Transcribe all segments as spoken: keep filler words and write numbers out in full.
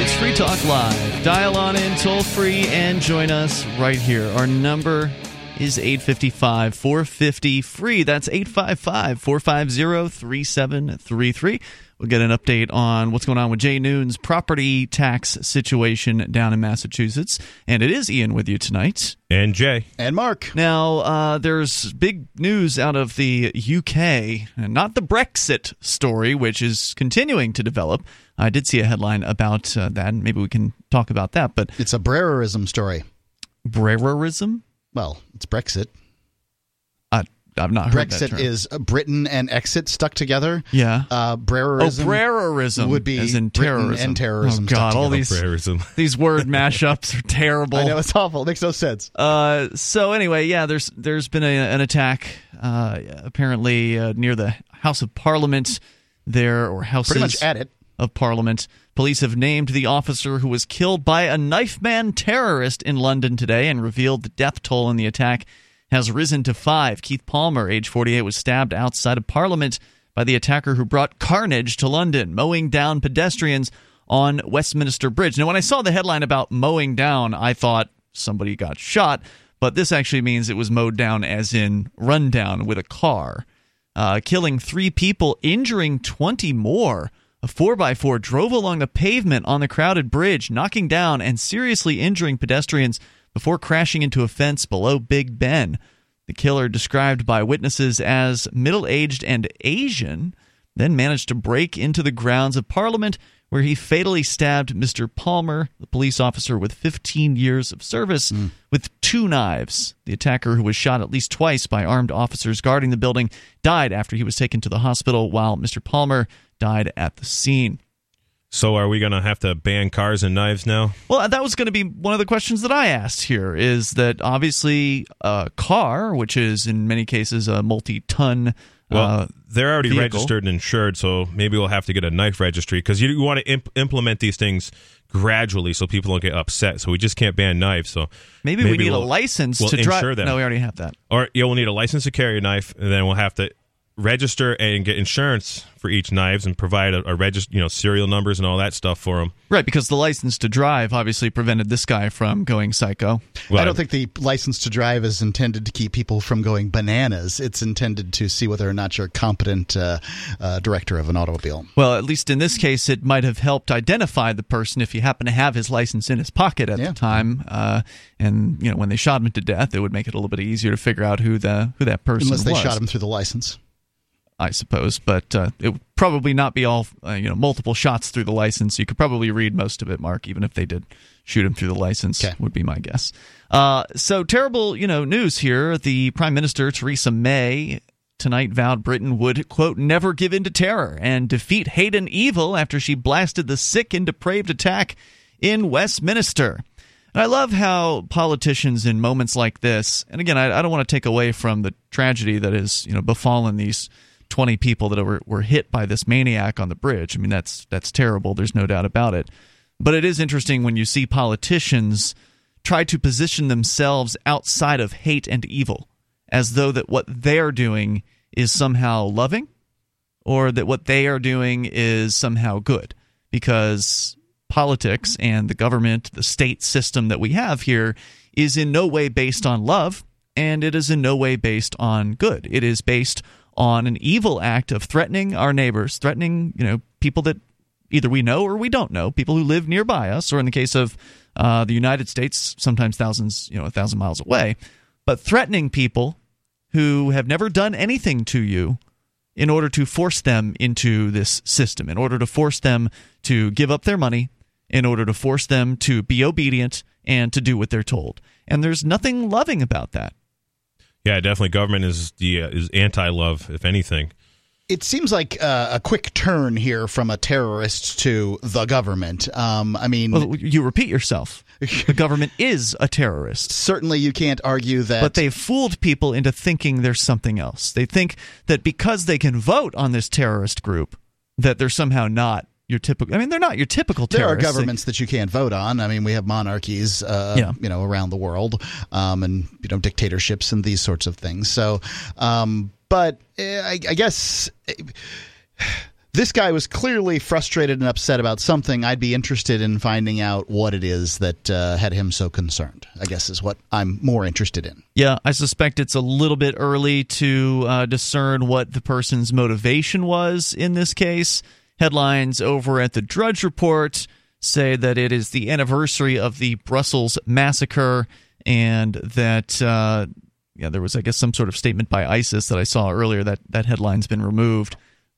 It's Free Talk Live. Dial on in toll free and join us right here. Our number is eight five five, four five zero, free. That's eight five five, four five zero, three seven three three. We'll get an update on what's going on with Jay Noon's property tax situation down in Massachusetts. And it is Ian with you tonight. And Jay. And Mark. Now, uh, there's big news out of the U K, and not the Brexit story, which is continuing to develop. I did see a headline about uh, that, and maybe we can talk about that. But it's a Brererism story. Brererism? Well, it's Brexit. Uh, I've not heard Brexit that term. is Britain and exit stuck together. Yeah. Uh, Brererism. Oh, Brererism would be as in Britain terrorism. and terrorism. Oh God, stuck all together. these these word mashups are terrible. I know, it's awful. It makes no sense. Uh, so anyway, yeah, there's there's been a, an attack uh, apparently uh, near the House of Parliament there, or houses pretty much at it. of Parliament. Police have named the officer who was killed by a knife man terrorist in London today and revealed the death toll in the attack has risen to five. Keith Palmer, age forty-eight, was stabbed outside of Parliament by the attacker who brought carnage to London, mowing down pedestrians on Westminster Bridge. Now, when I saw the headline about mowing down, I thought somebody got shot, but this actually means it was mowed down as in run down with a car, uh, killing three people, injuring twenty more. A four by four drove along the pavement on the crowded bridge, knocking down and seriously injuring pedestrians before crashing into a fence below Big Ben. The killer, described by witnesses as middle-aged and Asian, then managed to break into the grounds of Parliament, where he fatally stabbed Mister Palmer, the police officer with fifteen years of service, mm. with two knives. The attacker, who was shot at least twice by armed officers guarding the building, died after he was taken to the hospital, while Mister Palmer died at the scene. So are we going to have to ban cars and knives now? Well, that was going to be one of the questions that I asked here, is that obviously a car, which is in many cases a multi-ton Well, uh, they're already vehicle. registered and insured, so maybe we'll have to get a knife registry, because you, you want to imp- implement these things gradually so people don't get upset. So we just can't ban knives. So Maybe, maybe we need we'll, a license we'll to drive. insure them. No, we already have that. Or yeah, we'll need a license to carry a knife, and then we'll have to register and get insurance for each knives and provide a, a register, you know, serial numbers and all that stuff for them. Right, because the license to drive obviously prevented this guy from going psycho. Well, I don't think the license to drive is intended to keep people from going bananas. It's intended to see whether or not you're a competent uh, uh, director of an automobile. Well, at least in this case, it might have helped identify the person if he happened to have his license in his pocket at Yeah. the time. Uh, and you know, when they shot him to death, it would make it a little bit easier to figure out who the who that person was. Unless they shot him through the license. I suppose, but uh, it would probably not be all, uh, you know, multiple shots through the license. You could probably read most of it, Mark, even if they did shoot him through the license, okay. would be my guess. Uh, so terrible, you know, news here. The Prime Minister, Theresa May, tonight vowed Britain would, quote, never give in to terror and defeat hate and evil after she blasted the sick and depraved attack in Westminster. And I love how politicians in moments like this, and again, I, I don't want to take away from the tragedy that has, you know, befallen these twenty people that were, were hit by this maniac on the bridge. I mean, that's that's terrible. There's no doubt about it. But it is interesting when you see politicians try to position themselves outside of hate and evil, as though that what they're doing is somehow loving, or that what they are doing is somehow good. Because politics and the government, the state system that we have here, is in no way based on love, and it is in no way based on good. It is based on an evil act of threatening our neighbors, threatening, you know, people that either we know or we don't know, people who live nearby us, or in the case of uh, the United States, sometimes thousands, you know, a thousand miles away, but threatening people who have never done anything to you in order to force them into this system, in order to force them to give up their money, in order to force them to be obedient and to do what they're told. And there's nothing loving about that. Yeah, definitely. Government is the uh, is anti-love, if anything. It seems like uh, a quick turn here from a terrorist to the government. Um, I mean, well, you repeat yourself. The government is a terrorist. Certainly, you can't argue that. But they've fooled people into thinking there's something else. They think that because they can vote on this terrorist group, that they're somehow not your typical. I mean, they're not your typical terrorists. There are governments that you can't vote on. I mean, we have monarchies, uh, yeah. you know, around the world, um, and you know, dictatorships and these sorts of things. So, um, but uh, I, I guess this guy was clearly frustrated and upset about something. I'd be interested in finding out what it is that uh, had him so concerned, I guess is what I'm more interested in. Yeah, I suspect it's a little bit early to uh, discern what the person's motivation was in this case. Headlines over at the Drudge Report say that it is the anniversary of the Brussels massacre, and that uh, yeah, there was, I guess, some sort of statement by ISIS that I saw earlier. That that headline's been removed.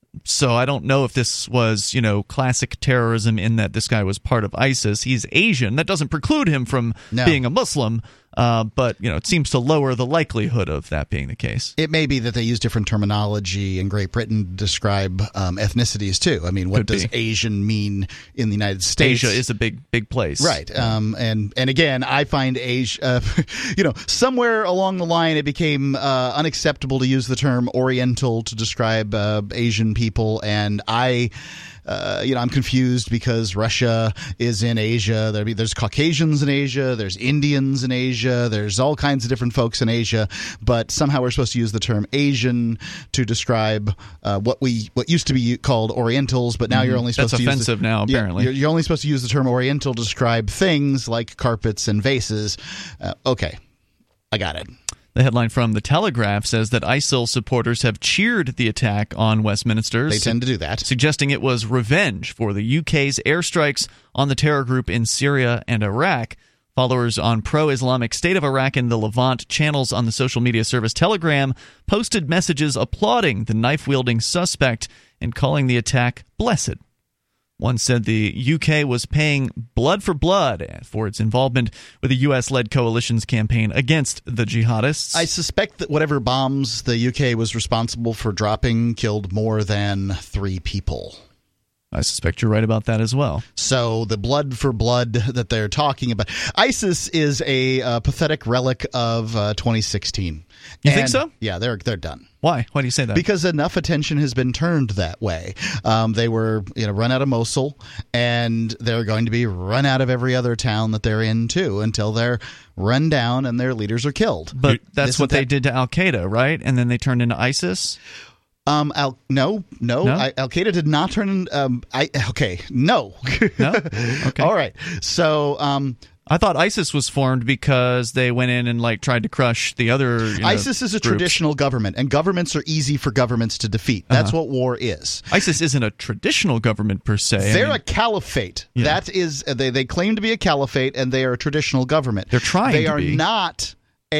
So I don't know if this was, you know, classic terrorism in that this guy was part of ISIS. He's Asian. That doesn't preclude him from no. being a Muslim, uh, but, you know, it seems to lower the likelihood of that being the case. It may be that they use different terminology in Great Britain to describe um, ethnicities, too. I mean, what Could does be. Asian mean in the United States? Asia is a big, big place. Right. Um, and, and again, I find Asia, uh, you know, somewhere along the line it became uh, unacceptable to use the term Oriental to describe uh, Asian people, and I... Uh, you know, I'm confused because Russia is in Asia. There, there's Caucasians in Asia. There's Indians in Asia. There's all kinds of different folks in Asia. But somehow we're supposed to use the term Asian to describe uh, what we what used to be called Orientals. But now mm-hmm. you're only supposed That's to use offensive the, now. Apparently, yeah, you're, you're only supposed to use the term Oriental to describe things like carpets and vases. Uh, okay, I got it. The headline from The Telegraph says that ISIL supporters have cheered the attack on Westminster. They tend to do that. Suggesting it was revenge for the U K's airstrikes on the terror group in Syria and Iraq. Followers on pro-Islamic State of Iraq and the Levant channels on the social media service Telegram posted messages applauding the knife-wielding suspect and calling the attack blessed. One said the U K was paying blood for blood for its involvement with the U S-led coalition's campaign against the jihadists. I suspect that whatever bombs the U K was responsible for dropping killed more than three people. I suspect you're right about that as well. So the blood for blood that they're talking about, ISIS is a uh, pathetic relic of uh, twenty sixteen. You and, think so? Yeah, they're they're done. Why? Why do you say that? Because enough attention has been turned that way. Um, they were, you know, run out of Mosul, and they're going to be run out of every other town that they're in too, until they're run down and their leaders are killed. But that's Isn't what they that- did to Al Qaeda, right? And then they turned into ISIS. Um, Al, no, no, No? I, Al Qaeda did not turn. In, um, I okay, no, No? Okay. All right. So, um, I thought ISIS was formed because they went in and like tried to crush the other. You know, ISIS is a groups. traditional government, and governments are easy for governments to defeat. That's Uh-huh. what war is. ISIS isn't a traditional government per se. I They're mean, a caliphate. Yeah. That is, they they claim to be a caliphate, and they are a traditional government. They're trying They to are be. not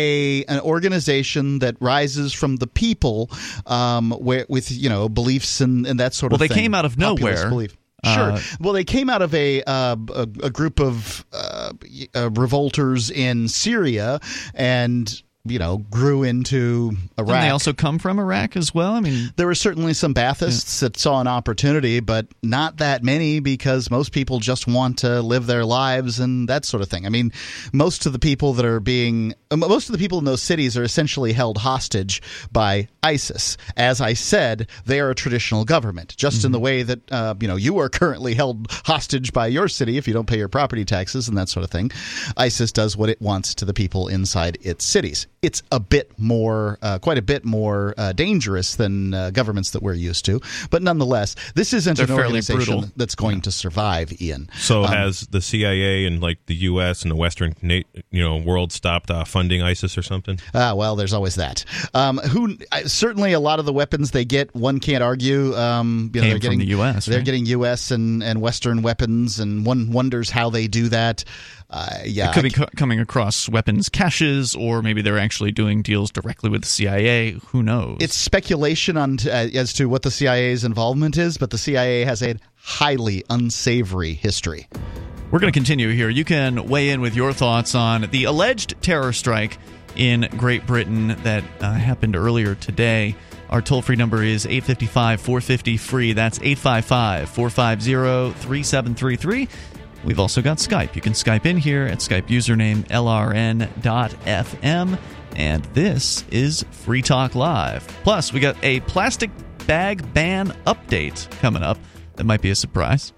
a an organization that rises from the people, um, where with you know beliefs and, and that sort Well, of they thing. came out of Populist nowhere. Belief. Sure. Uh, well, they came out of a uh, a, a group of uh, uh, revolters in Syria, and you know grew into Iraq. Didn't they also come from Iraq as well? I mean, There were certainly some Baathists that saw an opportunity, but not that many, because most people just want to live their lives and that sort of thing. I mean, most of the people that are being – most of the people in those cities are essentially held hostage by ISIS. As I said, they are a traditional government, just mm-hmm. in the way that uh, you know you are currently held hostage by your city if you don't pay your property taxes and that sort of thing. ISIS does what it wants to the people inside its cities. It's a bit more, uh, quite a bit more uh, dangerous than uh, governments that we're used to. But nonetheless, this isn't They're an fairly organization brutal. that's going to survive, Ian. So Um, has the C I A and like the U S and the Western na- you know world stopped uh, funding ISIS or something? Ah, well, there's always that. Um, who I- certainly a lot of the weapons they get, one can't argue. Um, you know, Came they're from getting the U S, They're right? getting U S and, and Western weapons, and one wonders how they do that. Uh, yeah, it could I be co- coming across weapons caches, or maybe they're actually doing deals directly with the C I A. Who knows? It's speculation on t- uh, as to what the C I A's involvement is, but the C I A has a highly unsavory history. We're going to continue here. You can weigh in with your thoughts on the alleged terror strike in Great Britain that uh, happened earlier today. Our toll-free number is eight five five, four five zero, free. That's eight five five, four five zero, three seven three three. We've also got Skype. You can Skype in here at Skype username L R N dot F M. And this is Free Talk Live. Plus, we got a plastic bag ban update coming up that might be a surprise.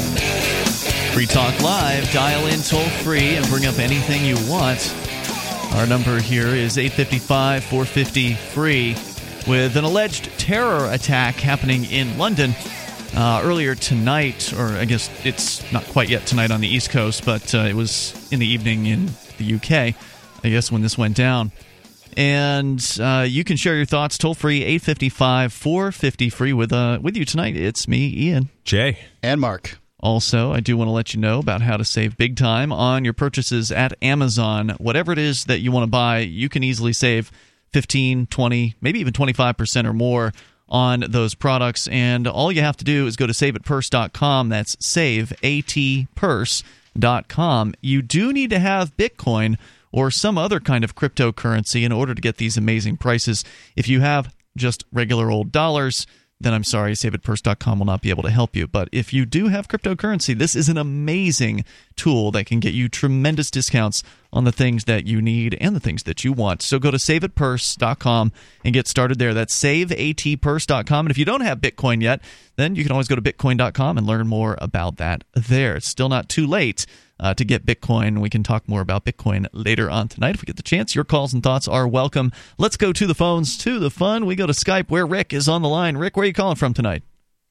Free Talk Live. Dial in toll free and bring up anything you want. Our number here is eight five five, four five zero, free with an alleged terror attack happening in London uh, earlier tonight, or I guess it's not quite yet tonight on the East Coast, but uh, it was in the evening in the U K, I guess, when this went down. And uh, you can share your thoughts toll-free, eight five five, four five zero, free with, uh, with you tonight. It's me, Ian. Jay. And Mark. Also, I do want to let you know about how to save big time on your purchases at Amazon. Whatever it is that you want to buy, you can easily save fifteen, twenty, maybe even twenty-five percent or more on those products. And all you have to do is go to save it purse dot com. That's save at purse dot com. You do need to have Bitcoin or some other kind of cryptocurrency in order to get these amazing prices. If you have just regular old dollars, then I'm sorry, save it purse dot com will not be able to help you. But if you do have cryptocurrency, this is an amazing tool that can get you tremendous discounts on the things that you need and the things that you want. So go to save it purse dot com and get started there. That's save at purse dot com. And if you don't have Bitcoin yet, then you can always go to bitcoin dot com and learn more about that there. It's still not too late uh, to get Bitcoin. We can talk more about Bitcoin later on tonight if we get the chance. Your calls and thoughts are welcome. Let's go to the phones, to the fun. We go to Skype where Rick is on the line. Rick, where are you calling from tonight?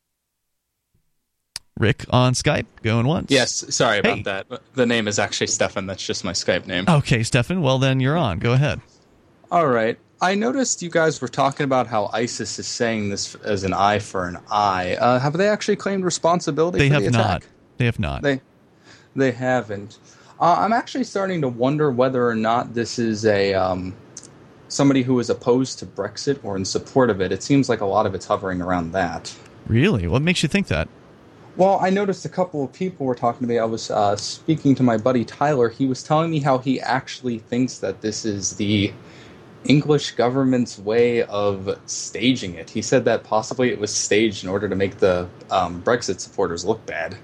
Rick on Skype, going once. Yes, sorry about Hey. that. The name is actually Stefan. That's just my Skype name. Okay, Stefan. Well, then you're on. Go ahead. All right. I noticed you guys were talking about how ISIS is saying this as an eye for an eye. Uh, have they actually claimed responsibility They for have the attack? not. They have not. They, they haven't. Uh, I'm actually starting to wonder whether or not this is a um, somebody who is opposed to Brexit or in support of it. It seems like a lot of it's hovering around that. Really? What makes you think that? Well, I noticed a couple of people were talking to me. I was uh, speaking to my buddy Tyler. He was telling me how he actually thinks that this is the English government's way of staging it. He said that possibly it was staged in order to make the um, Brexit supporters look bad.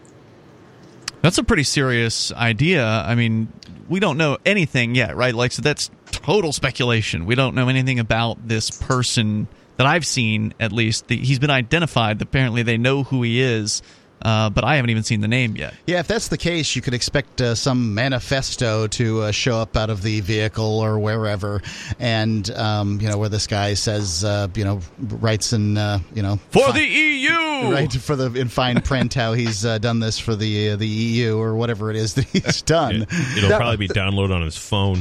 That's a pretty serious idea. I mean, we don't know anything yet, right? Like, so that's total speculation. We don't know anything about this person that I've seen, at least. The, he's been identified. Apparently they know who he is, uh, but I haven't even seen the name yet. Yeah, if that's the case, you could expect uh, some manifesto to uh, show up out of the vehicle or wherever, and um, you know, where this guy says, uh, you know, writes in, uh, you know, For fi- the E U! right, for the in fine print how he's uh, done this for the uh, the E U or whatever it is that he's done. It, it'll That- probably be downloaded on his phone.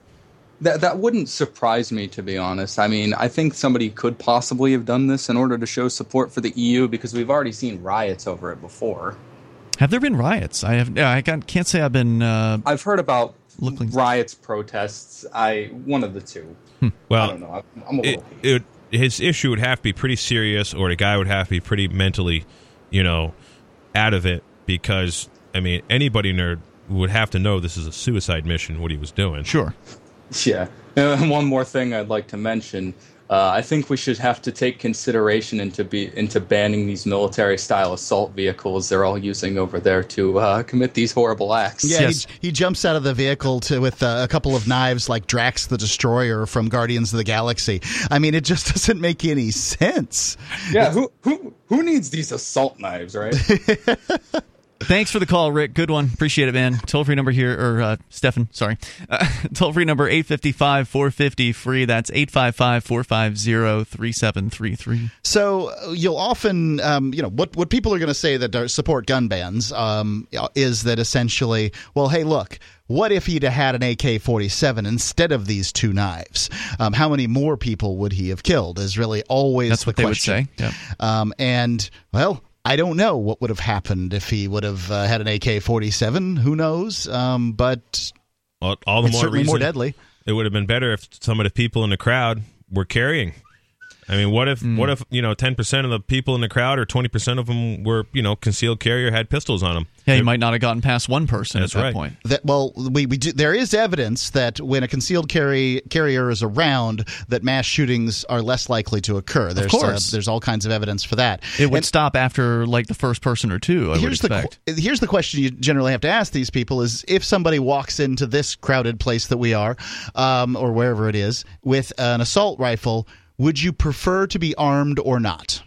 That that wouldn't surprise me, to be honest. I mean, I think somebody could possibly have done this in order to show support for the E U because we've already seen riots over it before. Have there been riots? I have. I can't can't say I've been. Uh, I've heard about Looking- riots, protests. I one of the two. Well, I don't know. I'm, I'm a it, little. it, his issue would have to be pretty serious, or the guy would have to be pretty mentally, you know, out of it. Because I mean, anybody nerd would have to know this is a suicide mission. What he was doing. sure. Yeah. And one more thing I'd like to mention. Uh, I think we should have to take consideration into be into banning these military-style assault vehicles they're all using over there to uh, commit these horrible acts. Yeah, Yes. he, he jumps out of the vehicle to with uh, a couple of knives like Drax the Destroyer from Guardians of the Galaxy. I mean, it just doesn't make any sense. Yeah, who who who needs these assault knives, right? Thanks for the call, Rick. Good one. Appreciate it, man. Toll-free number here, or uh, Stefan, sorry. Uh, toll-free number eight five five, four five zero, free. That's eight five five, four five zero, three seven three three. So uh, you'll often, um, you know, what what people are going to say that are, support gun bans um, is that essentially, well, hey, look. What if he'd have had an A K forty-seven instead of these two knives? Um, how many more people would he have killed? Is really always That's the what they would question. say. Yep. Um, and well, I don't know what would have happened if he would have uh, had an A K forty-seven. Who knows? Um, but All, all the it's more certainly reason more deadly. it would have been better if some of the people in the crowd were carrying. I mean, what if Mm. what if you know ten percent of the people in the crowd or twenty percent of them were you know concealed carry or had pistols on them? Yeah, you It- might not have gotten past one person That's at that right. point. That well, we, we do, there is evidence that when a concealed carry carrier is around, that mass shootings are less likely to occur. There's, course. Uh, there's all kinds of evidence for that. It would And stop after like the first person or two, I would here's the expect. qu- here's the question you generally have to ask these people: is if somebody walks into this crowded place that we are, um, or wherever it is, with an assault rifle, would you prefer to be armed or not?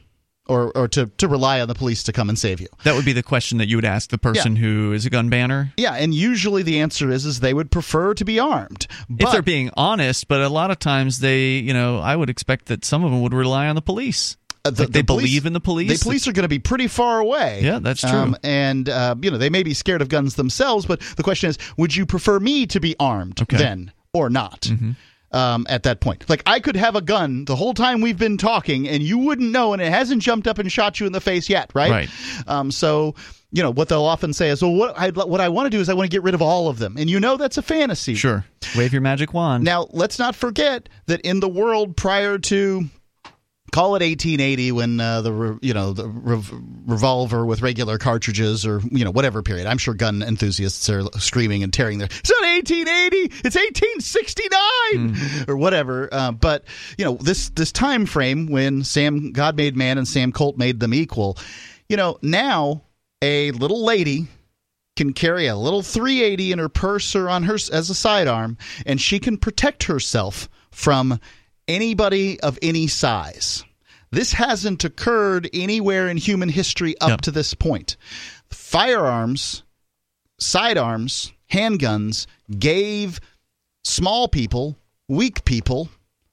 or or to, to rely on the police to come and save you. That would be the question that you would ask the person yeah. who is a gun banner? Yeah, and usually the answer is is they would prefer to be armed. But, if they're being honest, but a lot of times they, you know, I would expect that some of them would rely on the police. Uh, the, like they the police, believe in the police. The police are going to be pretty far away. Yeah, that's true. Um, and, uh, you know, they may be scared of guns themselves, but the question is, would you prefer me to be armed okay. then or not? Mm-hmm. Um, at that point. Like, I could have a gun the whole time we've been talking, and you wouldn't know, and it hasn't jumped up and shot you in the face yet, right? Right. Um, so, you know, what they'll often say is, well, what I, what I want to do is I want to get rid of all of them. And you know that's a fantasy. Sure. Wave your magic wand. Now, let's not forget that in the world prior to... Call it eighteen eighty when uh, the re- you know the rev- revolver with regular cartridges, or you know whatever period. I'm sure gun enthusiasts are screaming and tearing their. It's not eighteen eighty. It's eighteen sixty-nine mm. or whatever. Uh, but you know this this time frame when Sam God made man and Sam Colt made them equal. You know now a little lady can carry a little three eighty in her purse or on her as a sidearm, and she can protect herself from anybody of any size. This hasn't occurred anywhere in human history up no. to this point. Firearms, sidearms, handguns gave small people, weak people,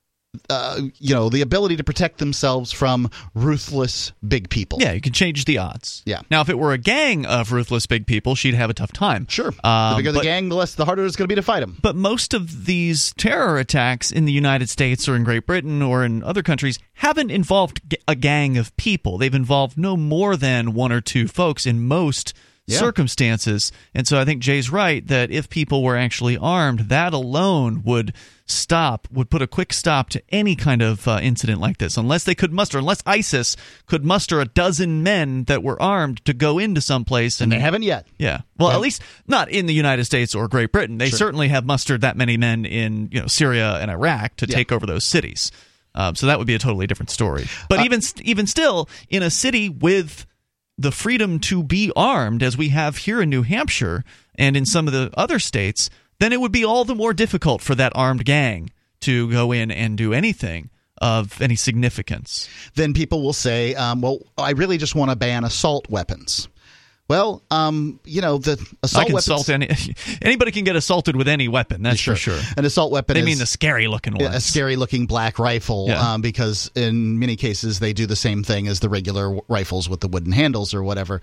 uh, you know, the ability to protect themselves from ruthless big people. Yeah, you can change the odds. Yeah. Now, if it were a gang of ruthless big people, she'd have a tough time. Sure. Um, the bigger but, the gang, the less, the harder it's going to be to fight them. But most of these terror attacks in the United States or in Great Britain or in other countries haven't involved a gang of people. They've involved no more than one or two folks in most Yeah. circumstances. And so I think Jay's right that if people were actually armed, that alone would stop, would put a quick stop to any kind of uh, incident like this, unless they could muster, unless ISIS could muster a dozen men that were armed to go into someplace. And, and they haven't yet. Yeah. Well, yeah. at least not in the United States or Great Britain. They sure. certainly have mustered that many men in you know Syria and Iraq to yeah. take over those cities. Um, so that would be a totally different story. But uh, even even still, in a city with the freedom to be armed, as we have here in New Hampshire and in some of the other states, then it would be all the more difficult for that armed gang to go in and do anything of any significance. Then people will say, um, well, I really just want to ban assault weapons. Well, um, you know, the assault I can weapons... assault any, anybody can get assaulted with any weapon, that's sure. for sure. An assault weapon They is... mean the scary-looking ones. A scary-looking black rifle, yeah. um, because in many cases they do the same thing as the regular rifles with the wooden handles or whatever.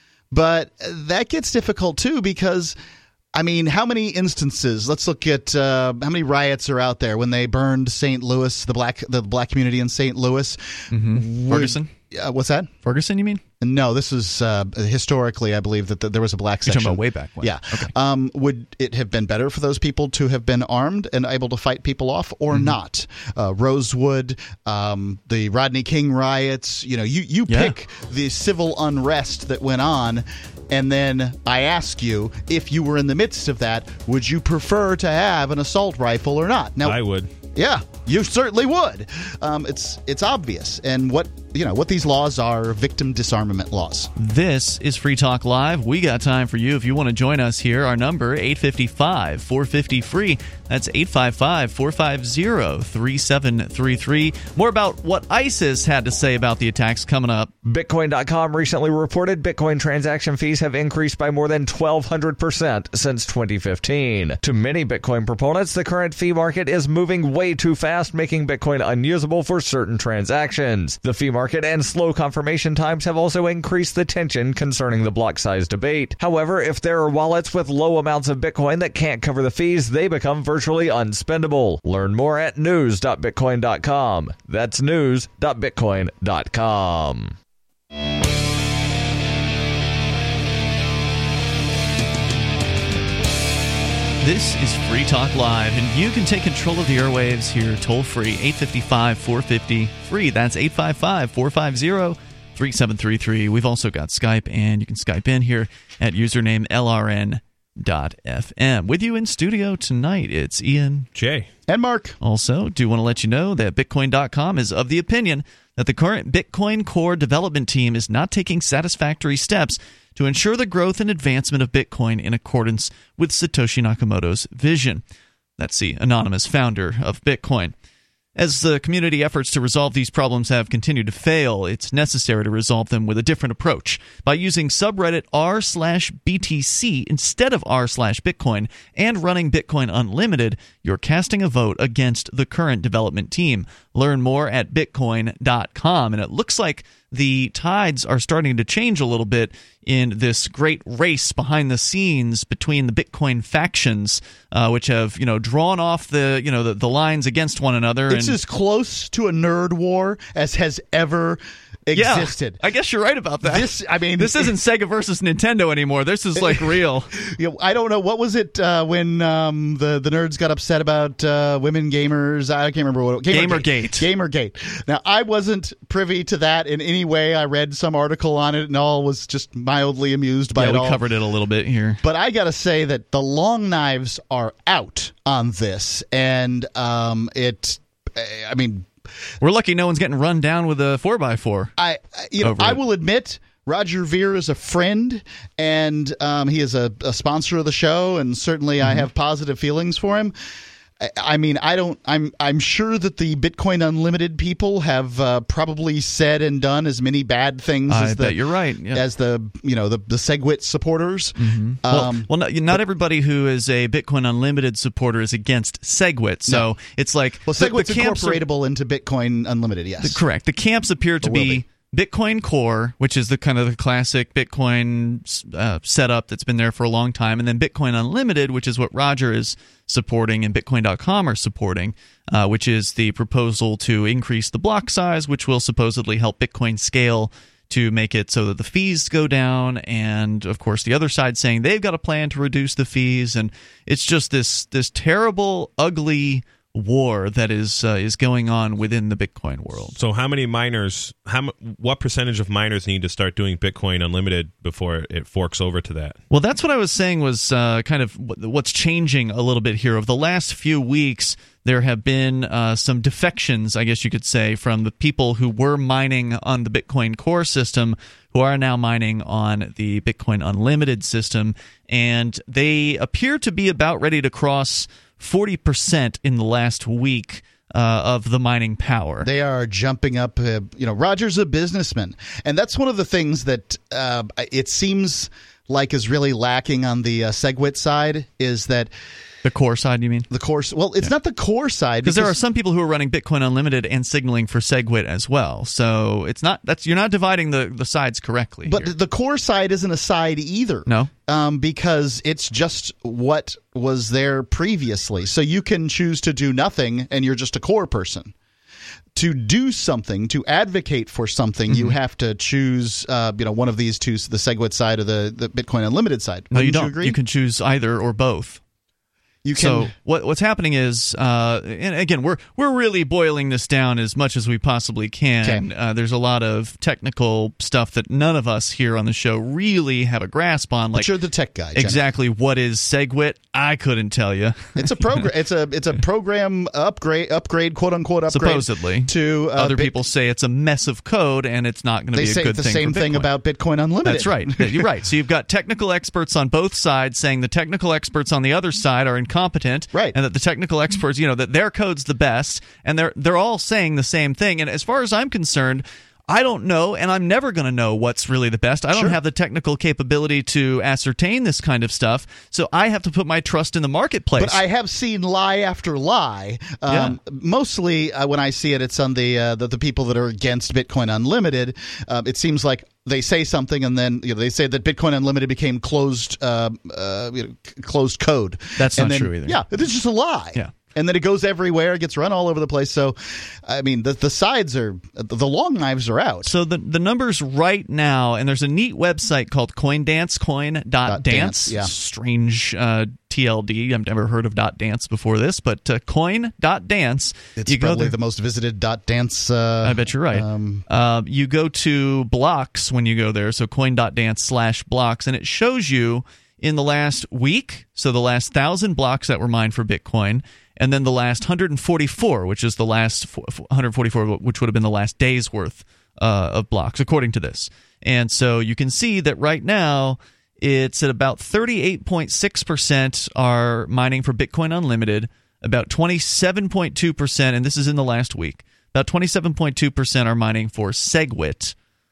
But that gets difficult, too, because... I mean, how many instances? Let's look at uh, how many riots are out there when they burned Saint Louis, the black the black community in Saint Louis. Mm-hmm. Would, Ferguson? Uh, what's that? Ferguson, you mean? No, this is uh, historically, I believe that the, there was a black You're section. talking about way back when. Yeah. Okay. Um, would it have been better for those people to have been armed and able to fight people off, or mm-hmm. not? Uh, Rosewood, um, the Rodney King riots. You know, you you yeah. pick the civil unrest that went on. And then I ask you, if you were in the midst of that, would you prefer to have an assault rifle or not? Now, I would. Yeah, you certainly would. Um, it's it's obvious, and what you know what these laws are: victim disarmament laws. This is Free Talk Live. We got time for you if you want to join us here. Our number eight five five, four five zero, free. That's eight five five, four five zero, three seven three three. More about what ISIS had to say about the attacks coming up. Bitcoin dot com recently reported Bitcoin transaction fees have increased by more than twelve hundred percent since twenty fifteen. To many Bitcoin proponents, the current fee market is moving way too fast, making Bitcoin unusable for certain transactions. The fee market and slow confirmation times have also increased the tension concerning the block size debate. However, if there are wallets with low amounts of Bitcoin that can't cover the fees, they become virtually unspendable. Learn more at news dot bitcoin dot com. That's news dot bitcoin dot com. This is Free Talk Live, and you can take control of the airwaves here toll-free, eight five five, four five zero, free. That's eight five five, four five zero, three seven three three. We've also got Skype, and you can Skype in here at username L R N dot F M. With you in studio tonight, it's Ian, Jay, and Mark. Also, do want to let you know that Bitcoin dot com is of the opinion that the current Bitcoin Core development team is not taking satisfactory steps to ensure the growth and advancement of Bitcoin in accordance with Satoshi Nakamoto's vision. That's the anonymous founder of Bitcoin. As the community efforts to resolve these problems have continued to fail, it's necessary to resolve them with a different approach. By using subreddit r slash BTC instead of r slash Bitcoin and running Bitcoin Unlimited, you're casting a vote against the current development team. Learn more at bitcoin dot com. And it looks like the tides are starting to change a little bit in this great race behind the scenes between the Bitcoin factions, uh, which have, you know, drawn off the, you know, the, the lines against one another. It's and, as close to a nerd war as has ever existed. Yeah, I guess you're right about that. This, I mean, this isn't Sega versus Nintendo anymore. This is like real. You know, I don't know, what was it uh, when um, the the nerds got upset about uh, women gamers? I can't remember what it was. Gamergate. Gamergate. Gamergate. Now, I wasn't privy to that in any way. I read some article on it and all, was just mildly amused by yeah, it we all. covered it a little bit here. But I got to say that the long knives are out on this, and um, it. I mean. We're lucky no one's getting run down with a four by four. I, you know, I it. will admit, Roger Ver is a friend, and um, he is a, a sponsor of the show, and certainly mm-hmm. I have positive feelings for him. I, I mean, I don't. I'm. I'm sure that the Bitcoin Unlimited people have uh, probably said and done as many bad things. I as bet the, you're right. Yeah. As the you know the the SegWit supporters. Mm-hmm. Um, well, well, not, not everybody who is a Bitcoin Unlimited supporter is against SegWit. So no. it's like well, the, SegWit's the incorporatable are, into Bitcoin Unlimited. Yes, the, correct. The camps appear to be. be Bitcoin Core, which is the kind of the classic Bitcoin uh, setup that's been there for a long time, and then Bitcoin Unlimited, which is what Roger is supporting and Bitcoin dot com are supporting, uh, which is the proposal to increase the block size, which will supposedly help Bitcoin scale to make it so that the fees go down, and of course the other side saying they've got a plan to reduce the fees, and it's just this this terrible, ugly war that is uh, is going on within the Bitcoin world. So how many miners, how what percentage of miners need to start doing Bitcoin Unlimited before it forks over to that? Well, that's what I was saying was uh, kind of what's changing a little bit here. Over the last few weeks, there have been uh, some defections, I guess you could say, from the people who were mining on the Bitcoin Core system who are now mining on the Bitcoin Unlimited system, and they appear to be about ready to cross forty percent in the last week uh, of the mining power. They are jumping up. Uh, you know, Roger's a businessman, and that's one of the things that uh, it seems like is really lacking on the uh, SegWit side is that. The core side, you mean? The core. Well, it's yeah. not the core side because there are some people who are running Bitcoin Unlimited and signaling for SegWit as well. So it's not that's you're not dividing the, the sides correctly. But here. the core side isn't a side either. No, um, because it's just what was there previously. So you can choose to do nothing, and you're just a core person. To do something, to advocate for something, mm-hmm. you have to choose, uh, you know, one of these two: the SegWit side or the, the Bitcoin Unlimited side. No, Wouldn't you don't. You, agree? You can choose either or both. You can, so what what's happening is, uh, and again, we're we're really boiling this down as much as we possibly can. Okay. Uh, there's a lot of technical stuff that none of us here on the show really have a grasp on. Like but you're the tech guy. Jenny. Exactly what is SegWit? I couldn't tell you. It's a program. it's a it's a program upgrade upgrade quote unquote upgrade. Supposedly, to uh, other Bit- people say it's a mess of code and it's not going to be a good thing. They say the same for thing Bitcoin. about Bitcoin Unlimited. That's right. You're right. So you've got technical experts on both sides saying the technical experts on the other side are incompetent. Right. And that the technical experts, you know, that their code's the best, and they're they're all saying the same thing. And as far as I'm concerned, I don't know, and I'm never going to know what's really the best. I don't sure. have the technical capability to ascertain this kind of stuff, so I have to put my trust in the marketplace. But I have seen lie after lie. Um, yeah. Mostly uh, when I see it, it's on the, uh, the the people that are against Bitcoin Unlimited. Uh, it seems like they say something, and then you know they say that Bitcoin Unlimited became closed, uh, uh, you know, closed code. That's and not then, true either. Yeah, it's just a lie. Yeah. And then it goes everywhere, it gets run all over the place. So, I mean, the the sides are the long knives are out. So the the numbers right now, and there's a neat website called CoinDance, coin dot dance. Yeah. Strange uh, T L D. I've never heard of .dance before this, but uh, coin dot dance. It's you probably go the most visited .dance. Uh, I bet you're right. Um, uh, you go to blocks when you go there, so coin dot dance slash blocks, and it shows you in the last week, so the last thousand blocks that were mined for Bitcoin, and then the last one hundred forty-four, which is the last one hundred forty-four, which would have been the last day's worth uh, of blocks, according to this. And so you can see that right now it's at about thirty-eight point six percent are mining for Bitcoin Unlimited, about twenty-seven point two percent, and this is in the last week, about twenty-seven point two percent are mining for SegWit.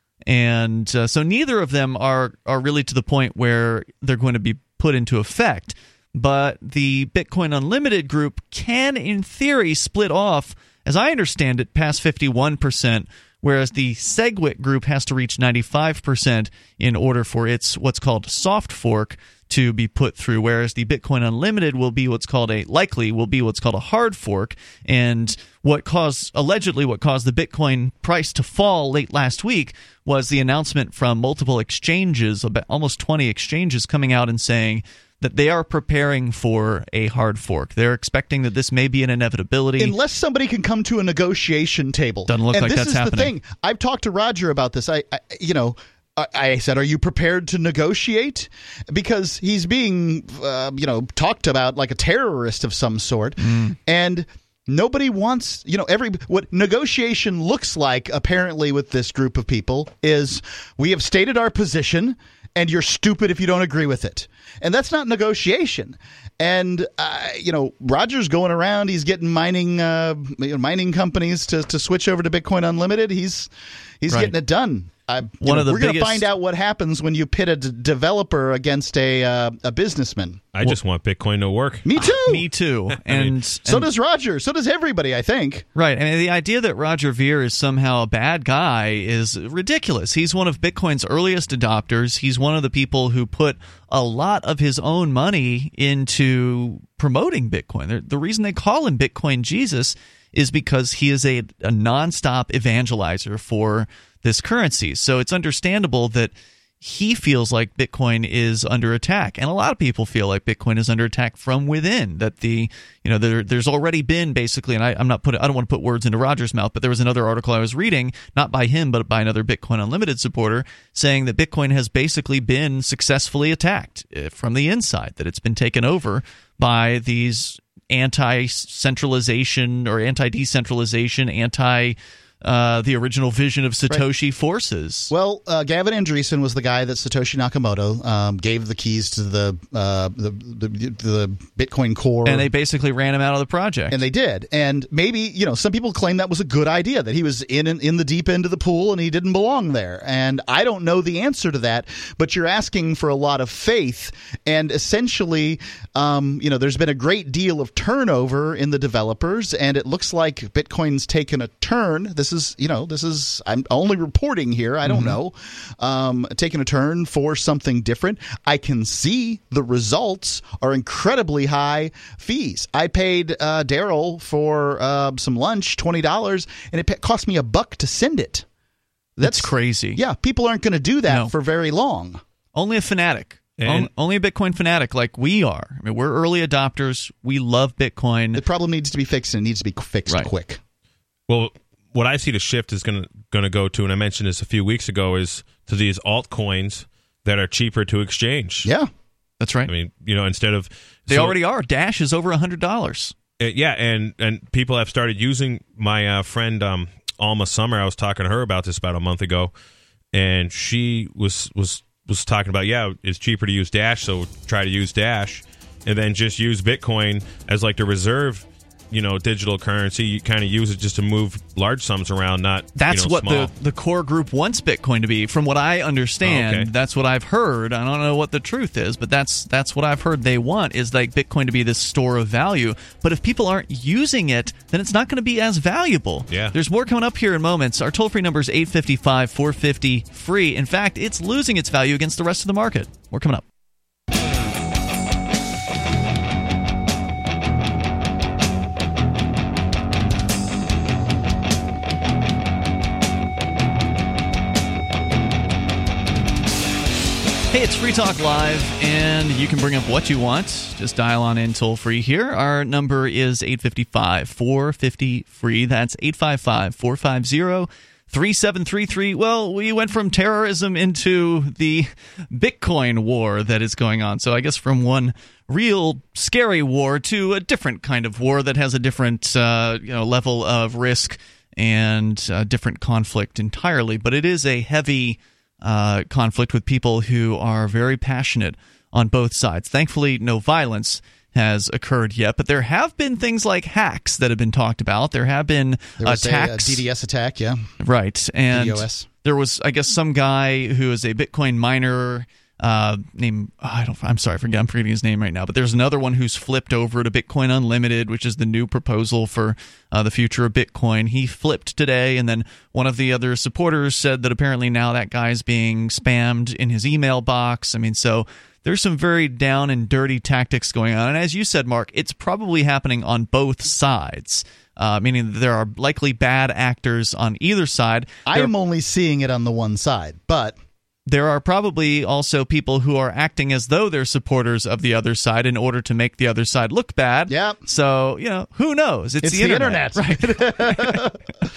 And uh, so neither of them are, are really to the point where they're going to be put into effect. But the Bitcoin Unlimited group can, in theory, split off, as I understand it, past fifty-one percent, whereas the SegWit group has to reach ninety-five percent in order for its what's called soft fork to be put through, whereas the Bitcoin Unlimited will be what's called a likely will be what's called a hard fork. And what caused allegedly what caused the Bitcoin price to fall late last week was the announcement from multiple exchanges, about almost twenty exchanges, coming out and saying that they are preparing for a hard fork. They're expecting that this may be an inevitability. Unless somebody can come to a negotiation table. Doesn't look and like this that's is happening. The thing. I've talked to Roger about this. I, I you know, I, I said, "Are you prepared to negotiate?" Because he's being, uh, you know, talked about like a terrorist of some sort, mm. and nobody wants, you know, every what negotiation looks like. Apparently, with this group of people, is we have stated our position, and you're stupid if you don't agree with it. And that's not negotiation. And, uh, you know, Roger's going around. He's getting mining uh, mining companies to, to switch over to Bitcoin Unlimited. He's he's right. getting it done. I, One know, of the we're going to biggest... find out what happens when you pit a d- developer against a uh, a businessman. I just want Bitcoin to work. Me too. Me too. And, mean, and so does Roger. So does everybody, I think. Right. I mean, the idea that Roger Ver is somehow a bad guy is ridiculous. He's one of Bitcoin's earliest adopters. He's one of the people who put a lot of his own money into promoting Bitcoin. The, the reason they call him Bitcoin Jesus is because he is a, a nonstop evangelizer for this currency. So it's understandable that he feels like Bitcoin is under attack, and a lot of people feel like Bitcoin is under attack from within. That the you know there, there's already been basically, and I, I'm not putting I don't want to put words into Roger's mouth, but there was another article I was reading, not by him but by another Bitcoin Unlimited supporter, saying that Bitcoin has basically been successfully attacked from the inside, that it's been taken over by these anti-centralization or anti-decentralization, anti Uh, the original vision of Satoshi right. forces. Well, uh, Gavin Andreessen was the guy that Satoshi Nakamoto um, gave the keys to the, uh, the, the the Bitcoin core, and they basically ran him out of the project. And they did. And maybe, you know, some people claim that was a good idea, that he was in in the deep end of the pool and he didn't belong there. And I don't know the answer to that, but you're asking for a lot of faith. And essentially, um, you know, there's been a great deal of turnover in the developers, and it looks like Bitcoin's taken a turn. This is, you know, this is, I'm only reporting here. I don't mm-hmm. know. Um, taking a turn for something different. I can see the results are incredibly high fees. I paid uh, Daryl for uh, some lunch, twenty dollars, and it cost me a buck to send it. That's, That's crazy. Yeah, people aren't going to do that no. for very long. Only a fanatic. And only a Bitcoin fanatic like we are. I mean, we're early adopters. We love Bitcoin. The problem needs to be fixed, and it needs to be fixed right. quick. Well, what I see the shift is going to going to go to, and I mentioned this a few weeks ago, is to these altcoins that are cheaper to exchange. Yeah, that's right. I mean, you know, instead of they so, already are. Dash is over a hundred dollars. Uh, yeah, and and people have started using. My uh, friend um, Alma Summer, I was talking to her about this about a month ago, and she was was was talking about yeah, it's cheaper to use Dash, so try to use Dash, and then just use Bitcoin as like the reserve. You know, digital currency, you kind of use it just to move large sums around, not That's you know, what small. the, the core group wants Bitcoin to be. From what I understand, oh, okay. that's what I've heard. I don't know what the truth is, but that's that's what I've heard they want, is like Bitcoin to be this store of value. But if people aren't using it, then it's not going to be as valuable. Yeah. There's more coming up here in moments. Our toll-free number is eight five five, four five zero, free. In fact, it's losing its value against the rest of the market. More coming up. Hey, it's Free Talk Live, and you can bring up what you want. Just dial on in toll-free here. Our number is eight five five, four five zero, free. That's eight five five, four five zero, three seven three three. Well, we went from terrorism into the Bitcoin war that is going on. So I guess from one real scary war to a different kind of war that has a different uh, you know, level of risk and a different conflict entirely. But it is a heavy Uh, conflict with people who are very passionate on both sides. Thankfully, no violence has occurred yet, but there have been things like hacks that have been talked about. There have been there was attacks. A, a D D S attack, yeah. Right. And DDoS. There was, I guess, some guy who is a Bitcoin miner uh, named, oh, I don't, I'm sorry, I forget, I'm forgetting his name right now, but there's another one who's flipped over to Bitcoin Unlimited, which is the new proposal for uh, the future of Bitcoin. He flipped today, and then one of the other supporters said that apparently now that guy's being spammed in his email box. I mean, so there's some very down and dirty tactics going on. And as you said, Mark, it's probably happening on both sides, uh, meaning there are likely bad actors on either side. I am only seeing it on the one side, but there are probably also people who are acting as though they're supporters of the other side in order to make the other side look bad. Yep. So, you know, who knows? It's, it's the, the internet. internet. Right.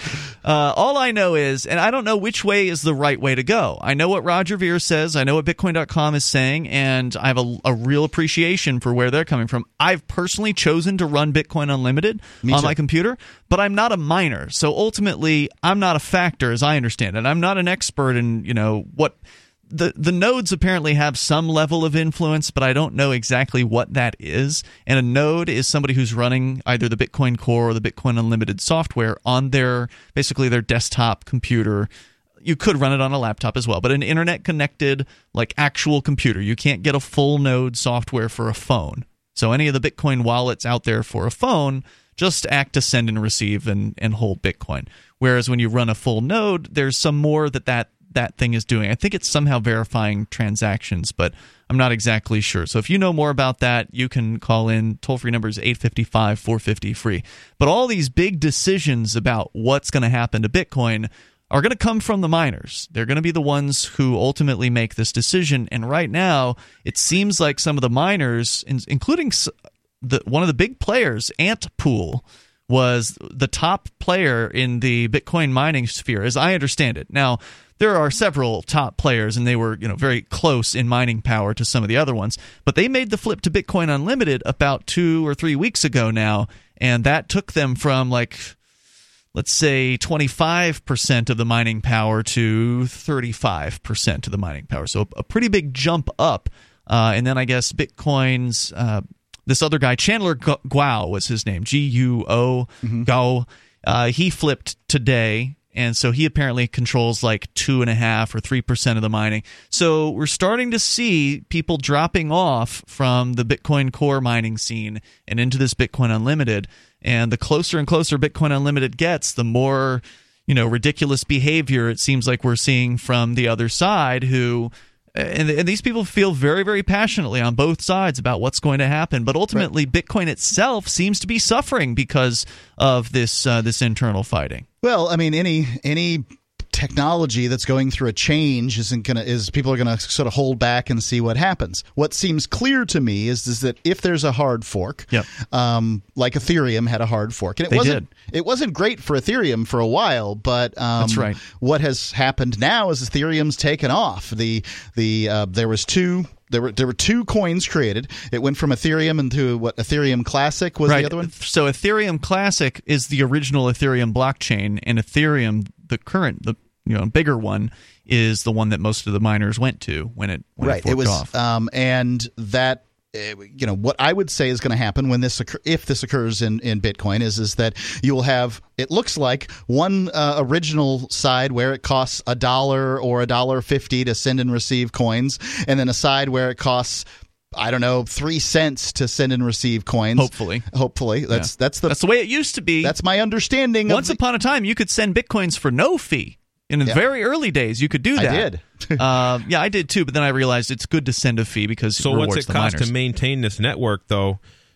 uh, all I know is, and I don't know which way is the right way to go. I know what Roger Ver says. I know what Bitcoin dot com is saying, and I have a, a real appreciation for where they're coming from. I've personally chosen to run Bitcoin Unlimited Me on too. my computer, but I'm not a miner. So ultimately, I'm not a factor as I understand it. I'm not an expert in, you know, what... The the nodes apparently have some level of influence, but I don't know exactly what that is. And a node is somebody who's running either the Bitcoin Core or the Bitcoin Unlimited software on their, basically their desktop computer. You could run it on a laptop as well, but an internet-connected, like actual computer. You can't get a full node software for a phone. So any of the Bitcoin wallets out there for a phone just act to send and receive and, and hold Bitcoin. Whereas when you run a full node, there's some more that that that thing is doing. I think it's somehow verifying transactions, but I'm not exactly sure. So if you know more about that, you can call in. Toll-free number is eight five five, four five zero, free. But all these big decisions about what's going to happen to Bitcoin are going to come from the miners. They're going to be the ones who ultimately make this decision. And right now, it seems like some of the miners, including the, one of the big players, Antpool, was the top player in the Bitcoin mining sphere, as I understand it. Now, there are several top players, and they were, you know, very close in mining power to some of the other ones. But they made the flip to Bitcoin Unlimited about two or three weeks ago now, and that took them from, like, let's say twenty-five percent of the mining power to thirty-five percent of the mining power. So a pretty big jump up. Uh, and then I guess Bitcoin's... Uh, this other guy, Chandler Guo was his name, G U O, mm-hmm. Gao. Uh, he flipped today, and so he apparently controls like two and a half or three percent of the mining. So we're starting to see people dropping off from the Bitcoin Core mining scene and into this Bitcoin Unlimited. And the closer and closer Bitcoin Unlimited gets, the more, you know, ridiculous behavior it seems like we're seeing from the other side, who... And, and these people feel very, very passionately on both sides about what's going to happen. But ultimately, right. Bitcoin itself seems to be suffering because of this uh, this internal fighting. Well, I mean, any any technology that's going through a change isn't gonna is people are gonna sort of hold back and see what happens. What seems clear to me is is that if there's a hard fork, yep. um, like Ethereum had a hard fork, and it they wasn't did. it wasn't great for Ethereum for a while, but um, that's right. What has happened now is Ethereum's taken off. The the uh, there was two. There were there were two coins created. It went from Ethereum into what Ethereum Classic was right. the other one. So Ethereum Classic is the original Ethereum blockchain, and Ethereum, the current, the you know bigger one, is the one that most of the miners went to when it when right. it forked it was off. Um, and that. You know what I would say is going to happen when this occur, if this occurs in, in Bitcoin is is that you will have, it looks like, one uh, original side where it costs a dollar or a dollar fifty to send and receive coins, and then a side where it costs, I don't know, three cents to send and receive coins. Hopefully, hopefully that's yeah. that's the that's the way it used to be. That's my understanding. Once of the, upon a time, you could send bitcoins for no fee. In the yeah. very early days, you could do that. I did. uh, yeah, I did too. But then I realized it's good to send a fee because so it rewards what's it the cost miners. to maintain this network, though?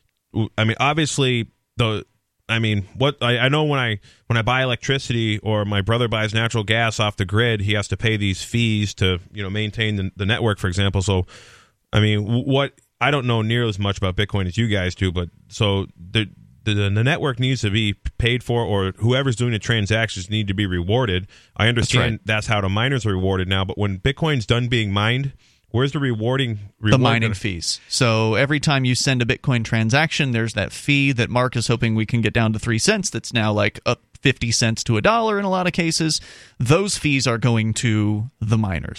I mean, obviously, the I mean, what I, I know when I when I buy electricity or my brother buys natural gas off the grid, he has to pay these fees to you know maintain the, the network, for example. So, I mean, what I don't know nearly as much about Bitcoin as you guys do, but so the. The, the network needs to be paid for, or whoever's doing the transactions need to be rewarded. I understand that's, right. that's how the miners are rewarded now, but when Bitcoin's done being mined, where's the rewarding? Reward the mining gonna- fees. So every time you send a Bitcoin transaction, there's that fee that Mark is hoping we can get down to three cents. That's now like up fifty cents to a dollar in a lot of cases. Those fees are going to the miners.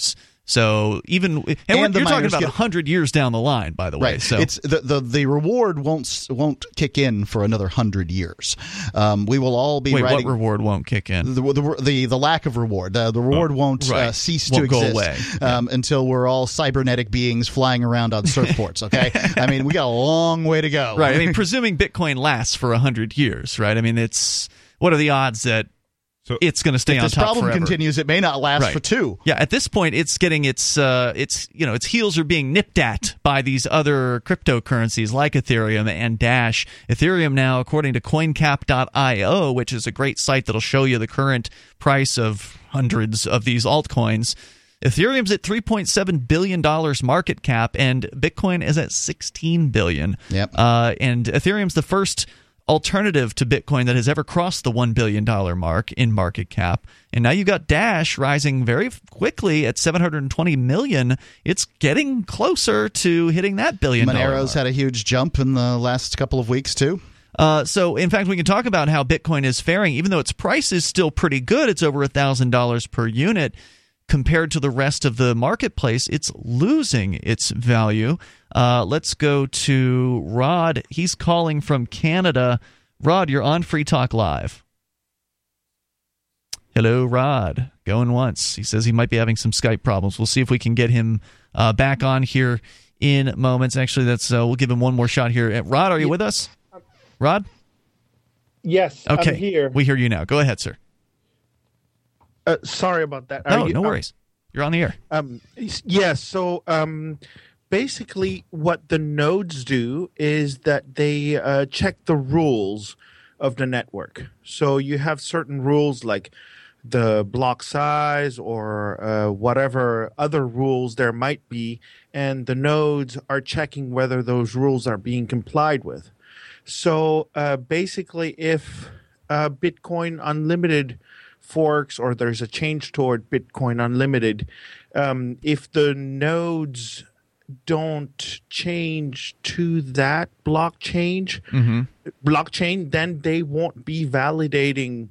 So even and, And we're, the you're talking miners about get- one hundred years down the line, by the way. Right. So It's the, the the reward won't s- won't kick in for another hundred years. Um, we will all be wait, riding. what reward won't kick in? The, the the the lack of reward, the, the reward won't right. uh, cease Won't to go exist away. um, until we're all cybernetic beings flying around on surfboards. Okay, I mean we got a long way to go. Right. I mean, presuming Bitcoin lasts for one hundred years, right? I mean, it's what are the odds that So it's going to stay if on this top problem forever? continues, it may not last Right. for two. Yeah, at this point, it's getting its uh, its you know its heels are being nipped at by these other cryptocurrencies like Ethereum and Dash. Ethereum now, according to CoinCap dot io, which is a great site that'll show you the current price of hundreds of these altcoins. Ethereum's at three point seven billion dollars market cap, and Bitcoin is at sixteen billion dollars. Yep. Uh, and Ethereum's the first alternative to Bitcoin that has ever crossed the one billion dollars mark in market cap. And now you've got Dash rising very quickly at seven hundred twenty million dollars. It's getting closer to hitting that billion dollar Monero's mark. had a huge jump in the last couple of weeks too. Uh, so, in fact, we can talk about how Bitcoin is faring. Even though its price is still pretty good, it's over one thousand dollars per unit. Compared to the rest of the marketplace, it's losing its value. Uh, let's go to Rod. He's calling from Canada. Rod, you're on Free Talk Live. Hello, Rod. Going once. He says he might be having some Skype problems. We'll see if we can get him uh, back on here in moments. Actually, that's uh, we'll give him one more shot here. Uh, Rod, are you with us? Rod? Yes, Okay. I'm here. We hear you now. Go ahead, sir. Uh, sorry about that. Are No, you- no um, worries. You're on the air. Um, yes. Yeah, so um, basically, what the nodes do is that they uh, check the rules of the network. So you have certain rules like the block size or uh, whatever other rules there might be, and the nodes are checking whether those rules are being complied with. So uh, basically, if uh, Bitcoin Unlimited forks or there's a change toward Bitcoin Unlimited, um, if the nodes don't change to that blockchain, Mm-hmm. blockchain, then they won't be validating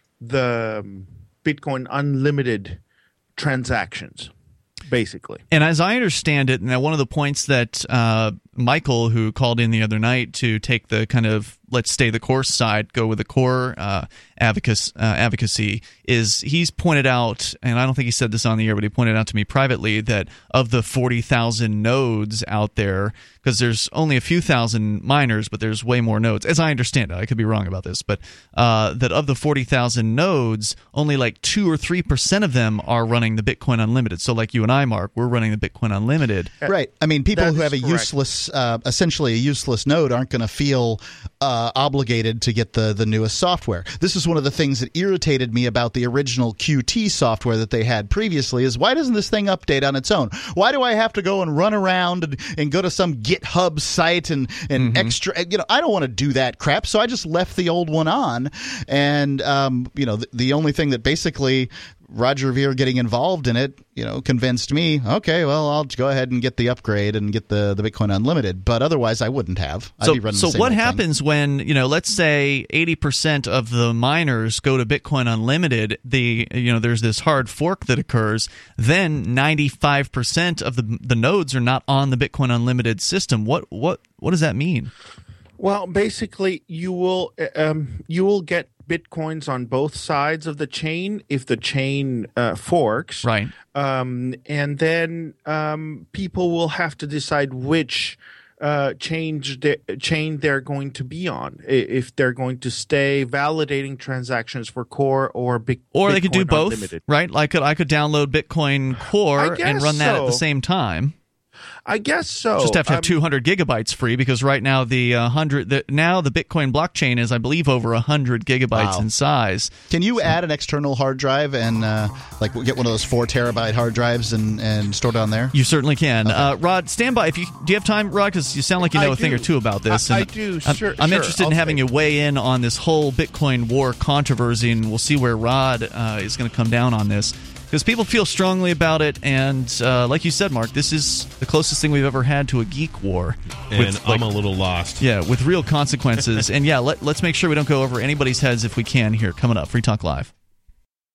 the um, Bitcoin Unlimited transactions, basically. And as I understand it, now one of the points that uh, Michael, who called in the other night to take the kind of let's stay the course side, go with the core uh, advocacy, uh, advocacy, is he's pointed out, and I don't think he said this on the air, but he pointed out to me privately that of the forty thousand nodes out there, because there's only a few thousand miners, but there's way more nodes, as I understand it. I could be wrong about this, but uh, that of the forty thousand nodes, only like two or three percent of them are running the Bitcoin Unlimited. So like you and I, Mark, we're running the Bitcoin Unlimited. Right. I mean, people That who is have a correct. useless, uh, essentially a useless node, aren't going to feel uh, obligated to get the the newest software. This is one of the things that irritated me about the original Q T software that they had previously. Is why doesn't this thing update on its own? Why do I have to go and run around and, and go to some GitHub site and and extra? You know, I don't want to do that crap. So I just left the old one on, and um, you know, the, the only thing that basically Roger Ver getting involved in it, you know, convinced me, okay, well, I'll go ahead and get the upgrade and get the, the Bitcoin Unlimited. But otherwise, I wouldn't have. I'd So, be running so the same what old thing. happens when, you know, let's say eighty percent of the miners go to Bitcoin Unlimited, the, you know, there's this hard fork that occurs, then ninety-five percent of the the nodes are not on the Bitcoin Unlimited system. What what what does that mean? Well, basically, you will um, you will get Bitcoins on both sides of the chain if the chain uh, forks, Right. Um, and then um, people will have to decide which uh, change the chain they're going to be on. I- If they're going to stay validating transactions for Core or Big, Or they could do Bitcoin both, Unlimited. right? Like I could download Bitcoin Core I and guess run that at the so. same time. I guess so. Just have to have Um, two hundred gigabytes free, because right now the uh, hundred the, now the Bitcoin blockchain is, I believe, over one hundred gigabytes Wow. in size. Can you add an external hard drive and uh, like get one of those four terabyte hard drives and, and store it on there? You certainly can. Uh, Rod, stand by. If you do, you have time, Rod? Because you sound like you know I a thing do. or two about this. I- and I do. I'm, Sure, I'm sure. interested in I'll having say- you weigh in on this whole Bitcoin war controversy, and we'll see where Rod uh, is going to come down on this. Because people feel strongly about it, and uh, like you said, Mark, this is the closest thing we've ever had to a geek war. And with, like, I'm a little lost. yeah, with real consequences. And yeah, let, let's make sure we don't go over anybody's heads if we can here. Coming up, Free Talk Live.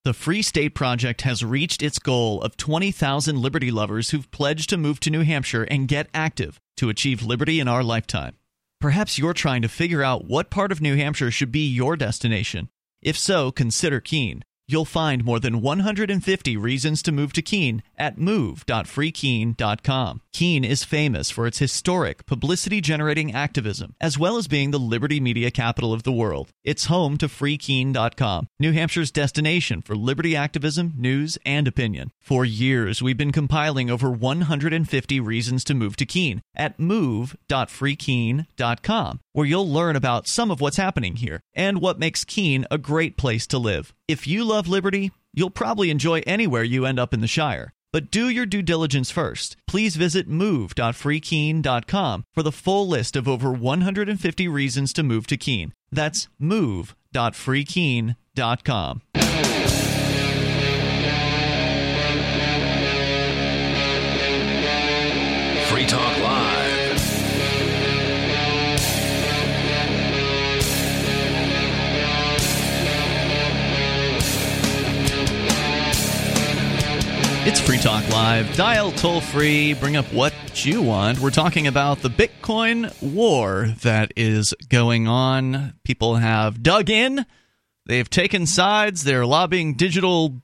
The Free State Project has reached its goal of twenty thousand liberty lovers who've pledged to move to New Hampshire and get active to achieve liberty in our lifetime. Perhaps you're trying to figure out what part of New Hampshire should be your destination. If so, consider Keene. You'll find more than one hundred fifty reasons to move to Keene at move dot free keene dot com. Keene is famous for its historic, publicity-generating activism, as well as being the liberty media capital of the world. It's home to free keene dot com, New Hampshire's destination for liberty activism, news, and opinion. For years, we've been compiling over one hundred fifty reasons to move to Keene at move dot free keene dot com, where you'll learn about some of what's happening here and what makes Keene a great place to live. If you love liberty, you'll probably enjoy anywhere you end up in the Shire. But do your due diligence first. Please visit move dot free keene dot com for the full list of over one hundred fifty reasons to move to Keene. That's move dot free keene dot com. Free Talk Live. It's Free Talk Live. Dial toll free. Bring up what you want. We're talking about the Bitcoin war that is going on. People have dug in. They've taken sides. They're lobbing digital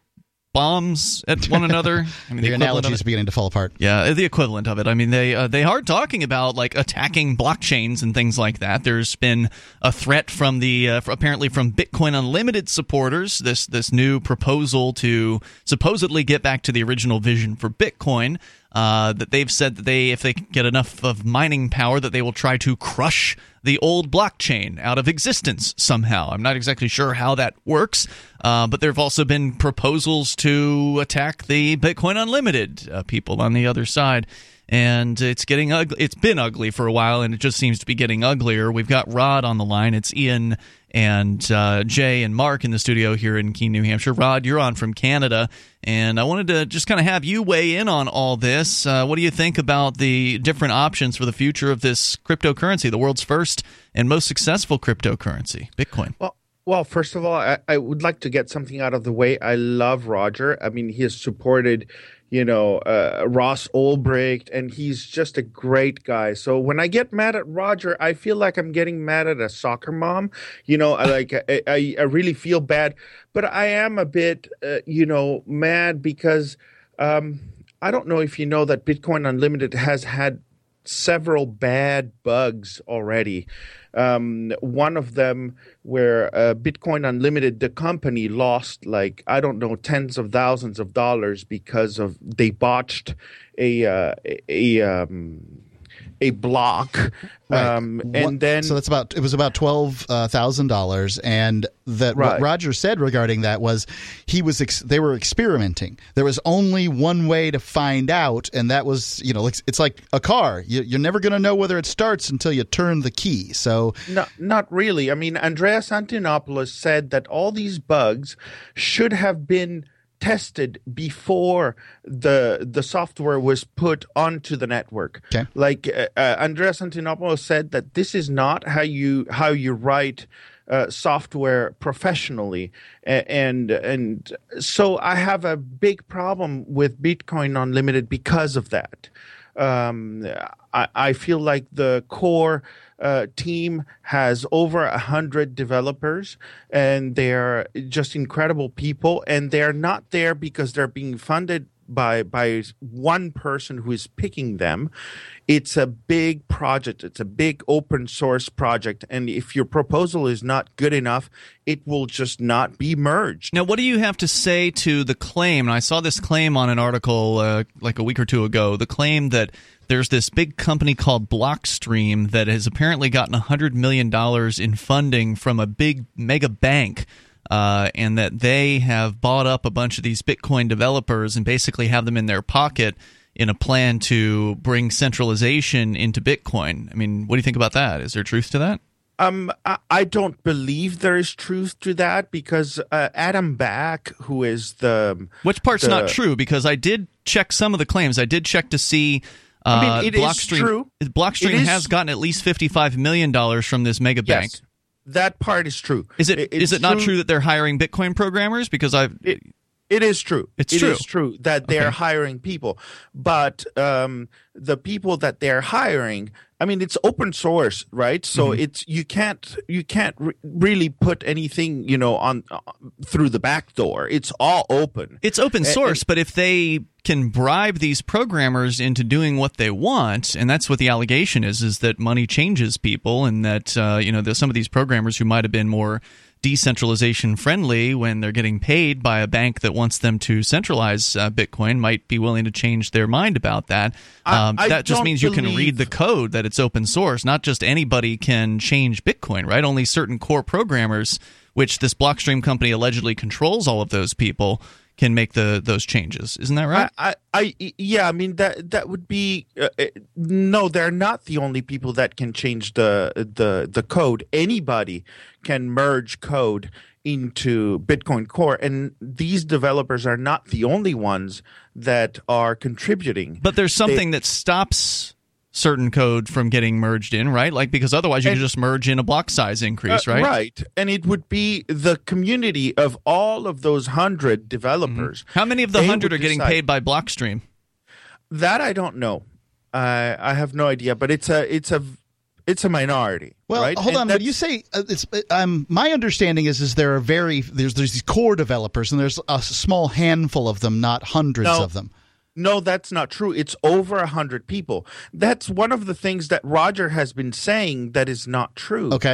bombs at one another. I mean, the, the analogies are beginning to fall apart. Yeah, the equivalent of it. I mean, they uh, they are talking about like attacking blockchains and things like that. There's been a threat from the uh, apparently from Bitcoin Unlimited supporters. This this new proposal to supposedly get back to the original vision for Bitcoin. Uh, that they've said that they, if they get enough of mining power, that they will try to crush the old blockchain out of existence somehow. I'm not exactly sure how that works, uh, but there have also been proposals to attack the Bitcoin Unlimited uh, people on the other side. And it's getting ugly. It's been ugly for a while, and it just seems to be getting uglier. We've got Rod on the line. It's Ian and uh, Jay and Mark in the studio here in Keene, New Hampshire. Rod, you're on from Canada, and I wanted to just kind of have you weigh in on all this. Uh, what do you think about the different options for the future of this cryptocurrency, the world's first and most successful cryptocurrency, Bitcoin? Well, well, first of all, I, I would like to get something out of the way. I love Roger. I mean, he has supported, you know, uh, Ross Ulbricht, and he's just a great guy. So when I get mad at Roger, I feel like I'm getting mad at a soccer mom. You know, I like I, I, I really feel bad, but I am a bit, uh, you know, mad because um, I don't know if you know that Bitcoin Unlimited has had several bad bugs already. Um, one of them where uh, Bitcoin Unlimited, the company, lost like, I don't know, tens of thousands of dollars because of they botched a uh, a um, a block. Right. Um, and what, then so that's about it was about twelve uh, thousand dollars, and that right. what Roger said regarding that was he was ex- they were experimenting. There was only one way to find out, and that was you know it's, it's like a car. You, you're never going to know whether it starts until you turn the key. So no, not really. I mean, Andreas Antonopoulos said that all these bugs should have been tested before the the software was put onto the network. Okay. Like uh, uh, Andreas Antonopoulos said that this is not how you how you write uh, software professionally, and and so I have a big problem with Bitcoin Unlimited because of that. Um, I, I feel like the core uh, team has over a hundred developers, and they're just incredible people. And they're not there because they're being funded by by one person who is picking them. It's a big project. It's a big open source project. And if your proposal is not good enough, it will just not be merged. Now, what do you have to say to the claim? And I saw this claim on an article uh, like a week or two ago, the claim that there's this big company called Blockstream that has apparently gotten one hundred million dollars in funding from a big mega bank. Uh, and that they have bought up a bunch of these Bitcoin developers and basically have them in their pocket in a plan to bring centralization into Bitcoin. I mean, what do you think about that? Is there truth to that? Um, I, I don't believe there is truth to that because uh, Adam Back, who is the... Which part's the, not true? Because I did check some of the claims. I did check to see... Uh, I mean, it Blockstream, is true. Blockstream it is, has gotten at least fifty-five million dollars from this mega bank. Yes. that part is true. Is it It's is it not true that they're hiring Bitcoin programmers? Because I've It, it is true. It's It true. is true that they're Okay. hiring people, but um, the people that they're hiring, I mean, it's open source, right? So Mm-hmm. it's you can't you can't re- really put anything, you know, on uh, through the back door. It's all open. It's open And- source, but if they can bribe these programmers into doing what they want, and that's what the allegation is, is that money changes people, and that uh, you know, there's some of these programmers who might have been more decentralization friendly when they're getting paid by a bank that wants them to centralize uh, Bitcoin might be willing to change their mind about that. I- Um, I that just don't means you can believe- read the code, that it's open source. Not just anybody can change Bitcoin, right? Only certain core programmers, which this Blockstream company allegedly controls all of those people, can make the those changes. Isn't that right? I, I, I, yeah, I mean that that would be uh, uh, no. They're not the only people that can change the the the code. Anybody can merge code into Bitcoin Core, and these developers are not the only ones that are contributing. But there's They- something that stops certain code from getting merged in, right? Like, because otherwise you And- can just merge in a block size increase, Uh, right? Right, and it would be the community of all of those hundred developers. How many of the They hundred would are getting decide. paid by Blockstream? That I don't know. I I have no idea, but it's a it's a it's a minority. Well, right? hold And on. When that's- you say uh, it's, um, my understanding is is there are very there's there's these core developers and there's a small handful of them, not hundreds No. of them. No, that's not true. It's over a hundred people. That's one of the things that Roger has been saying that is not true. Okay.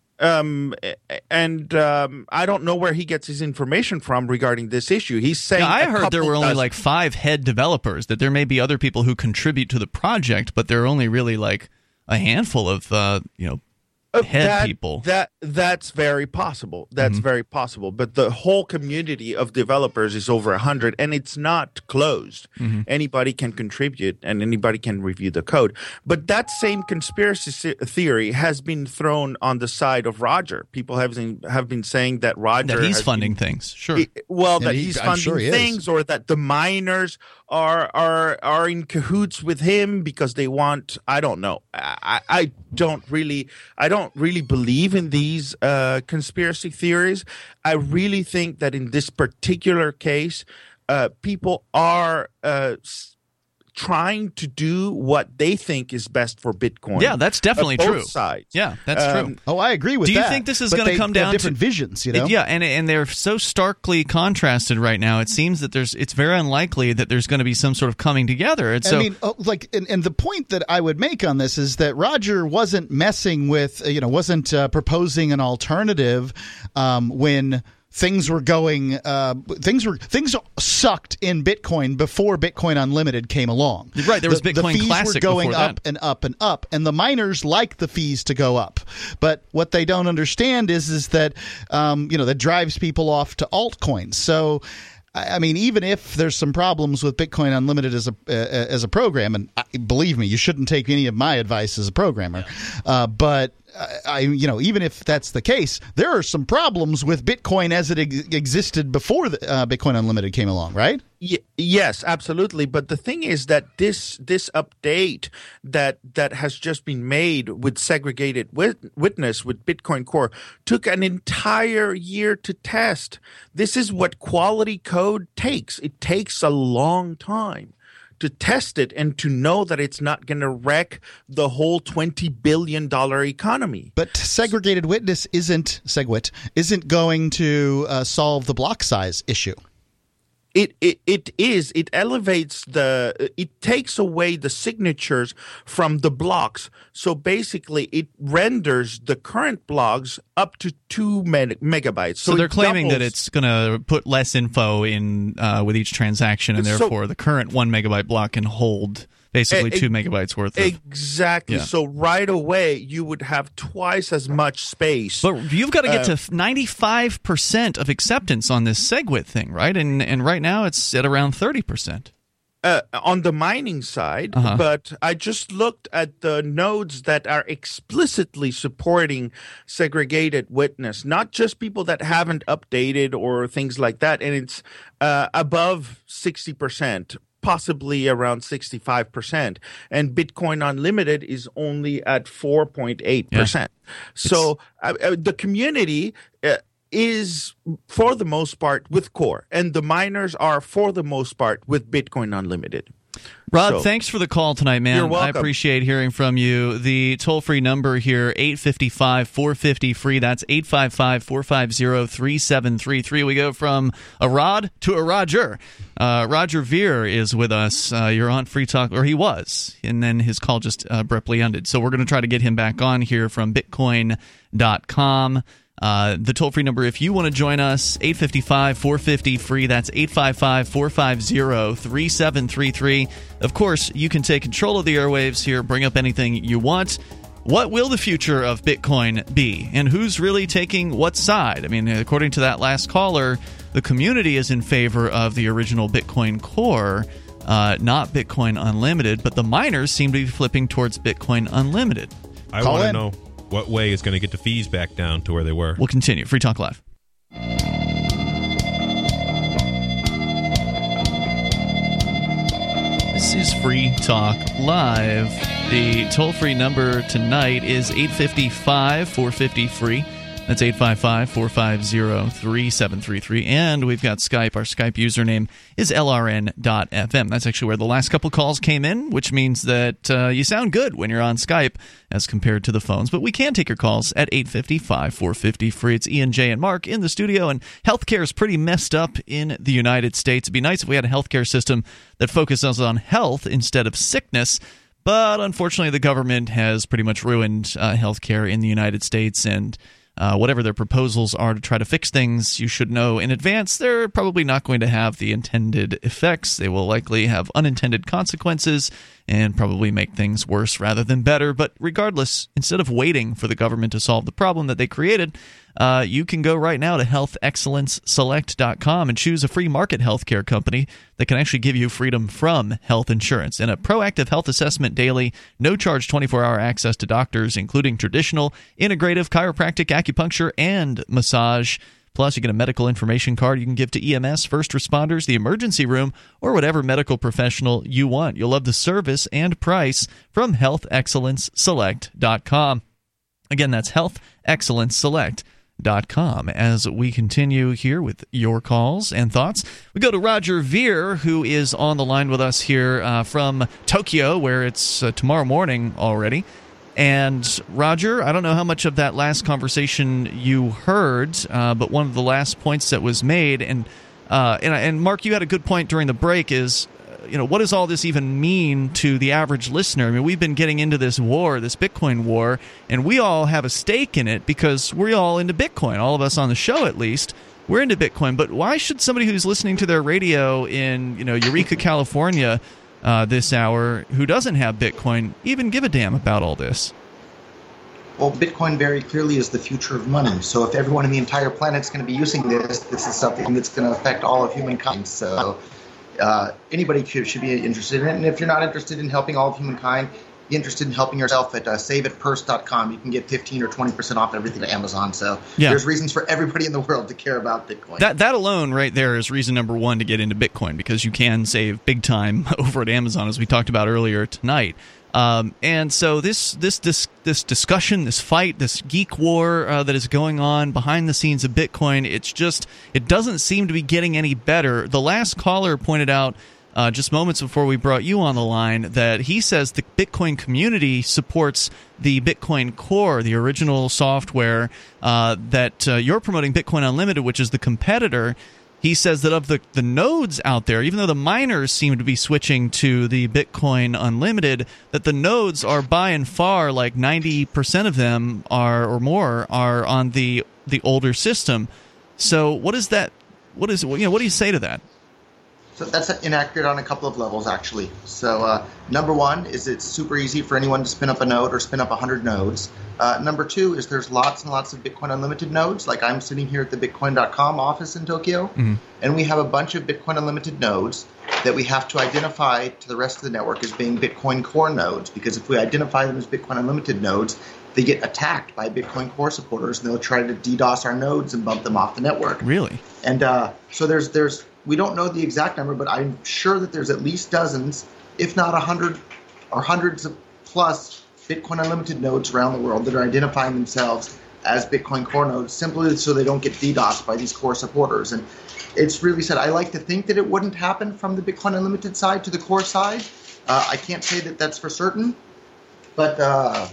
Um, and um, I don't know where he gets his information from regarding this issue. He's saying Yeah, I a heard there couple were only dozen. like five head developers, that there may be other people who contribute to the project, but there are only really like a handful of, uh, you know, Uh, head that, people. That that's very possible. That's Mm-hmm. very possible. But the whole community of developers is over a hundred, and it's not closed. Mm-hmm. Anybody can contribute, and anybody can review the code. But that same conspiracy se- theory has been thrown on the side of Roger. People have been, have been saying that Roger that he's has funding been- things. Sure. I- well, And that he- he's I'm funding sure he is. things, or that the miners are are are in cahoots with him because they want. I don't know. I, I don't really. I don't really believe in these uh, conspiracy theories. I really think that in this particular case, uh, people are uh, s- trying to do what they think is best for Bitcoin. Yeah, that's definitely Uh, both true. Sides. Yeah, that's Um, true. Oh, I agree with Do you that. think this is But gonna they- come they have down different to- visions? You know. It- yeah, and and they're so starkly contrasted right now. It seems that there's it's very unlikely that there's going to be some sort of coming together. And so, I mean, oh, like, and, and the point that I would make on this is that Roger wasn't messing with, uh, you know, wasn't uh, proposing an alternative um, when things were going, uh, things were things sucked in Bitcoin before Bitcoin Unlimited came along. Right, there was the, Bitcoin the fees Classic were going before up that. and up and up, and the miners like the fees to go up. But what they don't understand is is that um, you know, that drives people off to altcoins. So. I mean, even if there's some problems with Bitcoin Unlimited as a uh, as a program, and I, believe me, you shouldn't take any of my advice as a programmer. Uh, but I, I, you know, even if that's the case, there are some problems with Bitcoin as it ex- existed before the, uh, Bitcoin Unlimited came along, right? Y- yes, absolutely. But the thing is that this this update that that has just been made with segregated wit- witness with Bitcoin Core took an entire year to test. This is what quality code takes. It takes a long time to test it and to know that it's not going to wreck the whole twenty billion dollars economy. But segregated witness isn't SegWit isn't going to uh, solve the block size issue. It, it it is. It elevates the. It takes away the signatures from the blocks. So basically, it renders the current blocks up to two meg- megabytes. so So they're it claiming that doubles- it's going to put less info in uh, with each transaction, and So- therefore the current one megabyte block can hold basically E- two megabytes worth of. exactly. Yeah. So right away, you would have twice as much space. But you've got to get Uh, to ninety-five percent of acceptance on this SegWit thing, right? And and right now it's at around thirty percent. Uh, on the mining side, Uh-huh. but I just looked at the nodes that are explicitly supporting segregated witness, not just people that haven't updated or things like that, and it's uh, above sixty percent possibly around sixty-five percent. And Bitcoin Unlimited is only at four point eight percent. Yeah. So uh, uh, the community uh, is, for the most part, with Core. And the miners are, for the most part, with Bitcoin Unlimited. Rod, So- thanks for the call tonight, man. You're welcome. I appreciate hearing from you. The toll-free number here, eight five five, four five zero, free. That's eight five five, four five zero, three seven three three. We go from a Rod to a Roger. Uh, Roger Veer is with us. Uh, you're on Free Talk, or he was, and then his call just uh, abruptly ended. So we're going to try to get him back on here from bitcoin dot com. Uh, the toll-free number, if you want to join us, eight five five, four five zero, free. That's eight five five, four five zero, three seven three three. Of course, you can take control of the airwaves here, bring up anything you want. What will the future of Bitcoin be? And who's really taking what side? I mean, according to that last caller, the community is in favor of the original Bitcoin Core, uh, not Bitcoin Unlimited, but the miners seem to be flipping towards Bitcoin Unlimited. I Call want to in. know what way is going to get the fees back down to where they were. We'll continue. Free Talk Live. This is Free Talk Live. The toll-free number tonight is eight five five, four five zero, free. That's eight five five, four five zero, three seven three three. And we've got Skype. Our Skype username is L R N dot F M. That's actually where the last couple calls came in, which means that uh, you sound good when you're on Skype as compared to the phones. But we can take your calls at eight five five, four five zero, free. It's Ian, Jay, and Mark in the studio. And healthcare is pretty messed up in the United States. It'd be nice if we had a healthcare system that focuses on health instead of sickness. But unfortunately, the government has pretty much ruined uh, healthcare in the United States, and Uh, whatever their proposals are to try to fix things, you should know in advance they're probably not going to have the intended effects. They will likely have unintended consequences and probably make things worse rather than better. But regardless, instead of waiting for the government to solve the problem that they created, uh, you can go right now to health excellence select dot com and choose a free market healthcare company that can actually give you freedom from health insurance and a proactive health assessment daily, no-charge twenty-four hour access to doctors, including traditional, integrative, chiropractic, acupuncture, and massage. Plus, you get a medical information card you can give to E M S, first responders, the emergency room, or whatever medical professional you want. You'll love the service and price from health excellence select dot com. Again, that's health excellence select dot com. As we continue here with your calls and thoughts, we go to Roger Veer, who is on the line with us here uh, from Tokyo, where it's uh, tomorrow morning already. And Roger, I don't know how much of that last conversation you heard, uh, but one of the last points that was made, and uh, and, and Mark, you had a good point during the break, is uh, you know, what does all this even mean to the average listener? I mean, we've been getting into this war, this Bitcoin war, and we all have a stake in it because we're all into Bitcoin. All of us on the show, at least, we're into Bitcoin. But why should somebody who's listening to their radio in you know Eureka, California, Uh, this hour, who doesn't have Bitcoin, even give a damn about all this? Well, Bitcoin very clearly is the future of money. So if everyone in the entire planet is going to be using this, this is something that's going to affect all of humankind. So uh, anybody should, should be interested in it. And if you're not interested in helping all of humankind, be interested in helping yourself at uh, save it purse dot com. You can get fifteen or twenty percent off everything at Amazon. So Yeah. there's reasons for everybody in the world to care about Bitcoin. That that alone right there is reason number one to get into Bitcoin, because you can save big time over at Amazon, as we talked about earlier tonight. Um, and so this this this this discussion, this fight, this geek war uh, that is going on behind the scenes of Bitcoin, it's just it doesn't seem to be getting any better. The last caller pointed out uh, just moments before we brought you on the line that he says the Bitcoin community supports the Bitcoin Core, the original software uh, that uh, you're promoting, Bitcoin Unlimited, which is the competitor. He says that of the, the nodes out there, even though the miners seem to be switching to the Bitcoin Unlimited, that the nodes are by and far, like ninety percent of them are or more are on the the older system. So what is that? What is you know? What do you say to that? So that's inaccurate on a couple of levels, actually. So uh, number one is it's super easy for anyone to spin up a node or spin up one hundred nodes. Uh, number two is there's lots and lots of Bitcoin Unlimited nodes. Like I'm sitting here at the bitcoin dot com office in Tokyo, mm-hmm. and we have a bunch of Bitcoin Unlimited nodes that we have to identify to the rest of the network as being Bitcoin Core nodes, because if we identify them as Bitcoin Unlimited nodes, they get attacked by Bitcoin Core supporters, and they'll try to DDoS our nodes and bump them off the network. Really? And uh, so there's there's we don't know the exact number, but I'm sure that there's at least dozens, if not a hundred or hundreds of plus Bitcoin Unlimited nodes around the world that are identifying themselves as Bitcoin Core nodes simply so they don't get DDoSed by these core supporters. And it's really sad. I like to think that it wouldn't happen from the Bitcoin Unlimited side to the core side. Uh, I can't say that that's for certain, but uh,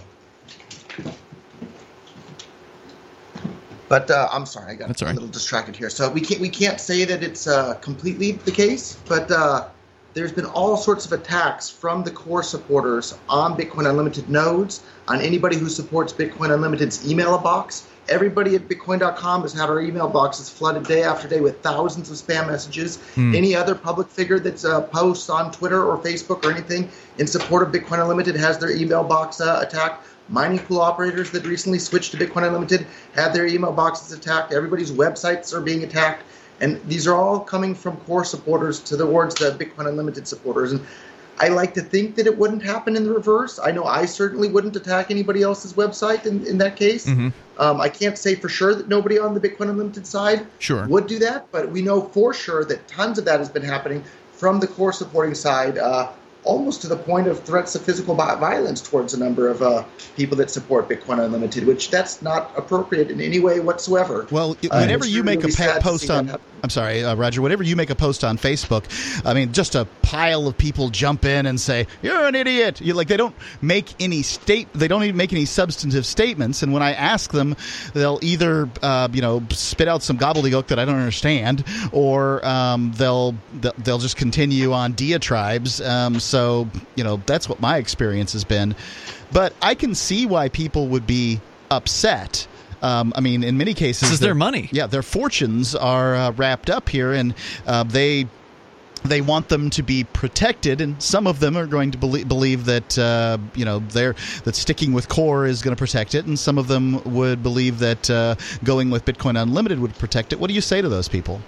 but uh, I'm sorry, I got that's a right. little distracted here. So we can't we can't say that it's uh, completely the case, but uh, there's been all sorts of attacks from the core supporters on Bitcoin Unlimited nodes, on anybody who supports Bitcoin Unlimited's email box. Everybody at Bitcoin dot com has had our email boxes flooded day after day with thousands of spam messages. Hmm. Any other public figure that's uh, posts on Twitter or Facebook or anything in support of Bitcoin Unlimited has their email box uh, attacked. Mining pool operators that recently switched to Bitcoin Unlimited had their email boxes attacked. Everybody's websites are being attacked. And these are all coming from core supporters to towards the Bitcoin Unlimited supporters. And I like to think that it wouldn't happen in the reverse. I know I certainly wouldn't attack anybody else's website in, in that case. Mm-hmm. Um, I can't say for sure that nobody on the Bitcoin Unlimited side sure. would do that, but we know for sure that tons of that has been happening from the core supporting side, uh, almost to the point of threats of physical violence towards a number of uh, people that support Bitcoin Unlimited, which that's not appropriate in any way whatsoever. Well, whenever uh, you really, make really a pa- post on, I'm sorry, uh, Roger, whenever you make a post on Facebook, I mean, just a pile of people jump in and say, you're an idiot. You like, they don't make any state, they don't even make any substantive statements. And when I ask them, they'll either, uh, you know, spit out some gobbledygook that I don't understand, or um, they'll, they'll just continue on diatribes. Um, So, you know, that's what my experience has been. But I can see why people would be upset. Um, I mean, in many cases, this is their money. Yeah, their fortunes are uh, wrapped up here, and uh, they they want them to be protected. And some of them are going to believe, believe that uh, you know they're that sticking with Core is going to protect it, and some of them would believe that uh, going with Bitcoin Unlimited would protect it. What do you say to those people?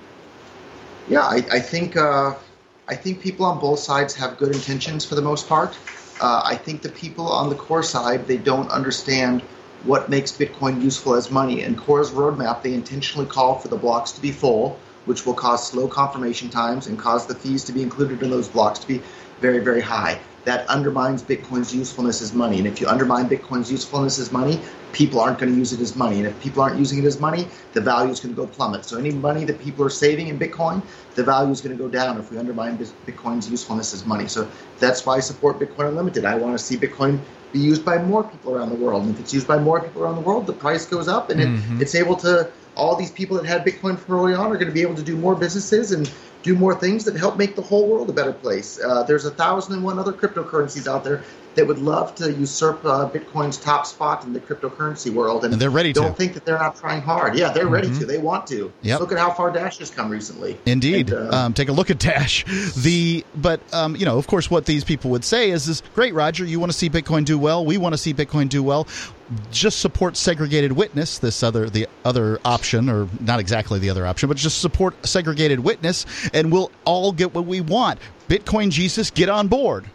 Yeah, I, I think. Uh I think people on both sides have good intentions for the most part. Uh, I think the people on the Core side, they don't understand what makes Bitcoin useful as money. In Core's roadmap, they intentionally call for the blocks to be full, which will cause slow confirmation times and cause the fees to be included in those blocks to be very, very high. That undermines Bitcoin's usefulness as money. And if you undermine Bitcoin's usefulness as money, people aren't going to use it as money. And if people aren't using it as money, the value is going to go plummet. So any money that people are saving in Bitcoin, the value is going to go down if we undermine Bitcoin's usefulness as money. So that's why I support Bitcoin Unlimited. I want to see Bitcoin be used by more people around the world. And if it's used by more people around the world, the price goes up, and mm-hmm. it, it's able to, all these people that had Bitcoin from early on are going to be able to do more businesses and do more things that help make the whole world a better place. Uh, there's a thousand and one other cryptocurrencies out there that would love to usurp uh, Bitcoin's top spot in the cryptocurrency world, and, and they're ready to. Don't think that they're not trying hard. Yeah, they're mm-hmm. ready to. They want to. Yep. Look at how far Dash has come recently. Indeed. And, uh, um, take a look at Dash. The but um, you know, of course, what these people would say is, "Is great, Roger. You want to see Bitcoin do well. We want to see Bitcoin do well. Just support segregated witness. This other the other option, or not exactly the other option, but just support segregated witness, and we'll all get what we want. Bitcoin Jesus, get on board."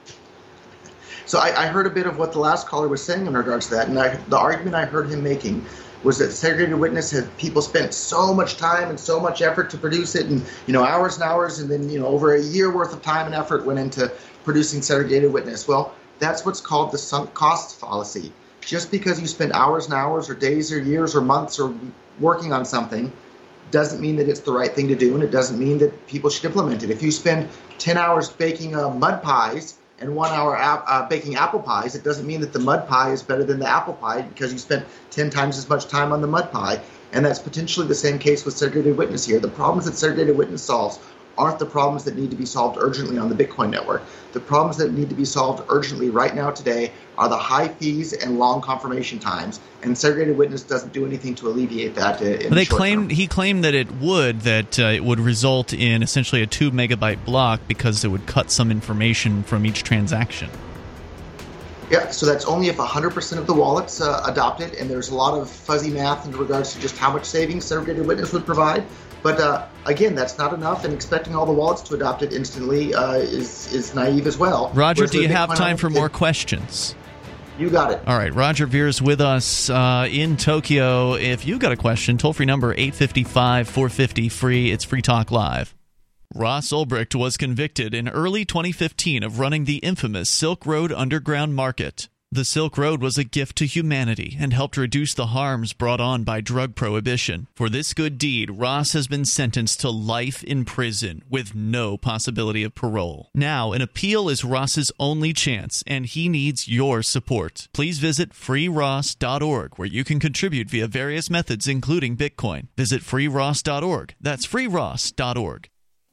So I, I heard a bit of what the last caller was saying in regards to that, and I, the argument I heard him making was that segregated witness had people spent so much time and so much effort to produce it, and you know hours and hours, and then you know over a year worth of time and effort went into producing segregated witness. Well, that's what's called the sunk cost fallacy. Just because you spend hours and hours or days or years or months or working on something doesn't mean that it's the right thing to do, and it doesn't mean that people should implement it. If you spend ten hours baking uh, mud pies and one hour ap- uh, baking apple pies, it doesn't mean that the mud pie is better than the apple pie because you spent ten times as much time on the mud pie. And that's potentially the same case with segregated witness here. The problems that segregated witness solves aren't the problems that need to be solved urgently on the Bitcoin network. The problems that need to be solved urgently right now today are the high fees and long confirmation times, and segregated witness doesn't do anything to alleviate that. In well, they the short claimed term. He claimed that it would, that uh, it would result in essentially a two megabyte block because it would cut some information from each transaction. Yeah, so that's only if one hundred percent of the wallets uh, adopt it, and there's a lot of fuzzy math in regards to just how much savings segregated witness would provide. But uh, again, that's not enough, and expecting all the wallets to adopt it instantly uh, is is naive as well. Roger, Whereas do you have Bitcoin time for Unlimited, more questions? You got it. All right, Roger Veer's with us uh, in Tokyo. If you got a question, toll-free number eight five five, four five zero, free. It's Free Talk Live. Ross Ulbricht was convicted in early twenty fifteen of running the infamous Silk Road Underground Market. The Silk Road was a gift to humanity and helped reduce the harms brought on by drug prohibition. For this good deed, Ross has been sentenced to life in prison with no possibility of parole. Now, an appeal is Ross's only chance, and he needs your support. Please visit free ross dot org, where you can contribute via various methods, including Bitcoin. Visit free ross dot org. That's free ross dot org.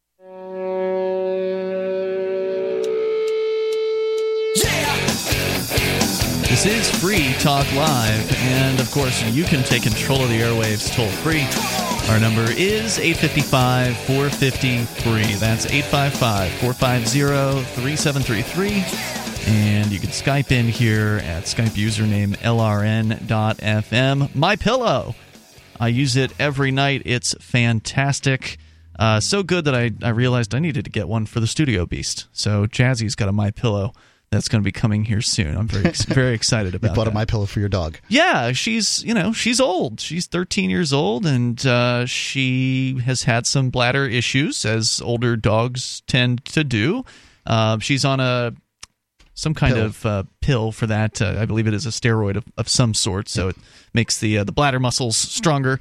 This is Free Talk Live, and of course, you can take control of the airwaves toll-free. Our number is eight five five, four five zero, free. That's eight five five, four five zero, three seven three three. And you can Skype in here at Skype username L R N dot F M. MyPillow. I use it every night. It's fantastic. Uh, so good that I, I realized I needed to get one for the Studio Beast. So Jazzy's got a MyPillow that's going to be coming here soon. I'm very very excited about You bought that. a MyPillow for your dog. Yeah, she's, you know, she's old. She's thirteen years old, and uh, she has had some bladder issues, as older dogs tend to do. Uh, she's on a some kind Pill. of uh, pill for that. Uh, I believe it is a steroid of, of some sort, so it makes the uh, the bladder muscles stronger.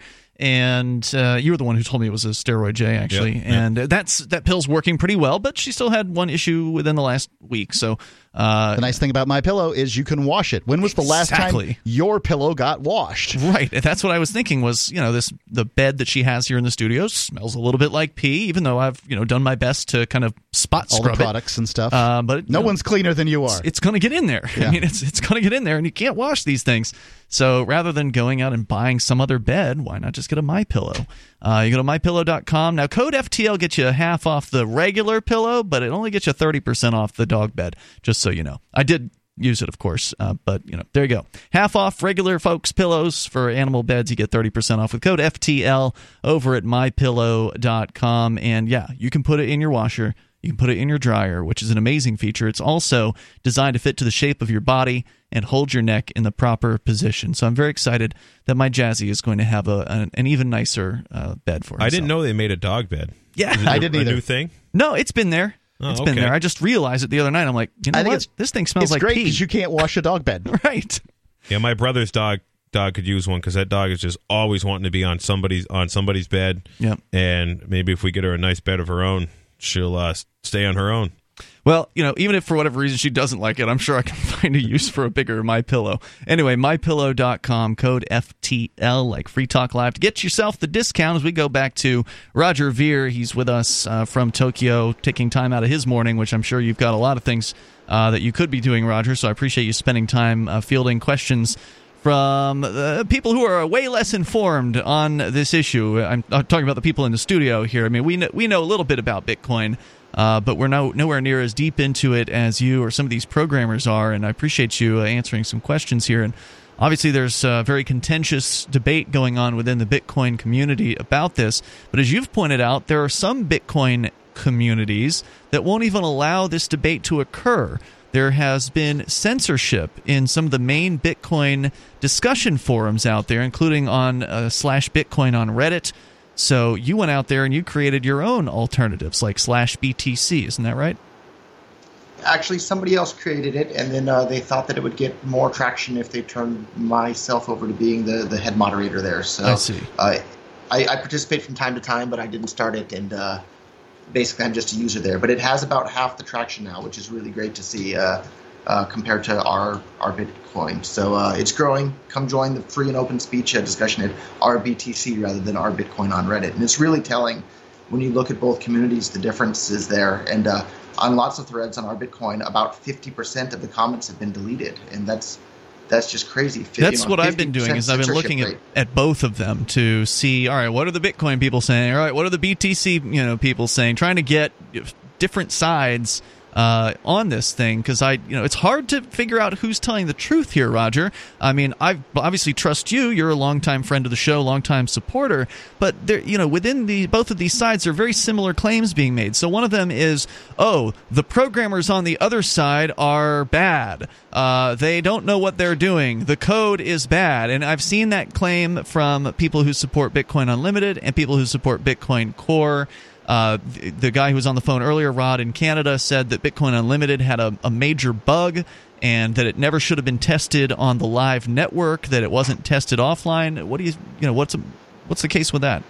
And uh, you were the one who told me it was a steroid, Jay, actually. Yep, yep. And that's that pill's working pretty well, but she still had one issue within the last week. So uh, The nice thing about MyPillow is you can wash it. When was the last Exactly. time your pillow got washed? Right. That's what I was thinking was, you know, this the bed that she has here in the studio smells a little bit like pee, even though I've, you know, done my best to kind of spot All scrub the products and stuff. it. Uh, but no you know, one's cleaner than you are. it's going to get in there. Yeah. I mean, it's it's going to get in there, and you can't wash these things. So rather than going out and buying some other bed, why not just get a MyPillow? Uh, you go to my pillow dot com. Now, code F T L gets you half off the regular pillow, but it only gets you thirty percent off the dog bed, just so you know. I did use it, of course, uh, but, you know, there you go. Half off regular folks' pillows for animal beds. You get thirty percent off with code F T L over at my pillow dot com. And, yeah, you can put it in your washer. You can put it in your dryer, which is an amazing feature. It's also designed to fit to the shape of your body and hold your neck in the proper position. So I'm very excited that my Jazzy is going to have a an, an even nicer uh, bed for herself. I didn't know they made a dog bed. Yeah. Is it I a- didn't a either. new thing? No, it's been there. Oh, It's been okay. there. I just realized it the other night. I'm like, you know I think what? it's- This thing smells It's like great pee. because you can't wash a dog bed. Right. Yeah, my brother's dog dog could use one because that dog is just always wanting to be on somebody's on somebody's bed. Yep. And maybe if we get her a nice bed of her own, she'll uh, stay on her own. Well, you know, even if for whatever reason she doesn't like it, I'm sure I can find a use for a bigger MyPillow. Anyway, my pillow dot com, code F T L, like Free Talk Live, to get yourself the discount as we go back to Roger Veer. He's with us uh, from Tokyo, taking time out of his morning, which I'm sure you've got a lot of things uh, that you could be doing, Roger, so I appreciate you spending time uh, fielding questions from uh, people who are way less informed on this issue. I'm, I'm talking about the people in the studio here. I mean, we know, we know a little bit about Bitcoin, uh, but we're no, nowhere near as deep into it as you or some of these programmers are, and I appreciate you uh, answering some questions here. And obviously, there's a very contentious debate going on within the Bitcoin community about this, but as you've pointed out, there are some Bitcoin communities that won't even allow this debate to occur. There has been censorship in some of the main Bitcoin discussion forums out there, including on uh, slash Bitcoin on Reddit. So you went out there and you created your own alternatives, like slash B T C, isn't that right? Actually, somebody else created it, and then uh, they thought that it would get more traction if they turned myself over to being the, the head moderator there. So I see. Uh, I, I participate from time to time, but I didn't start it, and uh, basically I'm just a user there. But it has about half the traction now, which is really great to see uh, uh, compared to our, our Bitcoin. So uh, it's growing. Come join the free and open speech uh, discussion at R B T C rather than R Bitcoin on Reddit. And it's really telling when you look at both communities, the difference is there. And uh, on lots of threads on our Bitcoin, about fifty percent of the comments have been deleted, and that's that's just crazy. That's you know, what I've been doing is I've been looking at, rate. at both of them to see, all right, what are the Bitcoin people saying? All right, what are the B T C you know people saying? Trying to get different sides uh, on this thing, because I, you know, it's hard to figure out who's telling the truth here, Roger. I mean, I obviously trust you. You're a longtime friend of the show, longtime supporter. But there, you know, within the both of these sides, there are very similar claims being made. So one of them is, oh, the programmers on the other side are bad. Uh, they don't know what they're doing. The code is bad. And I've seen that claim from people who support Bitcoin Unlimited and people who support Bitcoin Core. Uh, the, the guy who was on the phone earlier, Rod in Canada, said that Bitcoin Unlimited had a, a major bug and that it never should have been tested on the live network, that it wasn't tested offline. What do you, you know, what's a, what's the case with that?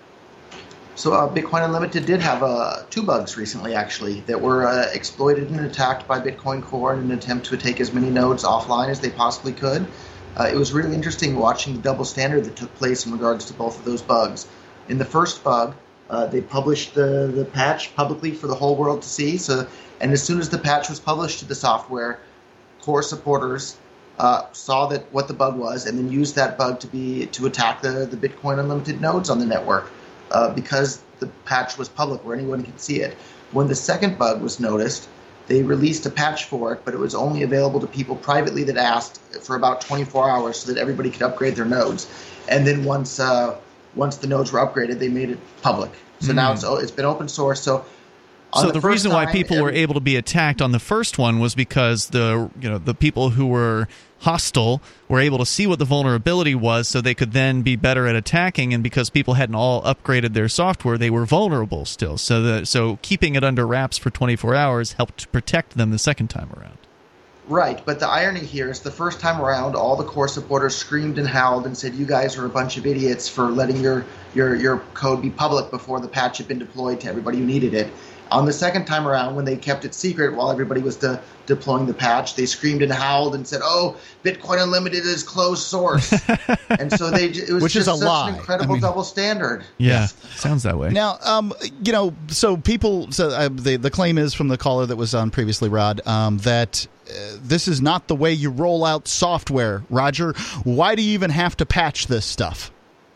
So uh, Bitcoin Unlimited did have uh, two bugs recently, actually, that were uh, exploited and attacked by Bitcoin Core in an attempt to take as many nodes offline as they possibly could. Uh, it was really interesting watching the double standard that took place in regards to both of those bugs. In the first bug, Uh, they published the, the patch publicly for the whole world to see. So, and as soon as the patch was published to the software, Core supporters uh, saw that what the bug was, and then used that bug to be to attack the, the Bitcoin Unlimited nodes on the network uh, because the patch was public where anyone could see it. When the second bug was noticed, they released a patch for it, but it was only available to people privately that asked for about twenty-four hours so that everybody could upgrade their nodes. And then once uh, Once the nodes were upgraded, they made it public. So mm. now it's it's been open source. So, so the, the reason time, why people every, were able to be attacked on the first one was because the you know the people who were hostile were able to see what the vulnerability was, so they could then be better at attacking. And because people hadn't all upgraded their software, they were vulnerable still. So the so keeping it under wraps for twenty-four hours helped protect them the second time around. Right, but the irony here is the first time around, all the Core supporters screamed and howled and said, you guys are a bunch of idiots for letting your, your, your code be public before the patch had been deployed to everybody who needed it. On the second time around, when they kept it secret while everybody was de- deploying the patch, they screamed and howled and said, oh, Bitcoin Unlimited is closed source. And so they it was Which just is a such lie. an incredible I mean, double standard. Yeah, yes. Sounds that way. Now, um, you know, so people, so uh, the, the claim is from the caller that was on previously, Rod, um, that uh, this is not the way you roll out software. Roger, why do you even have to patch this stuff?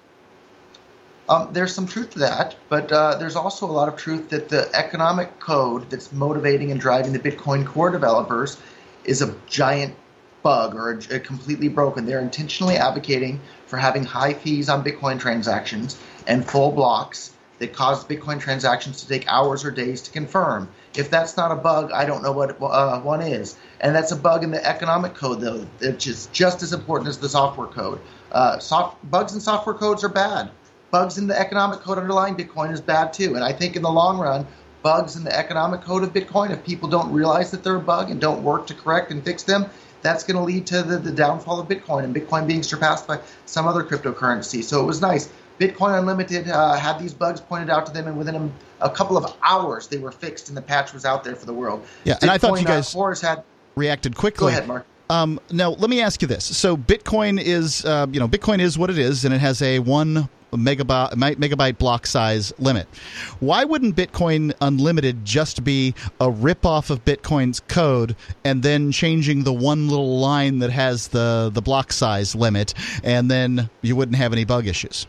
Um, there's some truth to that, but uh, there's also a lot of truth that the economic code that's motivating and driving the Bitcoin Core developers is a giant bug or a, a completely broken. They're intentionally advocating for having high fees on Bitcoin transactions and full blocks that cause Bitcoin transactions to take hours or days to confirm. If that's not a bug, I don't know what uh, one is. And that's a bug in the economic code, though, which is just as important as the software code. Uh, soft, bugs in software codes are bad. Bugs in the economic code underlying Bitcoin is bad too. And I think in the long run, bugs in the economic code of Bitcoin, if people don't realize that they're a bug and don't work to correct and fix them, that's going to lead to the, the downfall of Bitcoin and Bitcoin being surpassed by some other cryptocurrency. So it was nice. Bitcoin Unlimited uh, had these bugs pointed out to them, and within a, a couple of hours, they were fixed and the patch was out there for the world. Yeah, Bitcoin, and I thought you guys uh, Core had reacted quickly. Go ahead, Mark. Um, now, let me ask you this. So Bitcoin is, uh, you know, Bitcoin is what it is, and it has a one megabyte, megabyte block size limit. Why wouldn't Bitcoin Unlimited just be a ripoff of Bitcoin's code and then changing the one little line that has the, the block size limit, and then you wouldn't have any bug issues?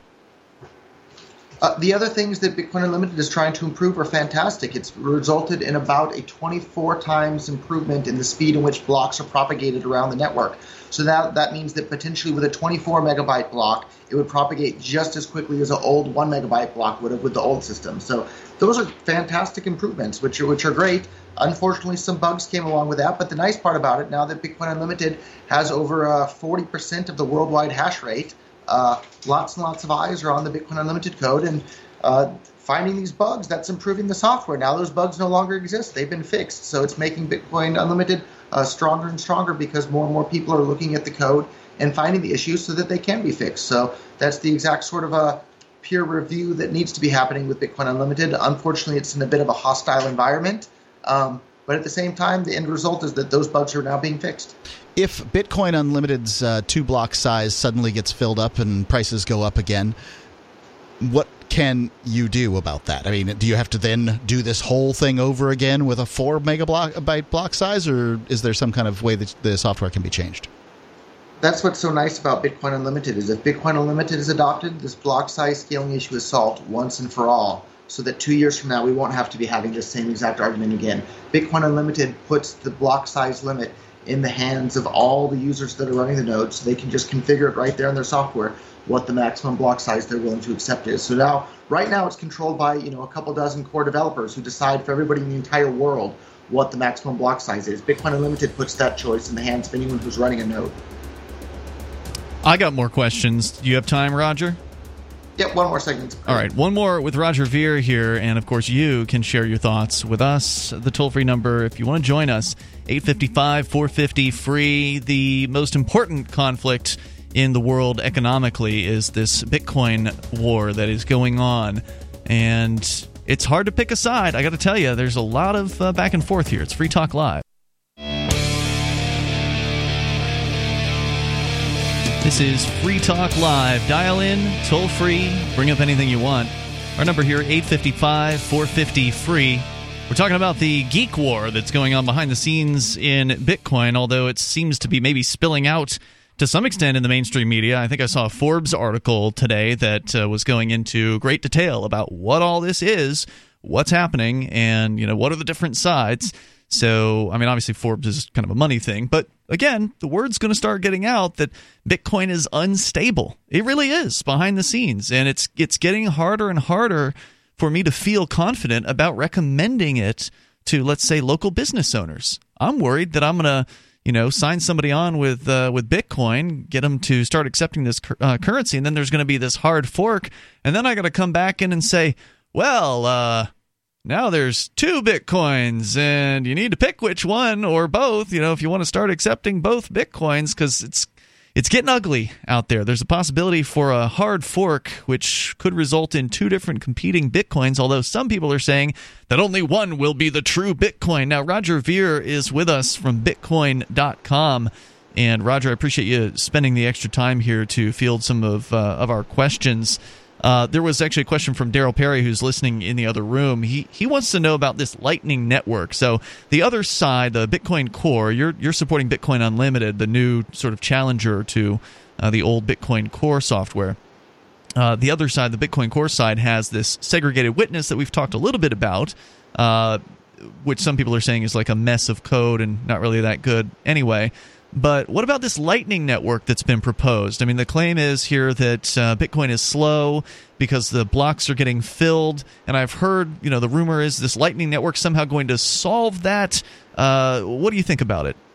Uh, the other things that Bitcoin Unlimited is trying to improve are fantastic. It's resulted in about a twenty-four times improvement in the speed in which blocks are propagated around the network. So that, that means that potentially with a twenty-four megabyte block, it would propagate just as quickly as an old one megabyte block would have with the old system. So those are fantastic improvements, which are, which are great. Unfortunately, some bugs came along with that. But the nice part about it, now that Bitcoin Unlimited has over uh, forty percent of the worldwide hash rate, Uh, lots and lots of eyes are on the Bitcoin Unlimited code, and uh, finding these bugs, that's improving the software. Now those bugs no longer exist. They've been fixed. So it's making Bitcoin Unlimited uh, stronger and stronger because more and more people are looking at the code and finding the issues so that they can be fixed. So that's the exact sort of a peer review that needs to be happening with Bitcoin Unlimited. Unfortunately, it's in a bit of a hostile environment. Um, but at the same time, the end result is that those bugs are now being fixed. If Bitcoin Unlimited's uh, two-block size suddenly gets filled up and prices go up again, what can you do about that? I mean, do you have to then do this whole thing over again with a four megabyte block size, or is there some kind of way that the software can be changed? That's what's so nice about Bitcoin Unlimited is if Bitcoin Unlimited is adopted, this block size scaling issue is solved once and for all. so that two years from now we won't have to be having this same exact argument again. Bitcoin Unlimited puts the block size limit in the hands of all the users that are running the node, so they can just configure it right there in their software what the maximum block size they're willing to accept is. So now, right now, it's controlled by you know a couple dozen core developers who decide for everybody in the entire world what the maximum block size is. Bitcoin Unlimited puts that choice in the hands of anyone who's running a node. I got more questions. Do you have time, Roger? Yep, one more segment. All right, one more with Roger Ver here, and of course you can share your thoughts with us. The toll-free number, if you want to join us, eight five five, four five zero, free. The most important conflict in the world economically is this Bitcoin war that is going on, and it's hard to pick a side. I got to tell you, there's a lot of uh, back and forth here. It's Free Talk Live. This is Free Talk Live. Dial in, toll free, bring up anything you want. Our number here, eight five five, four five zero, free. We're talking about the geek war that's going on behind the scenes in Bitcoin, although it seems to be maybe spilling out to some extent in the mainstream media. I think I saw a Forbes article today that uh, was going into great detail about what all this is, what's happening, and you know what are the different sides. So, I mean, obviously Forbes is kind of a money thing, but again, the word's going to start getting out that Bitcoin is unstable. It really is behind the scenes, and it's it's getting harder and harder for me to feel confident about recommending it to, let's say, local business owners. I'm worried that I'm going to, you know, sign somebody on with uh, with Bitcoin, get them to start accepting this uh, currency, and then there's going to be this hard fork, and then I got to come back in and say, well, uh, now there's two Bitcoins, and you need to pick which one or both, you know, if you want to start accepting both Bitcoins, because it's it's getting ugly out there. There's a possibility for a hard fork, which could result in two different competing Bitcoins, although some people are saying that only one will be the true Bitcoin. Now, Roger Ver is with us from Bitcoin dot com. And, Roger, I appreciate you spending the extra time here to field some of, uh, of our questions. Uh, there was actually a question from Daryl Perry, who's listening in the other room. He he wants to know about this Lightning Network. So the other side, the Bitcoin Core, you're you're supporting Bitcoin Unlimited, the new sort of challenger to uh, the old Bitcoin Core software. Uh, the other side, the Bitcoin Core side, has this segregated witness that we've talked a little bit about, uh, which some people are saying is like a mess of code and not really that good anyway. But what about this Lightning Network that's been proposed? I mean, the claim is here that uh, Bitcoin is slow because the blocks are getting filled. And I've heard, you know, the rumor is this Lightning Network somehow going to solve that. Uh, what do you think about it?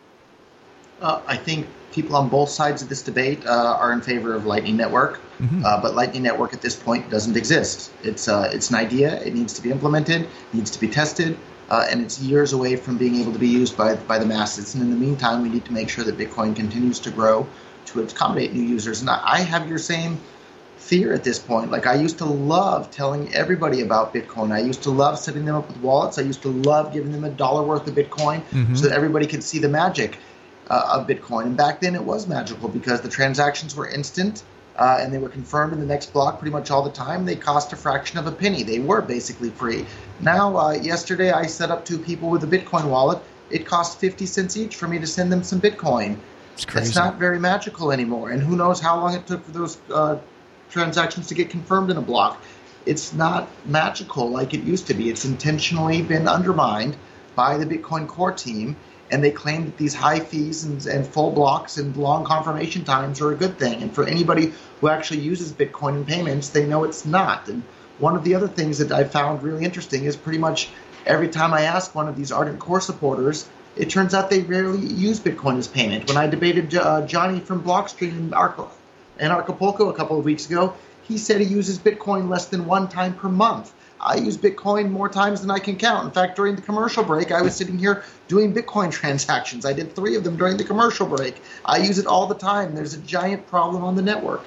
Uh, I think people on both sides of this debate uh, are in favor of Lightning Network. Mm-hmm. Uh, but Lightning Network at this point doesn't exist. It's uh, it's an idea. It needs to be implemented, needs to be tested. Uh, and it's years away from being able to be used by by the masses. And in the meantime, we need to make sure that Bitcoin continues to grow to accommodate new users. And I, I have your same fear at this point. Like, I used to love telling everybody about Bitcoin. I used to love setting them up with wallets. I used to love giving them a dollar worth of Bitcoin mm-hmm. so that everybody could see the magic uh, of Bitcoin. And back then it was magical because the transactions were instant. Uh, and they were confirmed in the next block pretty much all the time. They cost a fraction of a penny. They were basically free. Now, uh, yesterday I set up two people with a Bitcoin wallet. It cost fifty cents each for me to send them some Bitcoin. It's crazy. It's not very magical anymore. And who knows how long it took for those uh, transactions to get confirmed in a block. It's not magical like it used to be. It's intentionally been undermined by the Bitcoin Core team. And they claim that these high fees and, and full blocks and long confirmation times are a good thing. And for anybody who actually uses Bitcoin in payments, they know it's not. And one of the other things that I found really interesting is pretty much every time I ask one of these ardent Core supporters, it turns out they rarely use Bitcoin as payment. When I debated uh, Johnny from Blockstream in, Arco- in Acapulco a couple of weeks ago, he said he uses Bitcoin less than one time per month. I use Bitcoin more times than I can count. In fact, during the commercial break, I was sitting here doing Bitcoin transactions. I did three of them during the commercial break. I use it all the time. There's a giant problem on the network.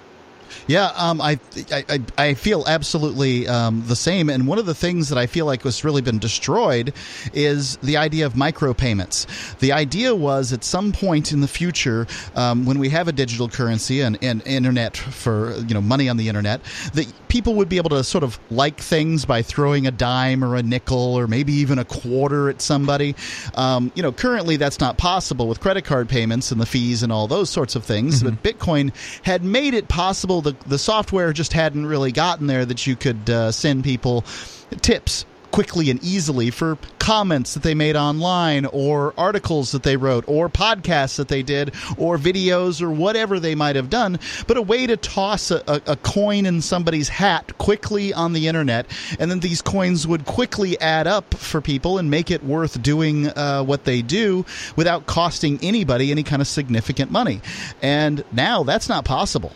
Yeah, um, I, I I feel absolutely um, the same. And one of the things that I feel like has really been destroyed is the idea of micropayments. The idea was at some point in the future, um, when we have a digital currency and, and internet for you know money on the internet, that people would be able to sort of like things by throwing a dime or a nickel or maybe even a quarter at somebody. Um, you know, currently that's not possible with credit card payments and the fees and all those sorts of things. Mm-hmm. But Bitcoin had made it possible people, the the software just hadn't really gotten there that you could uh, send people tips quickly and easily for comments that they made online, or articles that they wrote, or podcasts that they did, or videos, or whatever they might have done, but a way to toss a, a, a coin in somebody's hat quickly on the internet, and then these coins would quickly add up for people and make it worth doing uh, what they do without costing anybody any kind of significant money. And now that's not possible.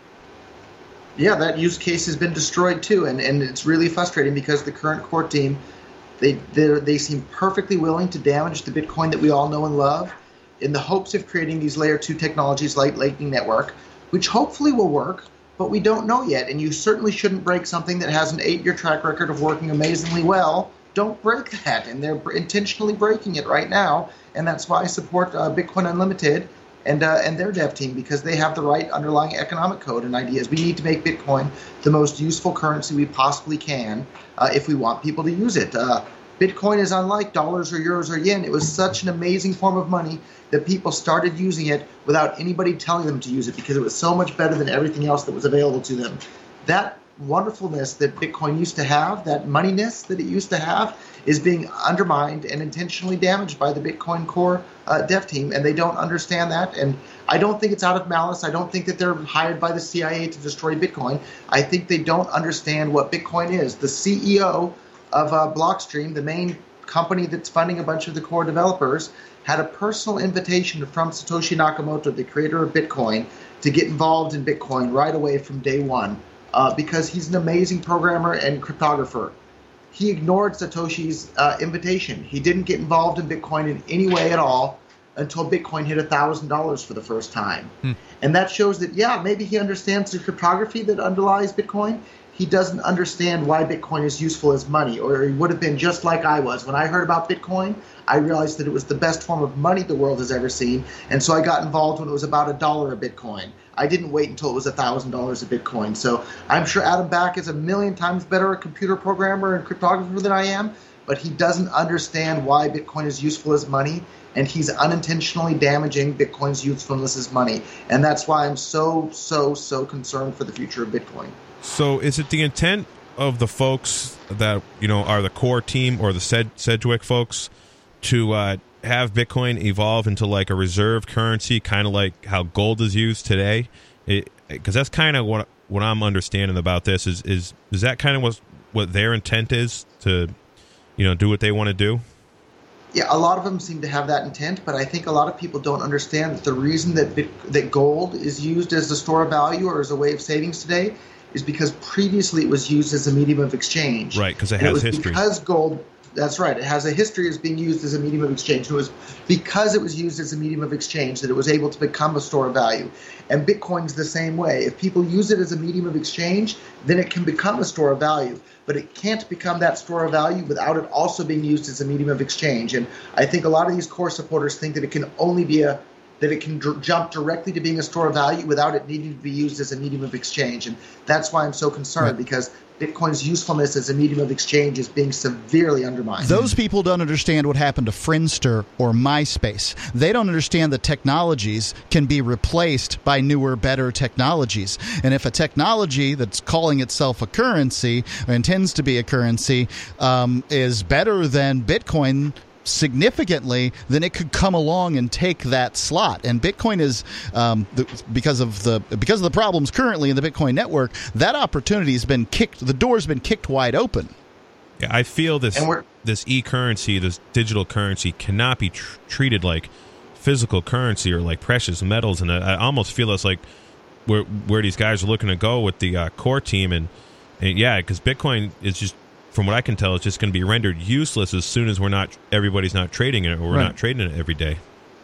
Yeah, that use case has been destroyed too, and, and it's really frustrating because the current core team, they they seem perfectly willing to damage the Bitcoin that we all know and love in the hopes of creating these layer two technologies like Lightning Network, which hopefully will work, but we don't know yet. And you certainly shouldn't break something that has an eight-year track record of working amazingly well. Don't break that, and they're intentionally breaking it right now, and that's why I support uh, Bitcoin Unlimited and uh, and their dev team, because they have the right underlying economic code and ideas. We need to make Bitcoin the most useful currency we possibly can uh, if we want people to use it. Uh, Bitcoin is unlike dollars or euros or yen. It was such an amazing form of money that people started using it without anybody telling them to use it because it was so much better than everything else that was available to them. That wonderfulness that Bitcoin used to have, that moneyness that it used to have, is being undermined and intentionally damaged by the Bitcoin Core uh, dev team, and they don't understand that. And I don't think it's out of malice. I don't think that they're hired by the C I A to destroy Bitcoin. I think they don't understand what Bitcoin is. The C E O of uh, Blockstream, the main company that's funding a bunch of the core developers, had a personal invitation from Satoshi Nakamoto, the creator of Bitcoin, to get involved in Bitcoin right away from day one. Uh, because he's an amazing programmer and cryptographer. He ignored Satoshi's uh, invitation. He didn't get involved in Bitcoin in any way at all until Bitcoin hit one thousand dollars for the first time. Hmm. And that shows that, yeah, maybe he understands the cryptography that underlies Bitcoin. He doesn't understand why Bitcoin is useful as money, or he would have been just like I was. When I heard about Bitcoin, I realized that it was the best form of money the world has ever seen, and so I got involved when it was about a dollar a Bitcoin. I didn't wait until it was one thousand dollars a Bitcoin. So I'm sure Adam Back is a million times better a computer programmer and cryptographer than I am, but he doesn't understand why Bitcoin is useful as money, and he's unintentionally damaging Bitcoin's usefulness as money. And that's why I'm so, so, so concerned for the future of Bitcoin. So is it the intent of the folks that, you know, are the core team or the Sed- Sedgwick folks to uh, have Bitcoin evolve into like a reserve currency, kind of like how gold is used today? Because that's kind of what what I'm understanding about this. Is is is that kind of what what their intent is, to, you know, do what they want to do? Yeah, a lot of them seem to have that intent, but I think a lot of people don't understand that the reason that Bit- that gold is used as a store of value or as a way of savings today is because previously it was used as a medium of exchange. Right, because it and has it was history. Because gold, that's right, it has a history as being used as a medium of exchange. It was because it was used as a medium of exchange that it was able to become a store of value. And Bitcoin's the same way. If people use it as a medium of exchange, then it can become a store of value. But it can't become that store of value without it also being used as a medium of exchange. And I think a lot of these core supporters think that it can only be a that it can dr- jump directly to being a store of value without it needing to be used as a medium of exchange. And that's why I'm so concerned, right. Because Bitcoin's usefulness as a medium of exchange is being severely undermined. Those people don't understand what happened to Friendster or MySpace. They don't understand that technologies can be replaced by newer, better technologies. And if a technology that's calling itself a currency, or intends to be a currency, um, is better than Bitcoin significantly, then it could come along and take that slot. And Bitcoin is um, the, because of the because of the problems currently in the Bitcoin network, that opportunity has been kicked. The door's been kicked wide open. Yeah, I feel this this e-currency, this digital currency, cannot be tr- treated like physical currency or like precious metals. And I, I almost feel that's like where where these guys are looking to go with the uh, core team. And, and yeah, because Bitcoin is just, from what I can tell, it's just going to be rendered useless as soon as we're not, everybody's not trading it, or we're right. not trading it every day.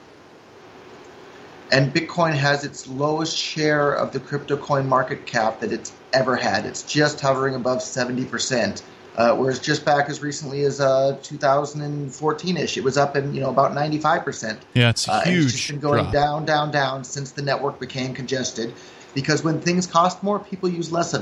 And Bitcoin has its lowest share of the crypto coin market cap that it's ever had. It's just hovering above seventy percent, uh, whereas just back as recently as uh, two thousand fourteen-ish, it was up in, you know, about ninety-five percent. Yeah, it's uh, huge. And it's just been going drop. down, down, down since the network became congested. Because when things cost more, people use less of it.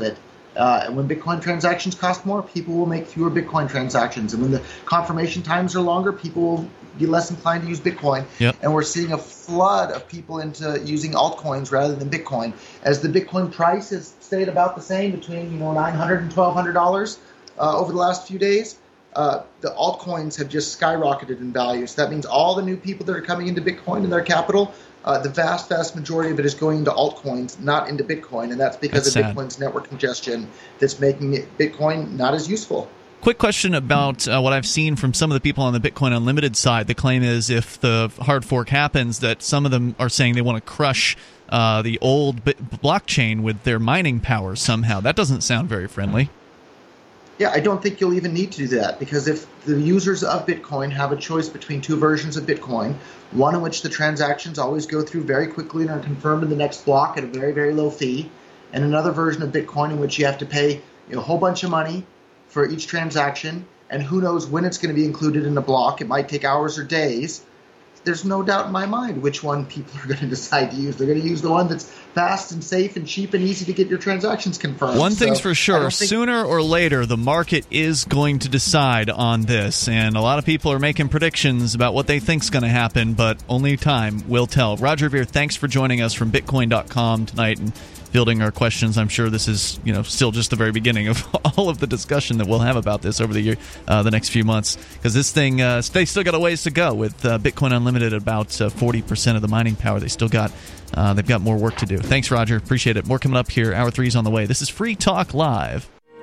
Uh, and when Bitcoin transactions cost more, people will make fewer Bitcoin transactions. And when the confirmation times are longer, people will be less inclined to use Bitcoin. Yep. And we're seeing a flood of people into using altcoins rather than Bitcoin. As the Bitcoin price has stayed about the same, between you know nine hundred dollars and twelve hundred dollars uh, over the last few days, uh, the altcoins have just skyrocketed in value. So that means all the new people that are coming into Bitcoin and their capital, Uh, the vast, vast majority of it is going into altcoins, not into Bitcoin, and that's because That's of sad. Bitcoin's network congestion that's making it, Bitcoin not as useful. Quick question about uh, what I've seen from some of the people on the Bitcoin Unlimited side. The claim is if the hard fork happens, that some of them are saying they want to crush uh, the old bit- blockchain with their mining power somehow. That doesn't sound very friendly. Yeah, I don't think you'll even need to do that, because if the users of Bitcoin have a choice between two versions of Bitcoin, one in which the transactions always go through very quickly and are confirmed in the next block at a very, very low fee, and another version of Bitcoin in which you have to pay you know, a whole bunch of money for each transaction, and who knows when it's going to be included in the block. It might take hours or days. There's no doubt in my mind which one people are going to decide to use. They're going to use the one that's fast and safe and cheap and easy to get your transactions confirmed. One thing's So for I sure, don't think- sooner or later, the market is going to decide on this, and a lot of people are making predictions about what they think's going to happen, but only time will tell. Roger Ver, thanks for joining us from Bitcoin dot com tonight and fielding our questions. I'm sure this is, you know, still just the very beginning of all of the discussion that we'll have about this over the year, uh, the next few months, because this thing, uh, they still got a ways to go with uh, Bitcoin Unlimited, about uh, forty percent of the mining power. They still got, uh, they've got more work to do. Thanks, Roger. Appreciate it. More coming up here. Hour three is on the way. This is Free Talk Live.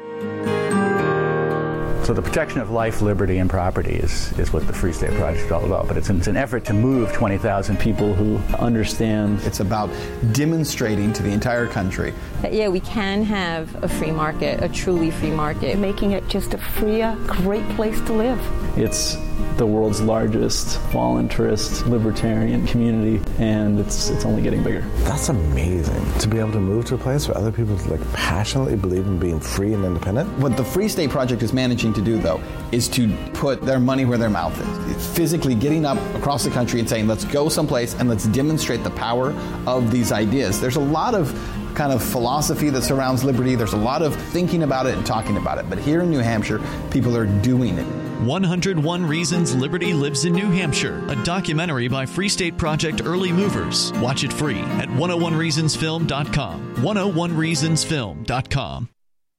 So the protection of life, liberty, and property is, is what the Free State Project is all about. But it's an, it's an effort to move twenty thousand people who understand. It's about demonstrating to the entire country that, yeah, we can have a free market, a truly free market. Making it just a freer, great place to live. It's the world's largest voluntarist libertarian community, and it's it's only getting bigger. That's amazing, to be able to move to a place where other people like passionately believe in being free and independent. What the Free State Project is managing to do, though, is to put their money where their mouth is. It's physically getting up across the country and saying, let's go someplace and let's demonstrate the power of these ideas. There's a lot of kind of philosophy that surrounds liberty. There's a lot of thinking about it and talking about it. But here in New Hampshire, people are doing it. one hundred one Reasons Liberty Lives in New Hampshire, a documentary by Free State Project Early Movers. Watch it free at one oh one reasons film dot com. one oh one reasons film dot com.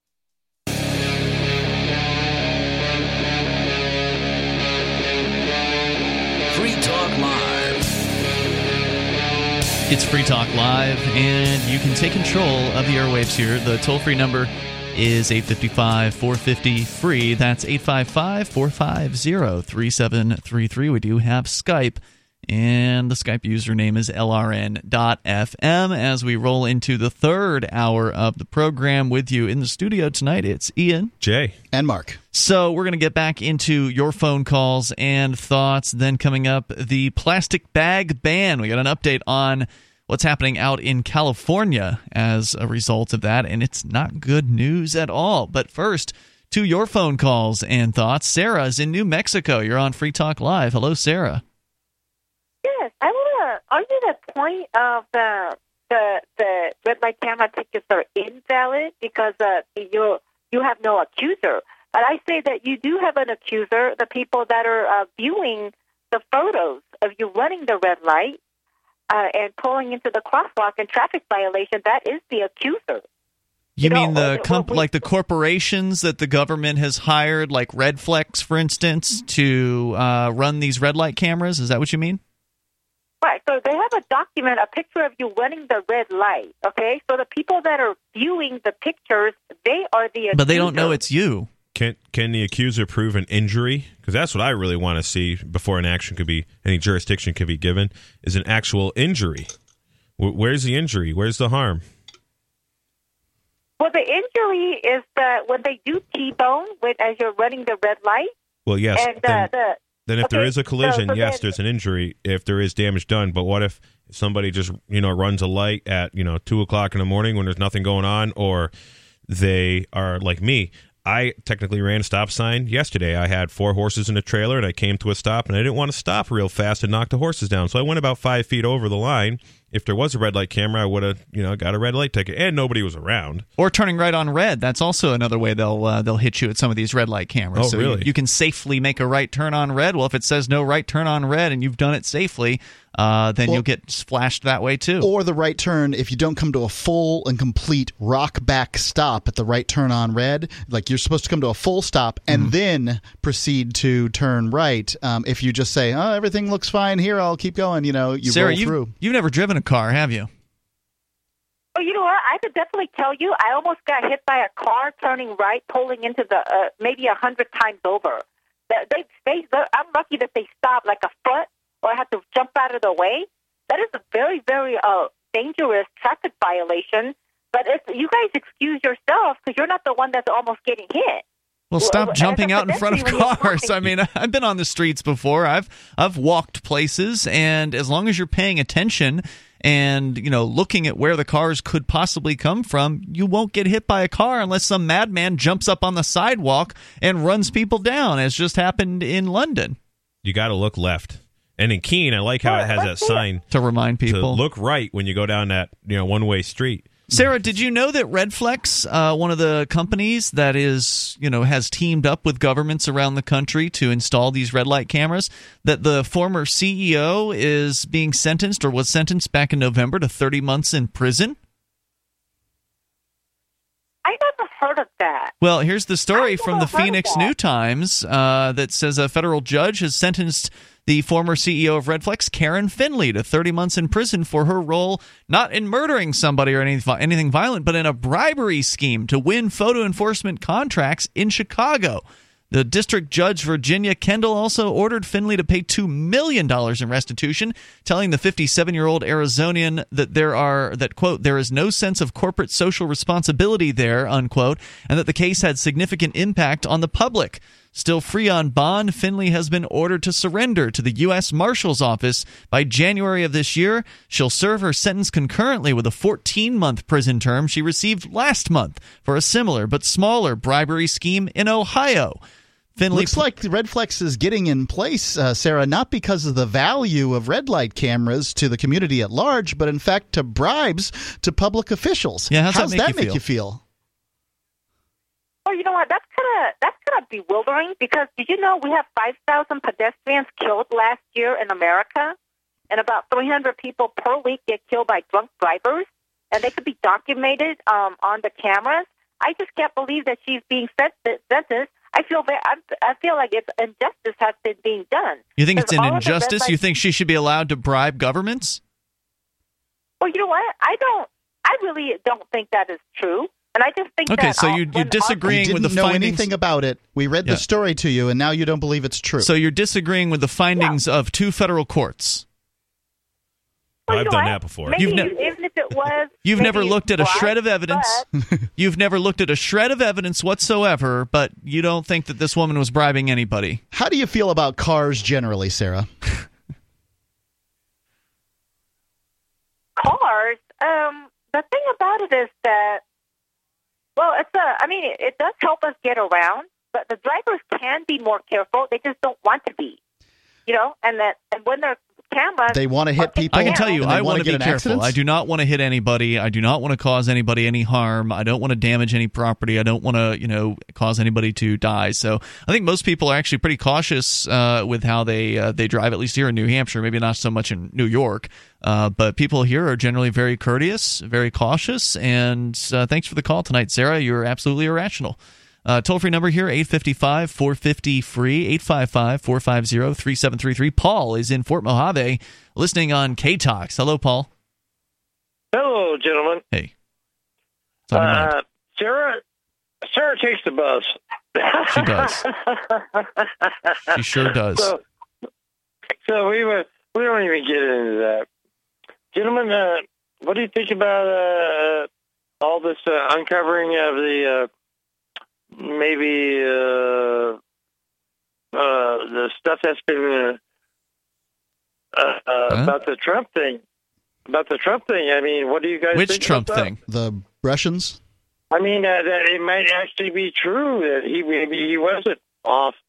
Free Talk Live. It's Free Talk Live, and you can take control of the airwaves here. The toll-free number is eight five five, four five zero, free. That's eight five five, four five zero, three seven three three. We do have Skype, and the Skype username is L R N dot F M. As we roll into the third hour of the program with you in the studio tonight, it's Ian, Jay, and Mark. So we're going to get back into your phone calls and thoughts. Then coming up, the plastic bag ban. We got an update on what's happening out in California as a result of that, and it's not good news at all. But first, to your phone calls and thoughts. Sarah is in New Mexico. You're on Free Talk Live. Hello, Sarah. Yes, I want to argue the point of the the the red light camera tickets are invalid because uh, you you have no accuser. But I say that you do have an accuser, the people that are uh, viewing the photos of you running the red light uh, and pulling into the crosswalk and traffic violation. That is the accuser. You, You mean know, the comp- we- like the corporations that the government has hired, like Redflex, for instance, to uh, run these red light cameras? Is that what you mean? Right, so they have a document, a picture of you running the red light, okay? So the people that are viewing the pictures, they are the accuser. But they don't know it's you. Can can the accuser prove an injury? Because that's what I really want to see before an action could be, any jurisdiction could be given, is an actual injury. W- where's the injury? Where's the harm? Well, the injury is that when they do T-bone with, as you're running the red light. Well, yes. And then, uh, the, then if okay, there is a collision, so, so yes, then, there's an injury if there is damage done. But what if somebody just, you know, runs a light at, you know, two o'clock in the morning when there's nothing going on, or they are like me? I technically ran a stop sign yesterday. I had four horses in a trailer, and I came to a stop, and I didn't want to stop real fast and knock the horses down. So I went about five feet over the line, if there was a red light camera, I would have, you know, got a red light ticket, and nobody was around. Or turning right on red. That's also another way they'll uh, they'll hit you at some of these red light cameras. Oh, so really? You, you can safely make a right turn on red. Well, if it says no right turn on red and you've done it safely, uh, then well, you'll get flashed that way too. Or the right turn if you don't come to a full and complete rock back stop at the right turn on red. Like you're supposed to come to a full stop and mm-hmm. then proceed to turn right. Um, if you just say, "Oh, everything looks fine here, I'll keep going," you know, you Sarah, roll you've, through. You've never driven a car, have you? Oh, you know what? I could definitely tell you, I almost got hit by a car turning right, pulling into the uh, maybe a hundred times over. They, they, they, I'm lucky that they stopped like a foot, or I had to jump out of the way. That is a very, very uh, dangerous traffic violation. But it's, you guys excuse yourself because you're not the one that's almost getting hit. Well, stop Well, jumping as a out in front of pedestrian, cars. I mean, I've been on the streets before. I've I've walked places, and as long as you're paying attention and, you know, looking at where the cars could possibly come from, you won't get hit by a car unless some madman jumps up on the sidewalk and runs people down, as just happened in London. You got to look left. And in Keene, I like how it has that sign to remind people to look right when you go down that, you know, one-way street. Sarah, did you know that Redflex, uh, one of the companies that is, you know, has teamed up with governments around the country to install these red light cameras, that the former C E O is being sentenced or was sentenced back in November to thirty months in prison? I never heard of that. Well, here's the story from the heard of Phoenix that. New Times uh, that says a federal judge has sentenced the former C E O of Redflex, Karen Finley, to thirty months in prison for her role not in murdering somebody or anything, anything violent, but in a bribery scheme to win photo enforcement contracts in Chicago. The district judge, Virginia Kendall, also ordered Finley to pay two million dollars in restitution, telling the fifty-seven-year-old Arizonian that there are that, quote, there is no sense of corporate social responsibility there, unquote, and that the case had significant impact on the public. Still free on bond, Finley has been ordered to surrender to the U S Marshal's Office by January of this year. She'll serve her sentence concurrently with a fourteen-month prison term she received last month for a similar but smaller bribery scheme in Ohio. Finley Looks like the Redflex is getting in place, uh, Sarah, not because of the value of red light cameras to the community at large, but in fact to bribes to public officials. Yeah, how's that how's make that you make feel? you feel? Oh, you know what? That's kind of that's kind of bewildering because did you know we have five thousand pedestrians killed last year in America, and about three hundred people per week get killed by drunk drivers, and they could be documented um, on the cameras. I just can't believe that she's being sentenced. I feel very, I feel like it's injustice has been being done. You think it's an all of the red injustice? light- You think she should be allowed to bribe governments? Well, you know what? I don't. I really don't think that is true. And I just think Okay, that so all- you- you're when disagreeing You with didn't the know findings- anything about it. We read Yeah. the story to you, and now you don't believe it's true. So you're disagreeing with the findings of two federal courts. Well, you I've know done what? that before. Maybe You've ne- even if it was, You've maybe never looked at a bribe, shred of evidence. but- You've never looked at a shred of evidence whatsoever, but you don't think that this woman was bribing anybody. How do you feel about cars generally, Sarah? Cars. Um, the thing about it is that, well, it's a. I mean, it, it does help us get around, but the drivers can be more careful. They just don't want to be, you know. And that, and when they're cameras, They want to hit people. I can tell you, and they I want want to get be in careful. accidents? I do not want to hit anybody. I do not want to cause anybody any harm. I don't want to damage any property. I don't want to, you know, cause anybody to die. So I think most people are actually pretty cautious uh, with how they uh, they drive. At least here in New Hampshire, maybe not so much in New York. Uh, but people here are generally very courteous, very cautious. And uh, thanks for the call tonight, Sarah. You're absolutely irrational. Uh, toll-free number here, eight five five, four five zero, free, eight five five, four five zero, three seven three three. Paul is in Fort Mojave, listening on K-Talks. Hello, Paul. Hello, gentlemen. Hey. What's on your mind? Uh, Sarah, Sarah takes the bus. She does. She sure does. So, so we were, we don't even get into that. Gentlemen, uh, what do you think about uh, all this uh, uncovering of the uh, maybe uh, uh, the stuff that's been uh, uh, Huh? about the Trump thing? About the Trump thing. I mean, what do you guys Which think Trump about that? thing? The Russians? I mean, uh, that it might actually be true that he maybe he wasn't off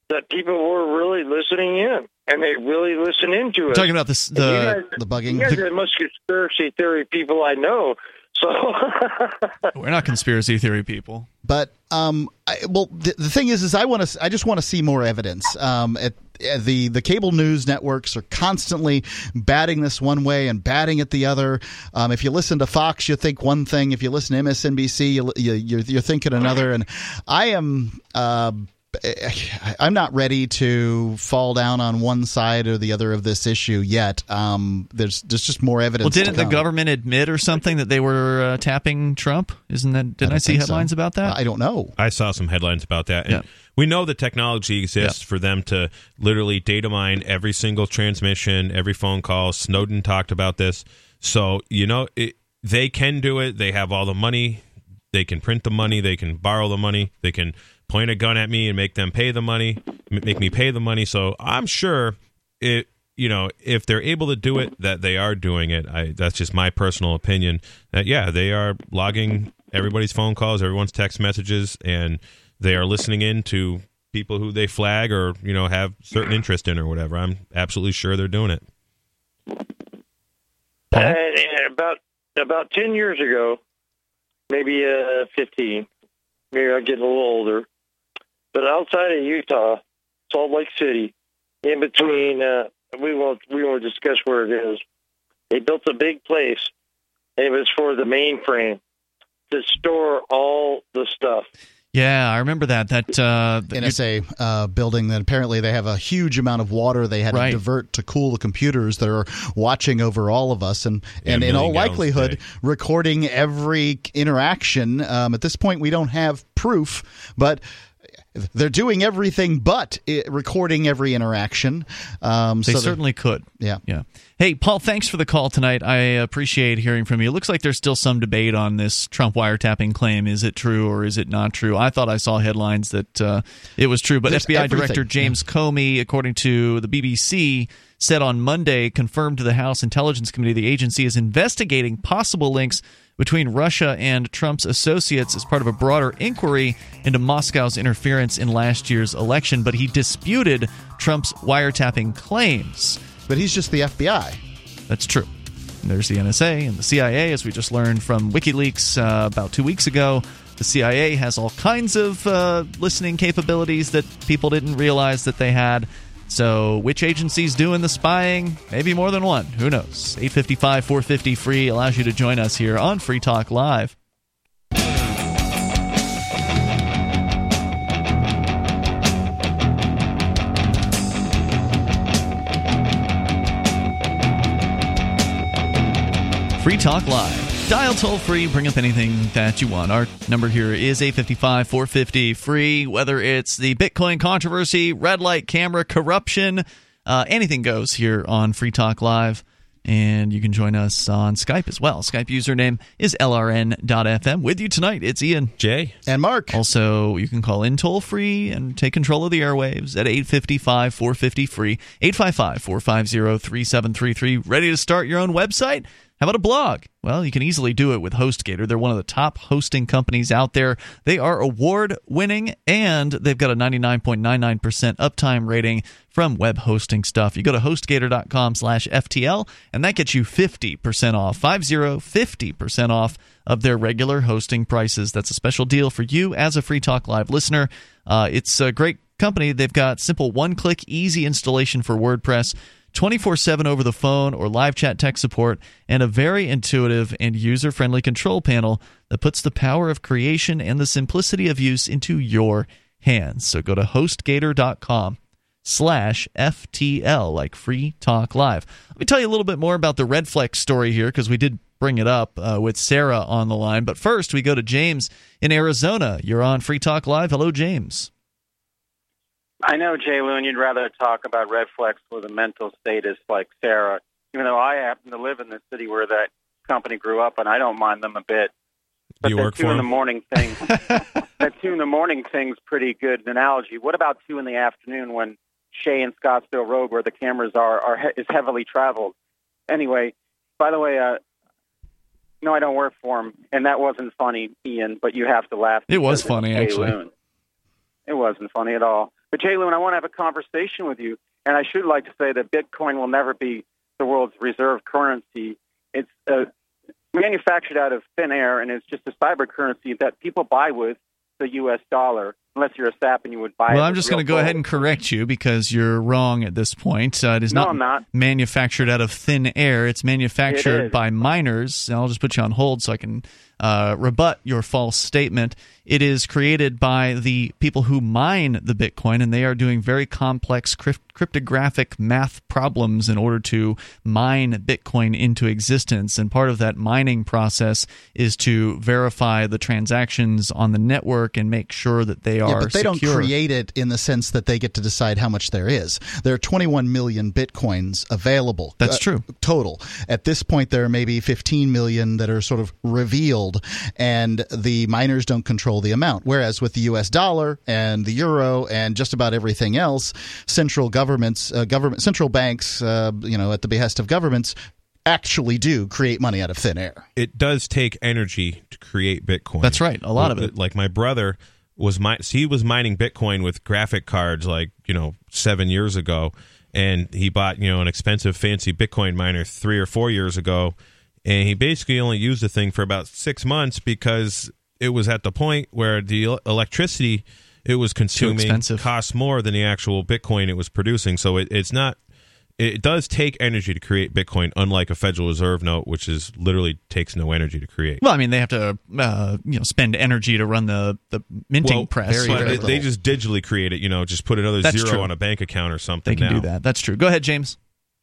that people were really listening in, and they really listen into it. Talking about this, the guys, the bugging. You guys are the most conspiracy theory people I know. So we're not conspiracy theory people. But um, I, well, the, the thing is, is I want to, I just want to see more evidence. Um, at, at the the cable news networks are constantly batting this one way and batting it the other. Um, if you listen to Fox, you think one thing. If you listen to M S N B C, you, you, you're, you're thinking another. And I am. Uh, I'm not ready to fall down on one side or the other of this issue yet. Um, there's there's just more evidence. Well, didn't to the come. government admit or something that they were uh, tapping Trump? Isn't that? Didn't I, I see headlines so. about that? I don't know. I saw some headlines about that. And yeah. we know the technology exists yeah. for them to literally data mine every single transmission, every phone call. Snowden talked about this. So, you know, it, they can do it. They have all the money. They can print the money. They can borrow the money. They can point a gun at me and make them pay the money, make me pay the money. So I'm sure it, you know, if they're able to do it, that they are doing it. I, that's just my personal opinion. That yeah, they are logging everybody's phone calls, everyone's text messages, and they are listening in to people who they flag or you know have certain interest in or whatever. I'm absolutely sure they're doing it. Uh, and about about ten years ago, maybe uh, fifteen. Maybe I'm getting a little older. But outside of Utah, Salt Lake City, in between, uh, we won't we won't discuss where it is. They built a big place, and it was for the mainframe to store all the stuff. Yeah, I remember that. That uh, N S A uh, building that apparently they have a huge amount of water they had right. to divert to cool the computers that are watching over all of us, and, yeah, and in all likelihood recording every interaction. Um, at this point, we don't have proof, but they're doing everything but it, recording every interaction. Um, they so certainly could. Yeah. Yeah. Hey, Paul, thanks for the call tonight. I appreciate hearing from you. It looks like there's still some debate on this Trump wiretapping claim. Is it true or is it not true? I thought I saw headlines that uh, it was true, but there's F B I everything. Director James yeah. Comey, according to the B B C, said on Monday, confirmed to the House Intelligence Committee the agency is investigating possible links between Russia and Trump's associates as part of a broader inquiry into Moscow's interference in last year's election, but he disputed Trump's wiretapping claims. But he's just the F B I. That's true. And there's the N S A and the C I A, as we just learned from WikiLeaks uh, about two weeks ago. The C I A has all kinds of uh, listening capabilities that people didn't realize that they had. So which agency's doing the spying? Maybe more than one. Who knows? eight five five, four five zero, free allows you to join us here on Free Talk Live. Free Talk Live. Dial toll free, bring up anything that you want. Our number here is eight five five, four five zero, free. Whether it's the Bitcoin controversy, red light camera corruption, uh, anything goes here on Free Talk Live. And you can join us on Skype as well. Skype username is L R N dot F M. With you tonight, it's Ian, Jay, and Mark. Also, you can call in toll free and take control of the airwaves at eight five five, four five zero, free. eight five five, four five zero, three seven three three. Ready to start your own website? How about a blog? Well, you can easily do it with HostGator. They're one of the top hosting companies out there. They are award-winning, and they've got a ninety-nine point nine nine percent uptime rating from web hosting stuff. You go to HostGator.com slash FTL, and that gets you fifty percent off, five zero, fifty percent off of their regular hosting prices. That's a special deal for you as a Free Talk Live listener. Uh, it's a great company. They've got simple one-click, easy installation for WordPress, twenty-four seven over the phone or live chat tech support, and a very intuitive and user-friendly control panel that puts the power of creation and the simplicity of use into your hands. So go to HostGator.com slash FTL, like Free Talk Live. Let me tell you a little bit more about the Redflex story here, because we did bring it up uh, with Sarah on the line. But first, we go to James in Arizona. You're on Free Talk Live. Hello, James. I know, Jay Loon, you'd rather talk about Redflex with a mental status like Sarah, even though I happen to live in the city where that company grew up, and I don't mind them a bit. But you that work two for in them? the morning thing, that two in the morning thing's pretty good analogy. What about two in the afternoon when Shea and Scottsdale Road, where the cameras are, are he- is heavily traveled? Anyway, by the way, uh, no, I don't work for him, and that wasn't funny, Ian. But you have to laugh. It was because funny, it's Jay actually. Loon. It wasn't funny at all. But Jay Loon, I want to have a conversation with you, and I should like to say that Bitcoin will never be the world's reserve currency. It's uh, manufactured out of thin air, and it's just a cyber currency that people buy with the U S dollar. Unless you're a sap and you would buy it. Well, I'm just going to go gold. ahead and correct you because you're wrong at this point. Uh, it is No, not, I'm not. manufactured out of thin air. It's manufactured It is. by miners. And I'll just put you on hold so I can uh, rebut your false statement. It is created by the people who mine the Bitcoin, and they are doing very complex crypt- cryptographic math problems in order to mine Bitcoin into existence. And part of that mining process is to verify the transactions on the network and make sure that they are Yeah, but they secure. don't create it in the sense that they get to decide how much there is. There are twenty-one million Bitcoins available. That's uh, true. Total. At this point, there are maybe fifteen million that are sort of revealed, and the miners don't control the amount. Whereas with the U S dollar and the euro and just about everything else, central governments, uh, government, central banks, uh, you know, at the behest of governments, actually do create money out of thin air. It does take energy to create Bitcoin. That's right, a lot of it. Like my brother was mi- he was mining Bitcoin with graphic cards like, you know, seven years ago, and he bought, you know, an expensive fancy Bitcoin miner three or four years ago, and he basically only used the thing for about six months because it was at the point where the el- electricity it was consuming expensive. cost more than the actual Bitcoin it was producing. So it, it's not. It does take energy to create Bitcoin, unlike a Federal Reserve note, which is literally takes no energy to create. Well, I mean, they have to uh, you know spend energy to run the, the minting well, press. Very, But very they, they just digitally create it. You know, just put another That's zero true. on a bank account or something. They can now. do that. That's true. Go ahead, James.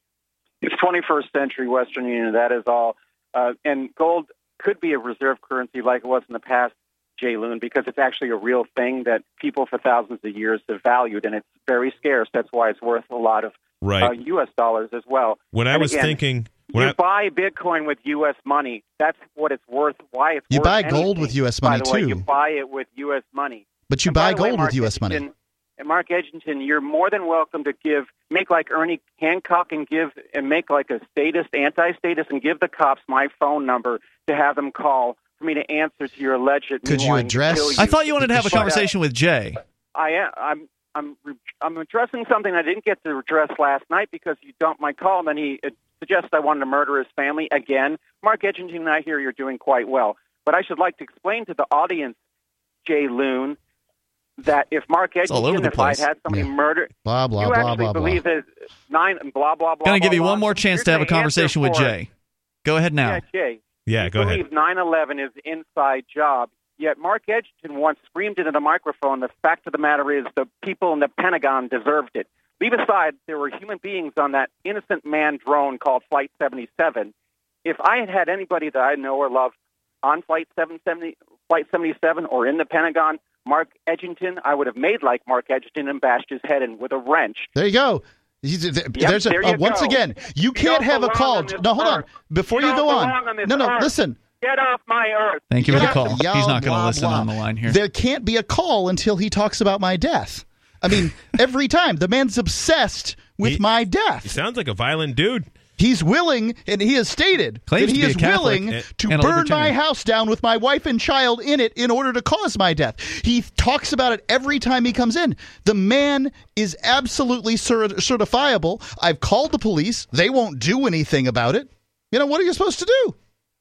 It's twenty-first century Western Union. That is all. Uh, and gold could be a reserve currency like it was in the past, Jay Loon, because it's actually a real thing that people for thousands of years have valued, and it's very scarce. That's why it's worth a lot of Right. uh, U S dollars as well. When I And was again, thinking, when you I, buy Bitcoin with U S money. That's what it's worth. Why it's You worth buy gold anything, with U S by money, the way. too. You buy it with U S money. But you And by buy the way, gold Mark with U S money. Edgington- And Mark Edgington, you're more than welcome to give, make like Ernie Hancock and give and make like a statist, anti-statist, and give the cops my phone number to have them call for me to answer to your alleged. Could you wanting to address- kill you. I thought you wanted to have a But, uh, conversation with Jay. I am. I'm. I'm. I'm addressing something I didn't get to address last night because you dumped my call, and then he uh, suggested I wanted to murder his family again. Mark Edgington and I hear you're doing quite well, but I should like to explain to the audience, Jay Loon, that if Mark all over Edgington, the if I place. had somebody Yeah. murdered, Blah, blah, you blah, actually blah, blah. believe that nine blah blah blah. Going to give blah, you blah. one more chance You're to have a gonna answer conversation with for it. Jay. Go ahead now. Yeah, Jay. yeah, you go ahead. believe nine eleven is an inside job, yet Mark Edgington once screamed into the microphone, the fact of the matter is the people in the Pentagon deserved it. Leave aside, there were human beings on that innocent man drone called Flight seventy-seven. If I had had anybody that I know or love on Flight seven seventy, Flight seventy-seven or in the Pentagon, Mark Edgington, I would have made like Mark Edgington and bashed his head in with a wrench. There you go. He's- There's a, there you uh, once go. again, you You can't don't have a belong call. on this No, hold on. earth. Before You you, don't go on. belong on this no, no, earth. listen. Get off my earth. Thank you for the call. Yeah, He's not going to blah, listen blah. on the line here. There can't be a call until he talks about my death. I mean, every time. The man's obsessed with He- my He death. sounds like a violent dude. He's willing, and he has stated Claims that he to be is a Catholic willing and- to and a burn my libertarian. house down with my wife and child in it in order to cause my death. He talks about it every time he comes in. The man is absolutely cer- certifiable. I've called the police. They won't do anything about it. You know, what are you supposed to do?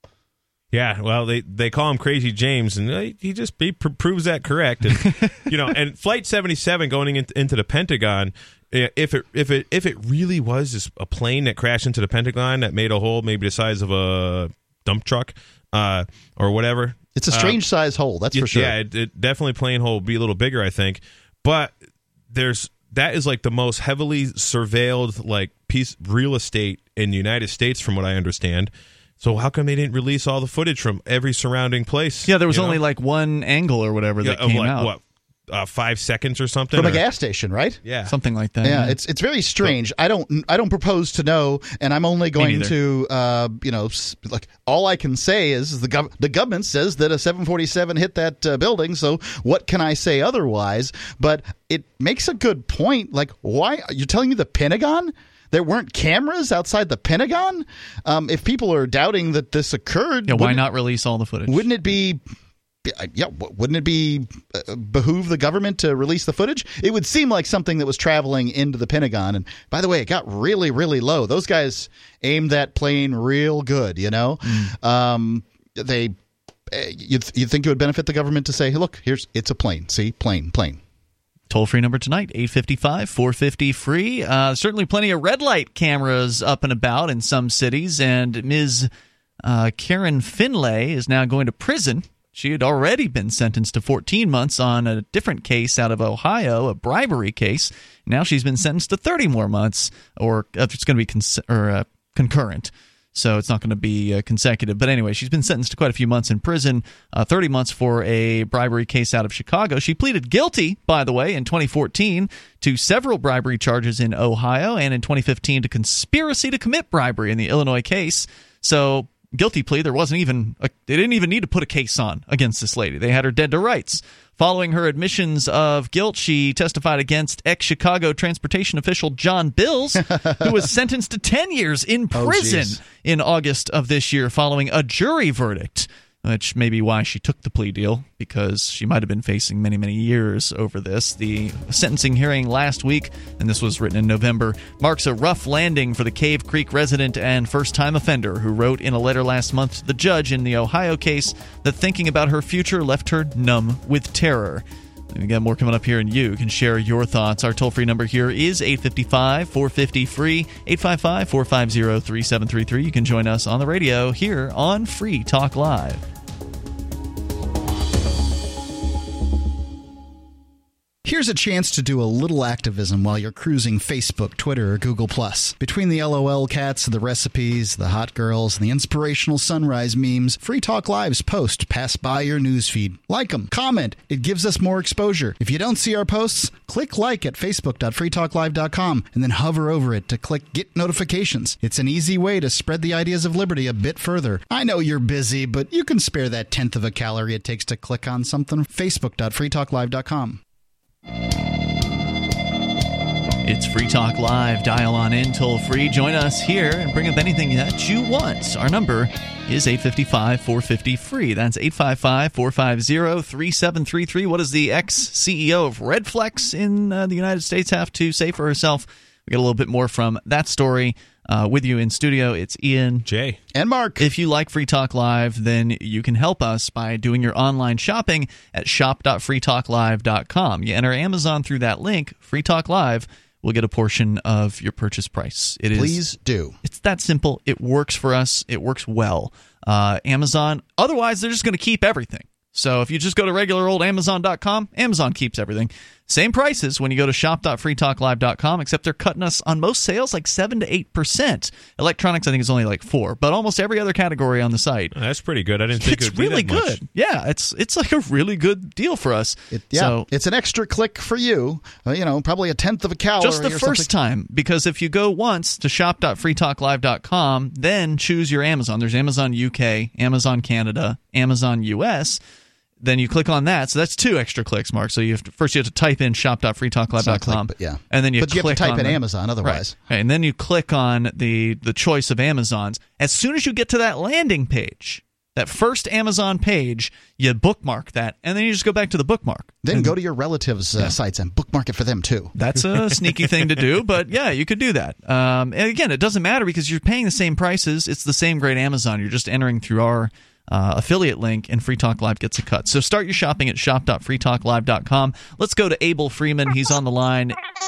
Yeah, well, they, they call him Crazy James, and uh, he just he pr- proves that correct. And you know, and Flight seventy-seven going in, into the Pentagon, uh, if it if it if it really was just a plane that crashed into the Pentagon that made a hole maybe the size of a dump truck uh, or whatever, It's a strange uh, size hole, that's it- for sure. Yeah, it, it definitely plane hole would be a little bigger, I think. But there's that is like the most heavily surveilled like piece real estate in the United States, from what I understand. So how come they didn't release all the footage from every surrounding place? Yeah, there was you only know? like one angle or whatever Yeah, that of came like, out. What, uh, five seconds or something? From a or- gas station, right? Yeah. Something like that. Yeah, it's it's very strange. I don't I don't propose to know, and I'm only going neither. to uh, you know s- like all I can say is the gov- the government says that a seven forty-seven hit that uh, building. So what can I say otherwise? But it makes a good point. Like, why you're telling me the Pentagon? There weren't cameras outside the Pentagon? Um, if people are doubting that this occurred, Yeah, why wouldn't- not release all the footage? Wouldn't it be yeah, wouldn't it be uh, behoove the government to release the footage? It would seem like something that was traveling into the Pentagon. And by the way, it got really, really low. Those guys aimed that plane real good, you know? Mm. Um, they, you'd, you'd think it would benefit the government to say, hey, look, here's, it's a plane. See, plane, plane. Toll-free number tonight, eight five five, four five zero, free. Uh, certainly plenty of red light cameras up and about in some cities. And Miz Uh, Karen Finlay is now going to prison. She had already been sentenced to fourteen months on a different case out of Ohio, a bribery case. Now she's been sentenced to thirty more months, or uh, it's going to be cons- or, uh, concurrent. So it's not going to be uh, consecutive. But anyway, she's been sentenced to quite a few months in prison, uh, thirty months for a bribery case out of Chicago. She pleaded guilty, by the way, in twenty fourteen to several bribery charges in Ohio, and in twenty fifteen to conspiracy to commit bribery in the Illinois case. So guilty plea, there wasn't even a, they didn't even need to put a case on against this lady. They had her dead to rights. Following her admissions of guilt, she testified against ex-Chicago transportation official John Bills, who was sentenced to ten years in prison oh, in August of this year following a jury verdict, which may be why she took the plea deal, because she might have been facing many, many years over this. The sentencing hearing last week, and this was written in November, marks a rough landing for the Cave Creek resident and first-time offender who wrote in a letter last month to the judge in the Ohio case that thinking about her future left her numb with terror. We got more coming up here, and you can share your thoughts. Our toll-free number here is eight five five, four five zero, free, eight five five, four five zero, three seven three three. You can join us on the radio here on Free Talk Live. Here's a chance to do a little activism while you're cruising Facebook, Twitter, or Google+. Between the LOL cats, the recipes, the hot girls, and the inspirational sunrise memes, Free Talk Live's posts pass by your newsfeed. Like them, comment. It gives us more exposure. If you don't see our posts, click like at facebook dot free talk live dot com and then hover over it to click Get Notifications. It's an easy way to spread the ideas of liberty a bit further. I know you're busy, but you can spare that tenth of a calorie it takes to click on something. facebook dot free talk live dot com. It's Free Talk Live. Dial on in toll free. Join us here and bring up anything that you want. Our number is eight five five, four five zero, free. That's eight five five, four five zero, three seven three three. What does the ex-C E O of Redflex in uh, the United States have to say for herself? We got a little bit more from that story. Uh, with you in studio, it's Ian, Jay, and Mark. If you like Free Talk Live, then you can help us by doing your online shopping at shop dot free talk live dot com. You enter Amazon through that link, Free Talk Live will get a portion of your purchase price. It Please is, do. It's that simple. It works for us. It works well. Uh, Amazon, otherwise, they're just going to keep everything. So if you just go to regular old Amazon dot com, Amazon keeps everything. Same prices when you go to shop dot free talk live dot com, except they're cutting us on most sales like seven to eight percent. Electronics, I think, is only like four, but almost every other category on the site. Oh, that's pretty good. I didn't think it's it would be really that good. much. Yeah, it's it's like a really good deal for us. It, yeah, so, it's an extra click for you. Uh, you know, probably a tenth of a calorie. Just the or first something. time, because if you go once to shop dot free talk live dot com, then choose your Amazon. There's Amazon U K, Amazon Canada, Amazon U S. Then you click on that, so that's two extra clicks, Mark. So you have to, first you have to type in shop dot free talk live dot com, click, but yeah, and then you but click you have to type on in the, Amazon otherwise, right. Right, and then you click on the the choice of Amazons. As soon as you get to that landing page, that first Amazon page, you bookmark that, and then you just go back to the bookmark. Then and, go to your relatives' uh, yeah. sites and bookmark it for them too. That's a sneaky thing to do, but yeah, you could do that. Um, and again, it doesn't matter because you're paying the same prices. It's the same great Amazon. You're just entering through our Uh, affiliate link, and Free Talk Live gets a cut. So start your shopping at shop dot free talk live dot com. Let's go to Abel Freeman. He's on the line.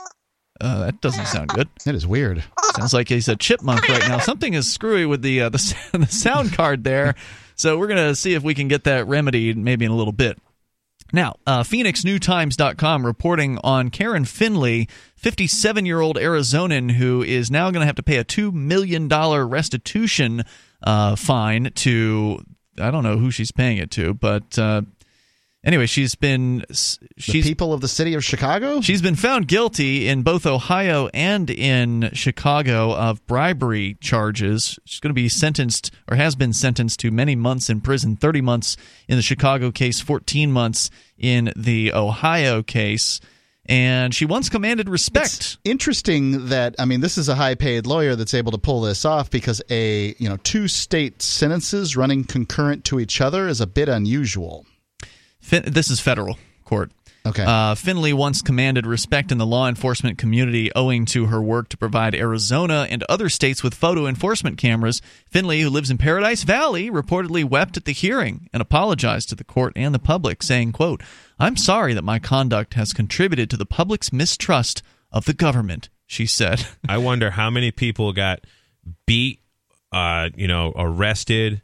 Uh, that doesn't sound good. That is weird. Sounds like he's a chipmunk right now. Something is screwy with the uh, the, the sound card there. So we're going to see if we can get that remedied maybe in a little bit. Now, uh, Phoenix New Times dot com reporting on Karen Finley, fifty-seven-year-old Arizonan who is now going to have to pay a two million dollars restitution uh, fine to, I don't know who she's paying it to, but uh, anyway, she's been... She's, the people of the city of Chicago? She's been found guilty in both Ohio and in Chicago of bribery charges. She's going to be sentenced, or has been sentenced, to many months in prison, thirty months in the Chicago case, fourteen months in the Ohio case. And she once commanded respect. It's interesting that, I mean, this is a high-paid lawyer that's able to pull this off because a, you know, two state sentences running concurrent to each other is a bit unusual. Fin- this is federal court. Okay. Uh, Finley once commanded respect in the law enforcement community owing to her work to provide Arizona and other states with photo enforcement cameras. Finley, who lives in Paradise Valley, reportedly wept at the hearing and apologized to the court and the public, saying, quote, "I'm sorry that my conduct has contributed to the public's mistrust of the government," she said. I wonder how many people got beat, uh, you know, arrested,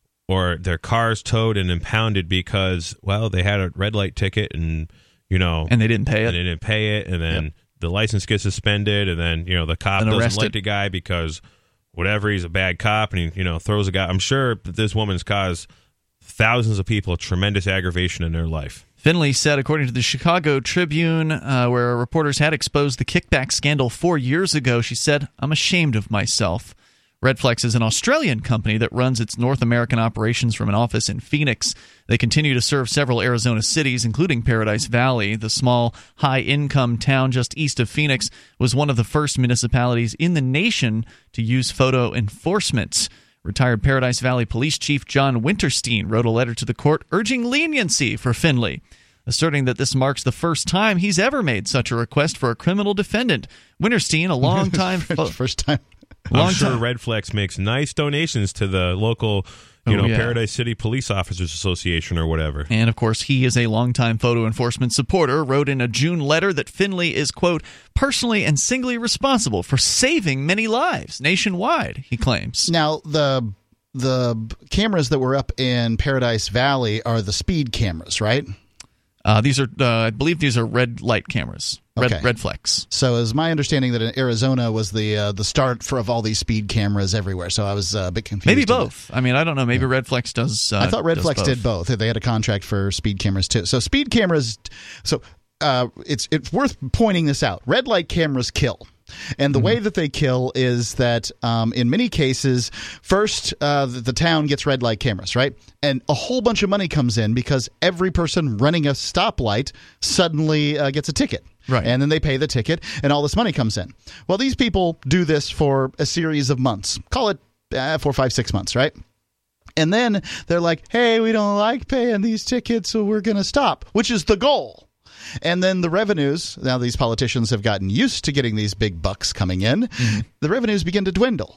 or their cars towed and impounded because, well, they had a red light ticket and, you know, and they didn't pay it. And they didn't pay it, and then yep. the license gets suspended, and then, you know, the cop and doesn't arrested. like the guy because whatever, he's a bad cop, and he, you know, throws a guy. I'm sure that this woman's caused thousands of people tremendous aggravation in their life. Finley said, according to the Chicago Tribune, uh, where reporters had exposed the kickback scandal four years ago, she said, "I'm ashamed of myself." Redflex is an Australian company that runs its North American operations from an office in Phoenix. They continue to serve several Arizona cities, including Paradise Valley. The small, high-income town just east of Phoenix was one of the first municipalities in the nation to use photo enforcement. Retired Paradise Valley Police Chief John Winterstein wrote a letter to the court urging leniency for Finley, asserting that this marks the first time he's ever made such a request for a criminal defendant. Winterstein, a long-time... first time... I'm sure Redflex makes nice donations to the local, you oh, know, yeah. Paradise City Police Officers Association or whatever. And, of course, he is a longtime photo enforcement supporter, wrote in a June letter that Finley is, quote, personally and singly responsible for saving many lives nationwide, he claims. Now, the the cameras that were up in Paradise Valley are the speed cameras, right? Uh, these are, uh, I believe these are red light cameras. Red, okay. Redflex. So, is my understanding that in Arizona was the uh, the start for of all these speed cameras everywhere? So I was uh, a bit confused. Maybe both. I mean, I don't know. Maybe yeah. Redflex does. Uh, I thought Redflex both. did both. They had a contract for speed cameras too. So speed cameras. So uh, it's it's worth pointing this out. Red light cameras kill. And the mm-hmm. way that they kill is that um, in many cases, first uh, the, the town gets red light cameras, right? And a whole bunch of money comes in because every person running a stoplight suddenly uh, gets a ticket. Right. And then they pay the ticket, and all this money comes in. Well, these people do this for a series of months. Call it uh, four, five, six months, right? And then they're like, hey, we don't like paying these tickets, so we're going to stop, which is the goal. And then the revenues, now these politicians have gotten used to getting these big bucks coming in, mm-hmm. the revenues begin to dwindle.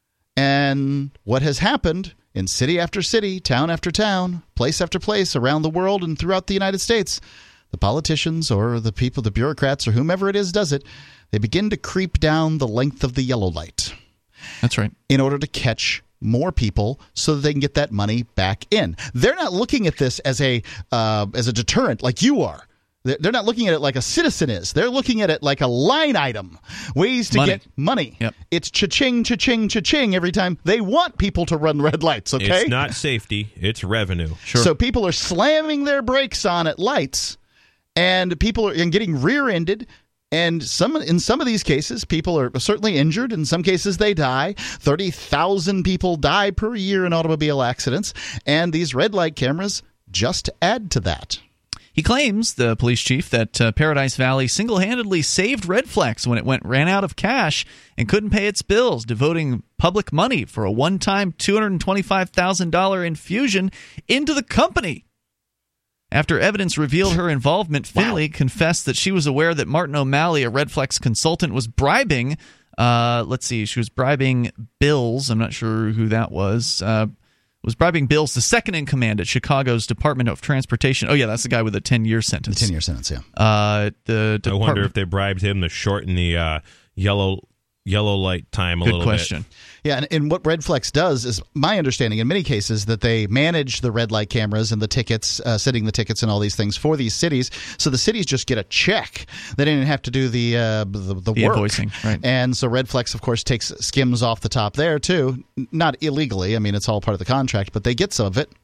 And what has happened in city after city, town after town, place after place around the world and throughout the United States, the politicians or the people, the bureaucrats or whomever it is does it, they begin to creep down the length of the yellow light. That's right. In order to catch more people so that they can get that money back in. They're not looking at this as a uh, as a deterrent like you are. They're not looking at it like a citizen is. They're looking at it like a line item, ways to money. get money. Yep. It's cha-ching, cha-ching, cha-ching every time. They want people to run red lights, okay? It's not safety, it's revenue. Sure. So people are slamming their brakes on at lights, and people are and getting rear-ended. And some in some of these cases, people are certainly injured. In some cases, they die. thirty thousand people die per year in automobile accidents. And these red light cameras just add to that. He claims, the police chief, that uh, Paradise Valley single-handedly saved Redflex when it went ran out of cash and couldn't pay its bills, devoting public money for a one-time two hundred twenty-five thousand dollars infusion into the company. After evidence revealed her involvement, Finley wow. confessed that she was aware that Martin O'Malley, a Redflex consultant, was bribing, uh, let's see, she was bribing Bills, I'm not sure who that was, uh, was bribing Bills, the second in command at Chicago's Department of Transportation. Oh, yeah, that's the guy with a ten-year sentence. The ten-year sentence, yeah. Uh, the I wonder if they bribed him to shorten the uh, yellow yellow light time a Good little question. bit. Yeah, and, and what Redflex does is, my understanding in many cases, that they manage the red light cameras and the tickets, uh, setting the tickets and all these things for these cities. So the cities just get a check. They didn't have to do the uh, the, the, the work. invoicing, right? And so Redflex, of course, takes skims off the top there too. Not illegally. I mean, it's all part of the contract, but they get some of it.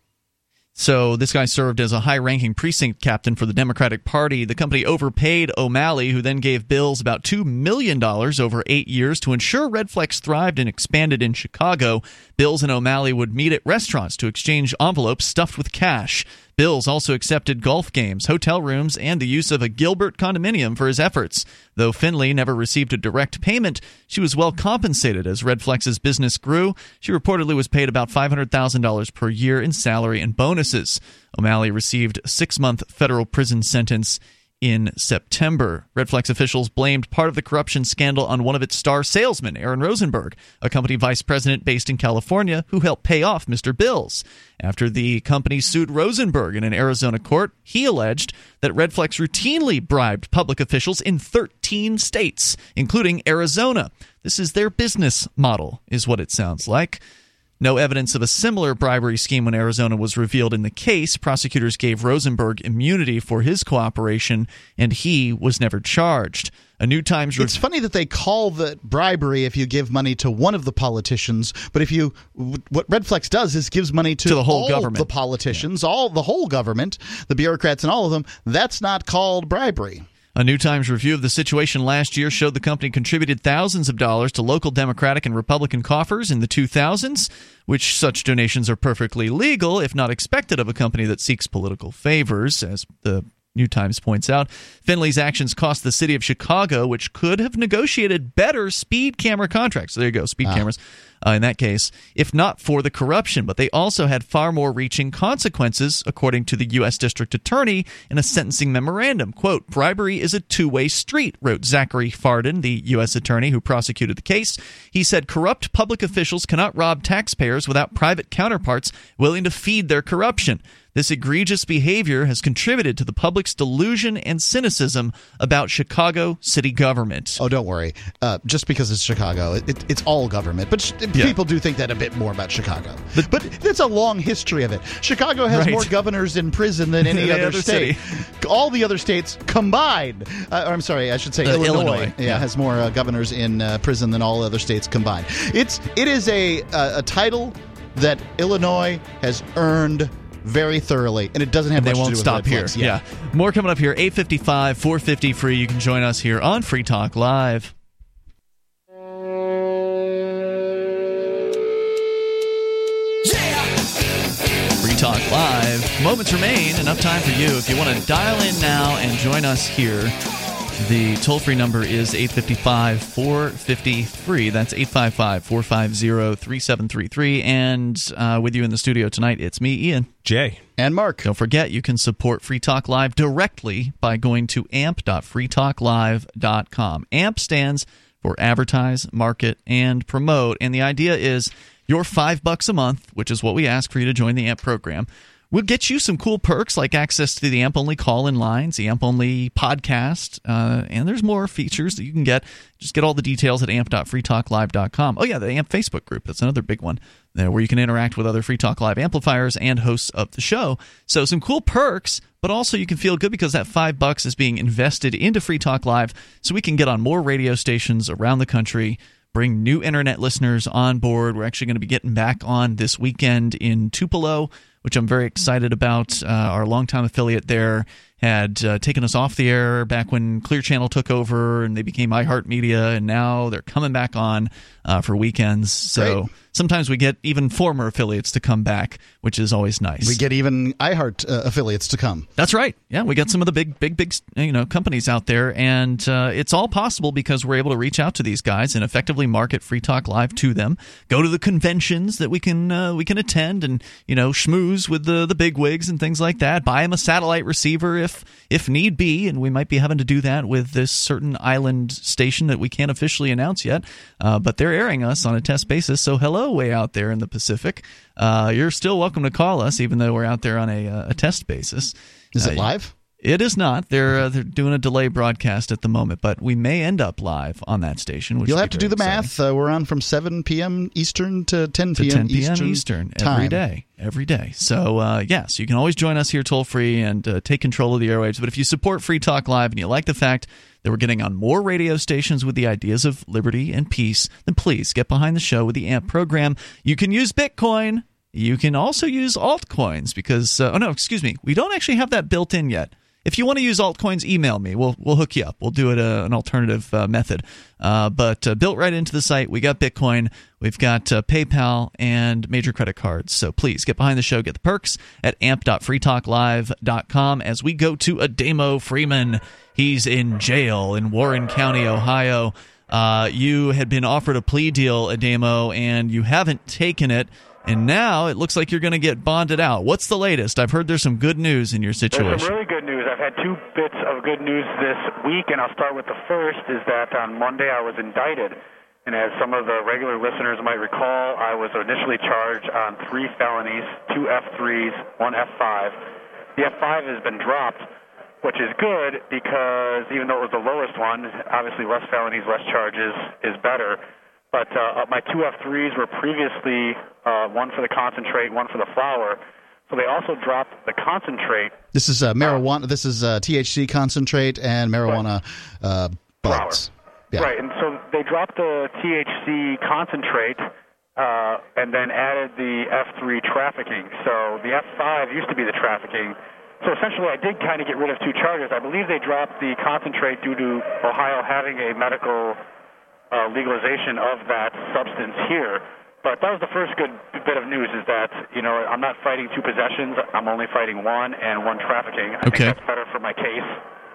So this guy served as a high-ranking precinct captain for the Democratic Party. The company overpaid O'Malley, who then gave Bills about two million dollars over eight years to ensure Redflex thrived and expanded in Chicago. Bills and O'Malley would meet at restaurants to exchange envelopes stuffed with cash. Bills also accepted golf games, hotel rooms, and the use of a Gilbert condominium for his efforts. Though Finley never received a direct payment, she was well compensated as Redflex's business grew. She reportedly was paid about five hundred thousand dollars per year in salary and bonuses. O'Malley received a six-month federal prison sentence in September. Redflex officials blamed part of the corruption scandal on one of its star salesmen, Aaron Rosenberg, a company vice president based in California who helped pay off Mister Bills. After the company sued Rosenberg in an Arizona court, he alleged that Redflex routinely bribed public officials in thirteen states, including Arizona. This is their business model, is what it sounds like. No evidence of a similar bribery scheme in Arizona was revealed in the case. Prosecutors gave Rosenberg immunity for his cooperation, and he was never charged. A New Times. It's funny that they call the bribery if you give money to one of the politicians, but if you, what Redflex does is gives money to, to the whole all government, the politicians, yeah. all the whole government, the bureaucrats, and all of them. That's not called bribery. A New Times review of the situation last year showed the company contributed thousands of dollars to local Democratic and Republican coffers in the two thousands, which such donations are perfectly legal, if not expected of a company that seeks political favors, as the New Times points out. Finley's actions cost the city of Chicago, which could have negotiated better speed camera contracts. So there you go, speed ah. cameras. Uh, in that case, if not for the corruption. But they also had far more reaching consequences, according to the U S District Attorney in a sentencing memorandum. Quote, bribery is a two-way street, wrote Zachary Fardin, the U S attorney who prosecuted the case. He said corrupt public officials cannot rob taxpayers without private counterparts willing to feed their corruption. This egregious behavior has contributed to the public's delusion and cynicism about Chicago city government. Oh, don't worry. Uh, just because it's Chicago, it, it, it's all government. But sh- yeah. people do think that a bit more about Chicago. But, but it's a long history of it. Chicago has right. more governors in prison than any other, other state. City. All the other states combined. Uh, or I'm sorry, I should say uh, Illinois. Illinois. Yeah, yeah. has more uh, governors in uh, prison than all other states combined. It's it is a uh, a title that Illinois has earned very thoroughly, and it doesn't have and much they won't to do stop with here. Yeah. yeah, more coming up here. eight fifty-five, four fifty free. You can join us here on Free Talk Live. Free Talk Live. Moments remain. Enough time for you. If you want to dial in now and join us here, the toll-free number is eight five five, four five zero, free. That's eight five five, four five zero, three seven three three. And uh, with you in the studio tonight, it's me, Ian. Jay. And Mark. Don't forget, you can support Free Talk Live directly by going to amp dot free talk live dot com. AMP stands for Advertise, Market, and Promote. And the idea is your five bucks a month, which is what we ask for you to join the AMP program, we'll get you some cool perks like access to the AMP-only call-in lines, the AMP-only podcast, uh, and there's more features that you can get. Just get all the details at amp dot free talk live dot com. Oh, yeah, the AMP Facebook group. That's another big one there where you can interact with other Free Talk Live amplifiers and hosts of the show. So some cool perks, but also you can feel good because that five bucks is being invested into Free Talk Live so we can get on more radio stations around the country, bring new internet listeners on board. We're actually going to be getting back on this weekend in Tupelo, which I'm very excited about. Uh, our longtime affiliate there had uh, taken us off the air back when Clear Channel took over and they became iHeartMedia, and now they're coming back on uh, for weekends. So Great. Sometimes we get even former affiliates to come back, which is always nice. We get even iHeart uh, affiliates to come. That's right. Yeah, we got some of the big, big, big, you know, companies out there, and uh, it's all possible because we're able to reach out to these guys and effectively market Free Talk Live to them. Go to the conventions that we can uh, we can attend, and you know, schmooze with the the big wigs and things like that. Buy them a satellite receiver if if need be, and we might be having to do that with this certain island station that we can't officially announce yet, uh, but they're airing us on a test basis. So hello, way out there in the Pacific. Uh, you're still welcome to call us, even though we're out there on a, a test basis. Is uh, it live? It is not. They're uh, they're doing a delay broadcast at the moment, but we may end up live on that station. Which You'll have to do the exciting. math. Uh, we're on from seven p.m. Eastern to ten p.m. to ten p.m. Eastern, Eastern time. every day, every day. So uh, yeah, so you can always join us here toll free and uh, take control of the airwaves. But if you support Free Talk Live and you like the fact that we're getting on more radio stations with the ideas of liberty and peace, then please get behind the show with the AMP program. You can use Bitcoin. You can also use altcoins because uh, oh no, excuse me, we don't actually have that built in yet. If you want to use altcoins, email me. We'll we'll hook you up. We'll do it a, an alternative uh, method. Uh, but uh, built right into the site, we got Bitcoin, we've got uh, PayPal, and major credit cards. So please get behind the show, get the perks at amp dot free talk live dot com as we go to Ademo Freeman. He's in jail in Warren County, Ohio. Uh, you had been offered a plea deal, Ademo, and you haven't taken it. And now it looks like you're going to get bonded out. What's the latest? I've heard there's some good news in your situation. There's some really good news. I've had two bits of good news this week, and I'll start with the first, is that on Monday I was indicted. And as some of the regular listeners might recall, I was initially charged on three felonies, two F threes, one F five. The F five has been dropped, which is good because even though it was the lowest one, obviously less felonies, less charges is better. But uh, my two F threes were previously uh, one for the concentrate, one for the flour. So they also dropped the concentrate. This is uh, marijuana. This is uh, T H C concentrate and marijuana uh, buds. Yeah. Right, and so they dropped the T H C concentrate uh, and then added the F three trafficking. So the F five used to be the trafficking. So essentially I did kind of get rid of two charges. I believe they dropped the concentrate due to Ohio having a medical Uh, legalization of that substance here. But that was the first good bit of news, is that, you know, I'm not fighting two possessions. I'm only fighting one and one trafficking. I okay. think that's better for my case.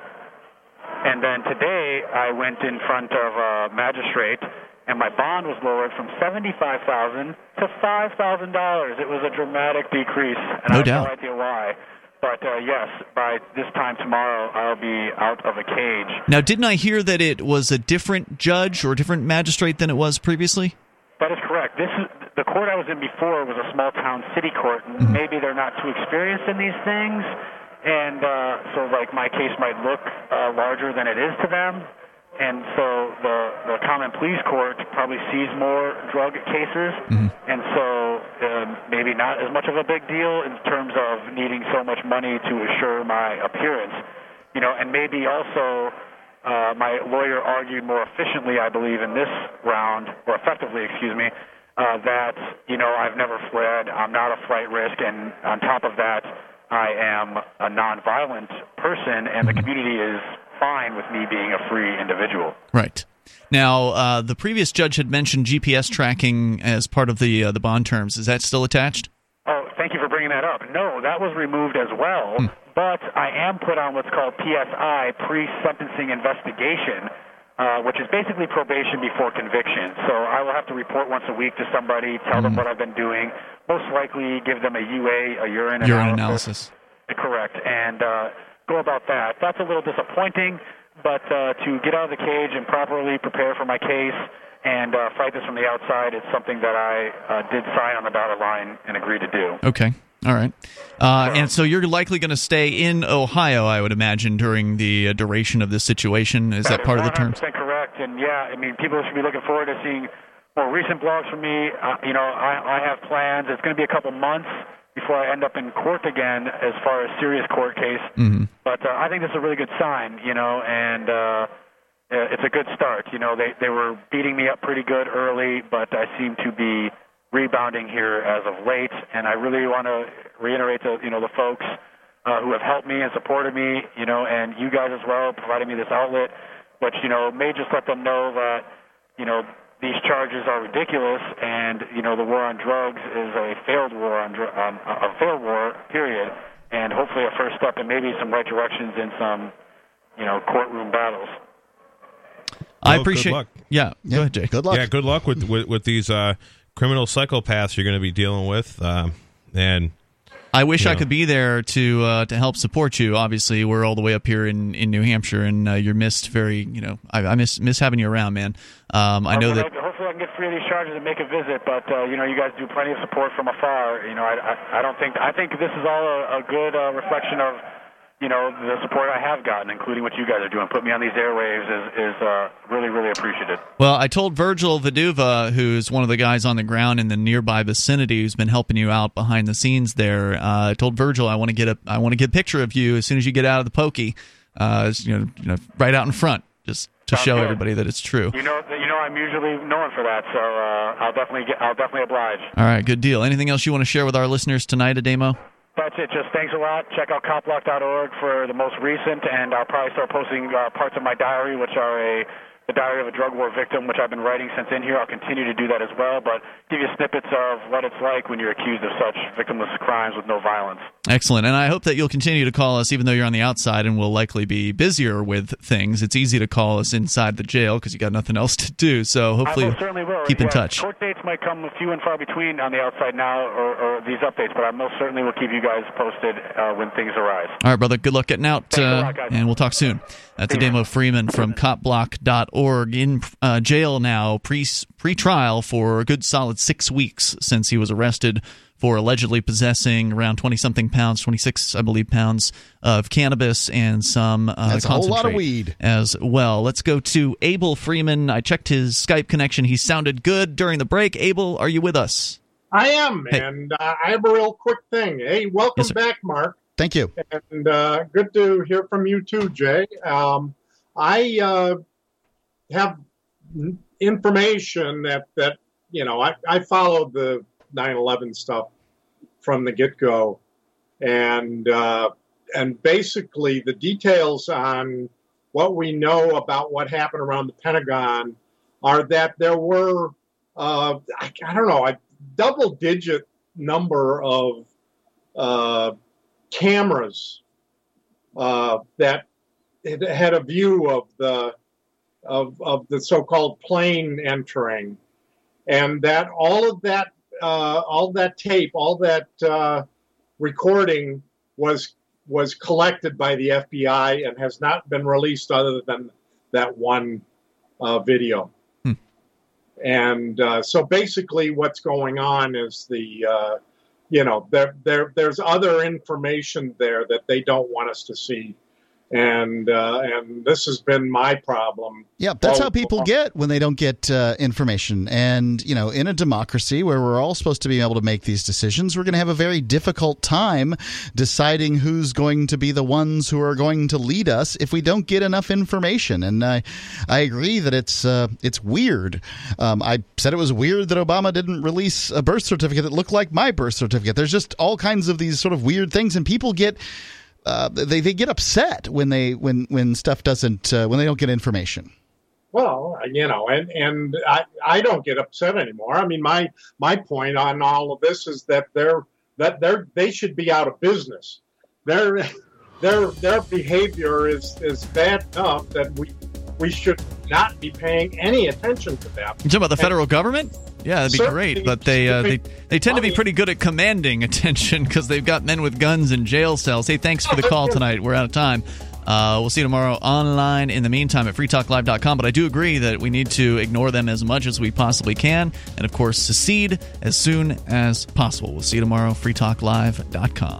And then today I went in front of a magistrate, and my bond was lowered from seventy-five thousand dollars to five thousand dollars. It was a dramatic decrease, and no I have doubt. no idea why. But, uh, yes, by this time tomorrow, I'll be out of a cage. Now, didn't I hear that it was a different judge or different magistrate than it was previously? That is correct. This is the court I was in before was a small-town city court. And mm-hmm. Maybe they're not too experienced in these things, and uh, so, like, my case might look uh, larger than it is to them. And so the, the common pleas court probably sees more drug cases, mm-hmm. and so um, maybe not as much of a big deal in terms of needing so much money to assure my appearance. You know, and maybe also uh, my lawyer argued more efficiently, I believe, in this round, or effectively, excuse me, uh, that, you know, I've never fled, I'm not a flight risk, and on top of that, I am a nonviolent person, and the community is fine with me being a free individual. Right. Now, uh, the previous judge had mentioned G P S tracking as part of the uh, the bond terms. Is that still attached? Oh, thank you for bringing that up. No, that was removed as well, hmm. but I am put on what's called P S I, pre-sentencing investigation, uh, which is basically probation before conviction. So I will have to report once a week to somebody, tell hmm. them what I've been doing, most likely give them a U A, a urine analysis. Urine analysis. Correct, and uh, go about that. That's a little disappointing, but uh, to get out of the cage and properly prepare for my case and uh, fight this from the outside, it's something that I uh, did sign on the dotted line and agree to do. Okay. All right. Uh, and so you're likely going to stay in Ohio, I would imagine, during the uh, duration of this situation. Is that, that part of the terms? one hundred percent correct. And, yeah, I mean, people should be looking forward to seeing more recent blogs from me. Uh, you know, I, I have plans. It's going to be a couple months before I end up in court again as far as serious court case. Mm-hmm. But uh, I think this is a really good sign, you know, and uh, it's a good start. You know, they, they were beating me up pretty good early, but I seem to be rebounding here as of late, and I really want to reiterate to, you know, the folks uh, who have helped me and supported me, you know, and you guys as well, providing me this outlet, which, you know, may just let them know that, you know, these charges are ridiculous, and you know the war on drugs is a failed war on dr- um, a failed war, period. And hopefully a first step in maybe some right directions in some, you know, courtroom battles. I well, appreciate. Good luck. Yeah, yeah, go ahead, Jay. Good luck. Yeah, good luck with with, with these uh, criminal psychopaths you're going to be dealing with, uh, and. I wish you I know. could be there to uh, to help support you. Obviously, we're all the way up here in, in New Hampshire, and uh, you're missed very. You know, I, I miss miss having you around, man. Um, I know hopefully, that. Hopefully, I can get free of these charges and make a visit. But uh, you know, you guys do plenty of support from afar. You know, I, I, I don't think I think this is all a, a good uh, reflection of, you know, the support I have gotten, including what you guys are doing. Put me on these airwaves is is uh, really really appreciated. Well, I told Virgil Viduva, who's one of the guys on the ground in the nearby vicinity, who's been helping you out behind the scenes there. Uh, I told Virgil I want to get a I want to get a picture of you as soon as you get out of the pokey, uh, you know, you know, right out in front, just to Sounds show good. everybody that it's true. You know, you know, I'm usually known for that, so uh, I'll definitely get, I'll definitely oblige. All right, good deal. Anything else you want to share with our listeners tonight, Ademo? Uh, that's it. Just thanks a lot. Check out cop block dot org for the most recent, and I'll probably start posting uh, parts of my diary, which are a the diary of a drug war victim, which I've been writing since in here. I'll continue to do that as well, but give you snippets of what it's like when you're accused of such victimless crimes with no violence. Excellent. And I hope that you'll continue to call us, even though you're on the outside and will likely be busier with things. It's easy to call us inside the jail because you got nothing else to do. So hopefully, I most certainly will. keep in yeah, touch. Court dates might come few and far between on the outside now, or, or these updates, but I most certainly will keep you guys posted uh, when things arise. All right, brother. Good luck getting out, uh, lot, guys. and we'll talk soon. That's Ademo Freeman from cop block dot org in uh, jail now, pre pre-trial for a good solid six weeks since he was arrested for allegedly possessing around twenty-something pounds, twenty-six, I believe, pounds of cannabis and some uh, That's a whole lot of weed as well. Let's go to Abel Freeman. I checked his Skype connection. He sounded good during the break. Abel, are you with us? I am, hey. and uh, I have a real quick thing. Hey, welcome yes, back, Mark. Thank you. And uh, good to hear from you too, Jay. Um, I uh, have information that, that you know, I, I followed the nine eleven stuff from the get-go, and uh, and basically the details on what we know about what happened around the Pentagon are that there were, uh, I, I don't know, a double-digit number of uh, cameras uh, that had a view of the of of the so-called plane entering, and that all of that uh, all that tape, all that uh, recording was was collected by the F B I and has not been released other than that one uh, video. Hmm. And uh, so basically, what's going on is the uh, you know there there there's other information there that they don't want us to see. And uh, and this has been my problem. Yeah, that's all how people along. get when they don't get uh, information. And, you know, in a democracy where we're all supposed to be able to make these decisions, we're going to have a very difficult time deciding who's going to be the ones who are going to lead us if we don't get enough information. And I, I agree that it's uh, it's weird. Um, I said it was weird that Obama didn't release a birth certificate that looked like my birth certificate. There's just all kinds of these sort of weird things, and people get Uh, they they get upset when they when when stuff doesn't uh, when they don't get information. Well, you know, and and I, I don't get upset anymore. I mean, my my point on all of this is that they're that they're they should be out of business. Their their their behavior is is bad enough that we we should not be paying any attention to them. You talking about the federal and, government? Yeah, that'd be Certainly, great. But they uh, they they tend to be money. pretty good at commanding attention because they've got men with guns in jail cells. Hey, thanks for the call tonight. We're out of time. Uh, we'll see you tomorrow online. In the meantime, at free talk live dot com. But I do agree that we need to ignore them as much as we possibly can, and of course, secede as soon as possible. We'll see you tomorrow. free talk live dot com.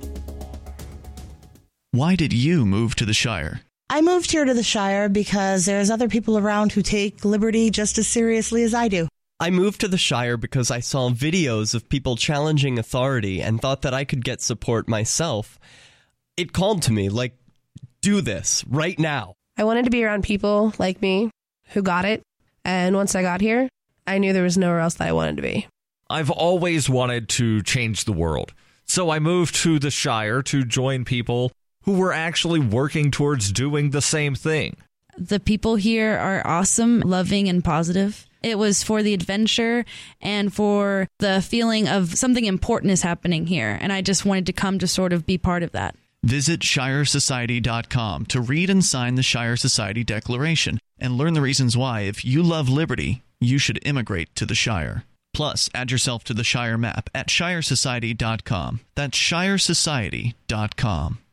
Why did you move to the Shire? I moved here to the Shire because there's other people around who take liberty just as seriously as I do. I moved to the Shire because I saw videos of people challenging authority and thought that I could get support myself. It called to me, like, do this right now. I wanted to be around people like me who got it, and once I got here, I knew there was nowhere else that I wanted to be. I've always wanted to change the world, so I moved to the Shire to join people who were actually working towards doing the same thing. The people here are awesome, loving, and positive. It was for the adventure and for the feeling of something important is happening here, and I just wanted to come to sort of be part of that. Visit shire society dot com to read and sign the Shire Society Declaration and learn the reasons why, if you love liberty, you should immigrate to the Shire. Plus, add yourself to the Shire map at shire society dot com. That's shire society dot com.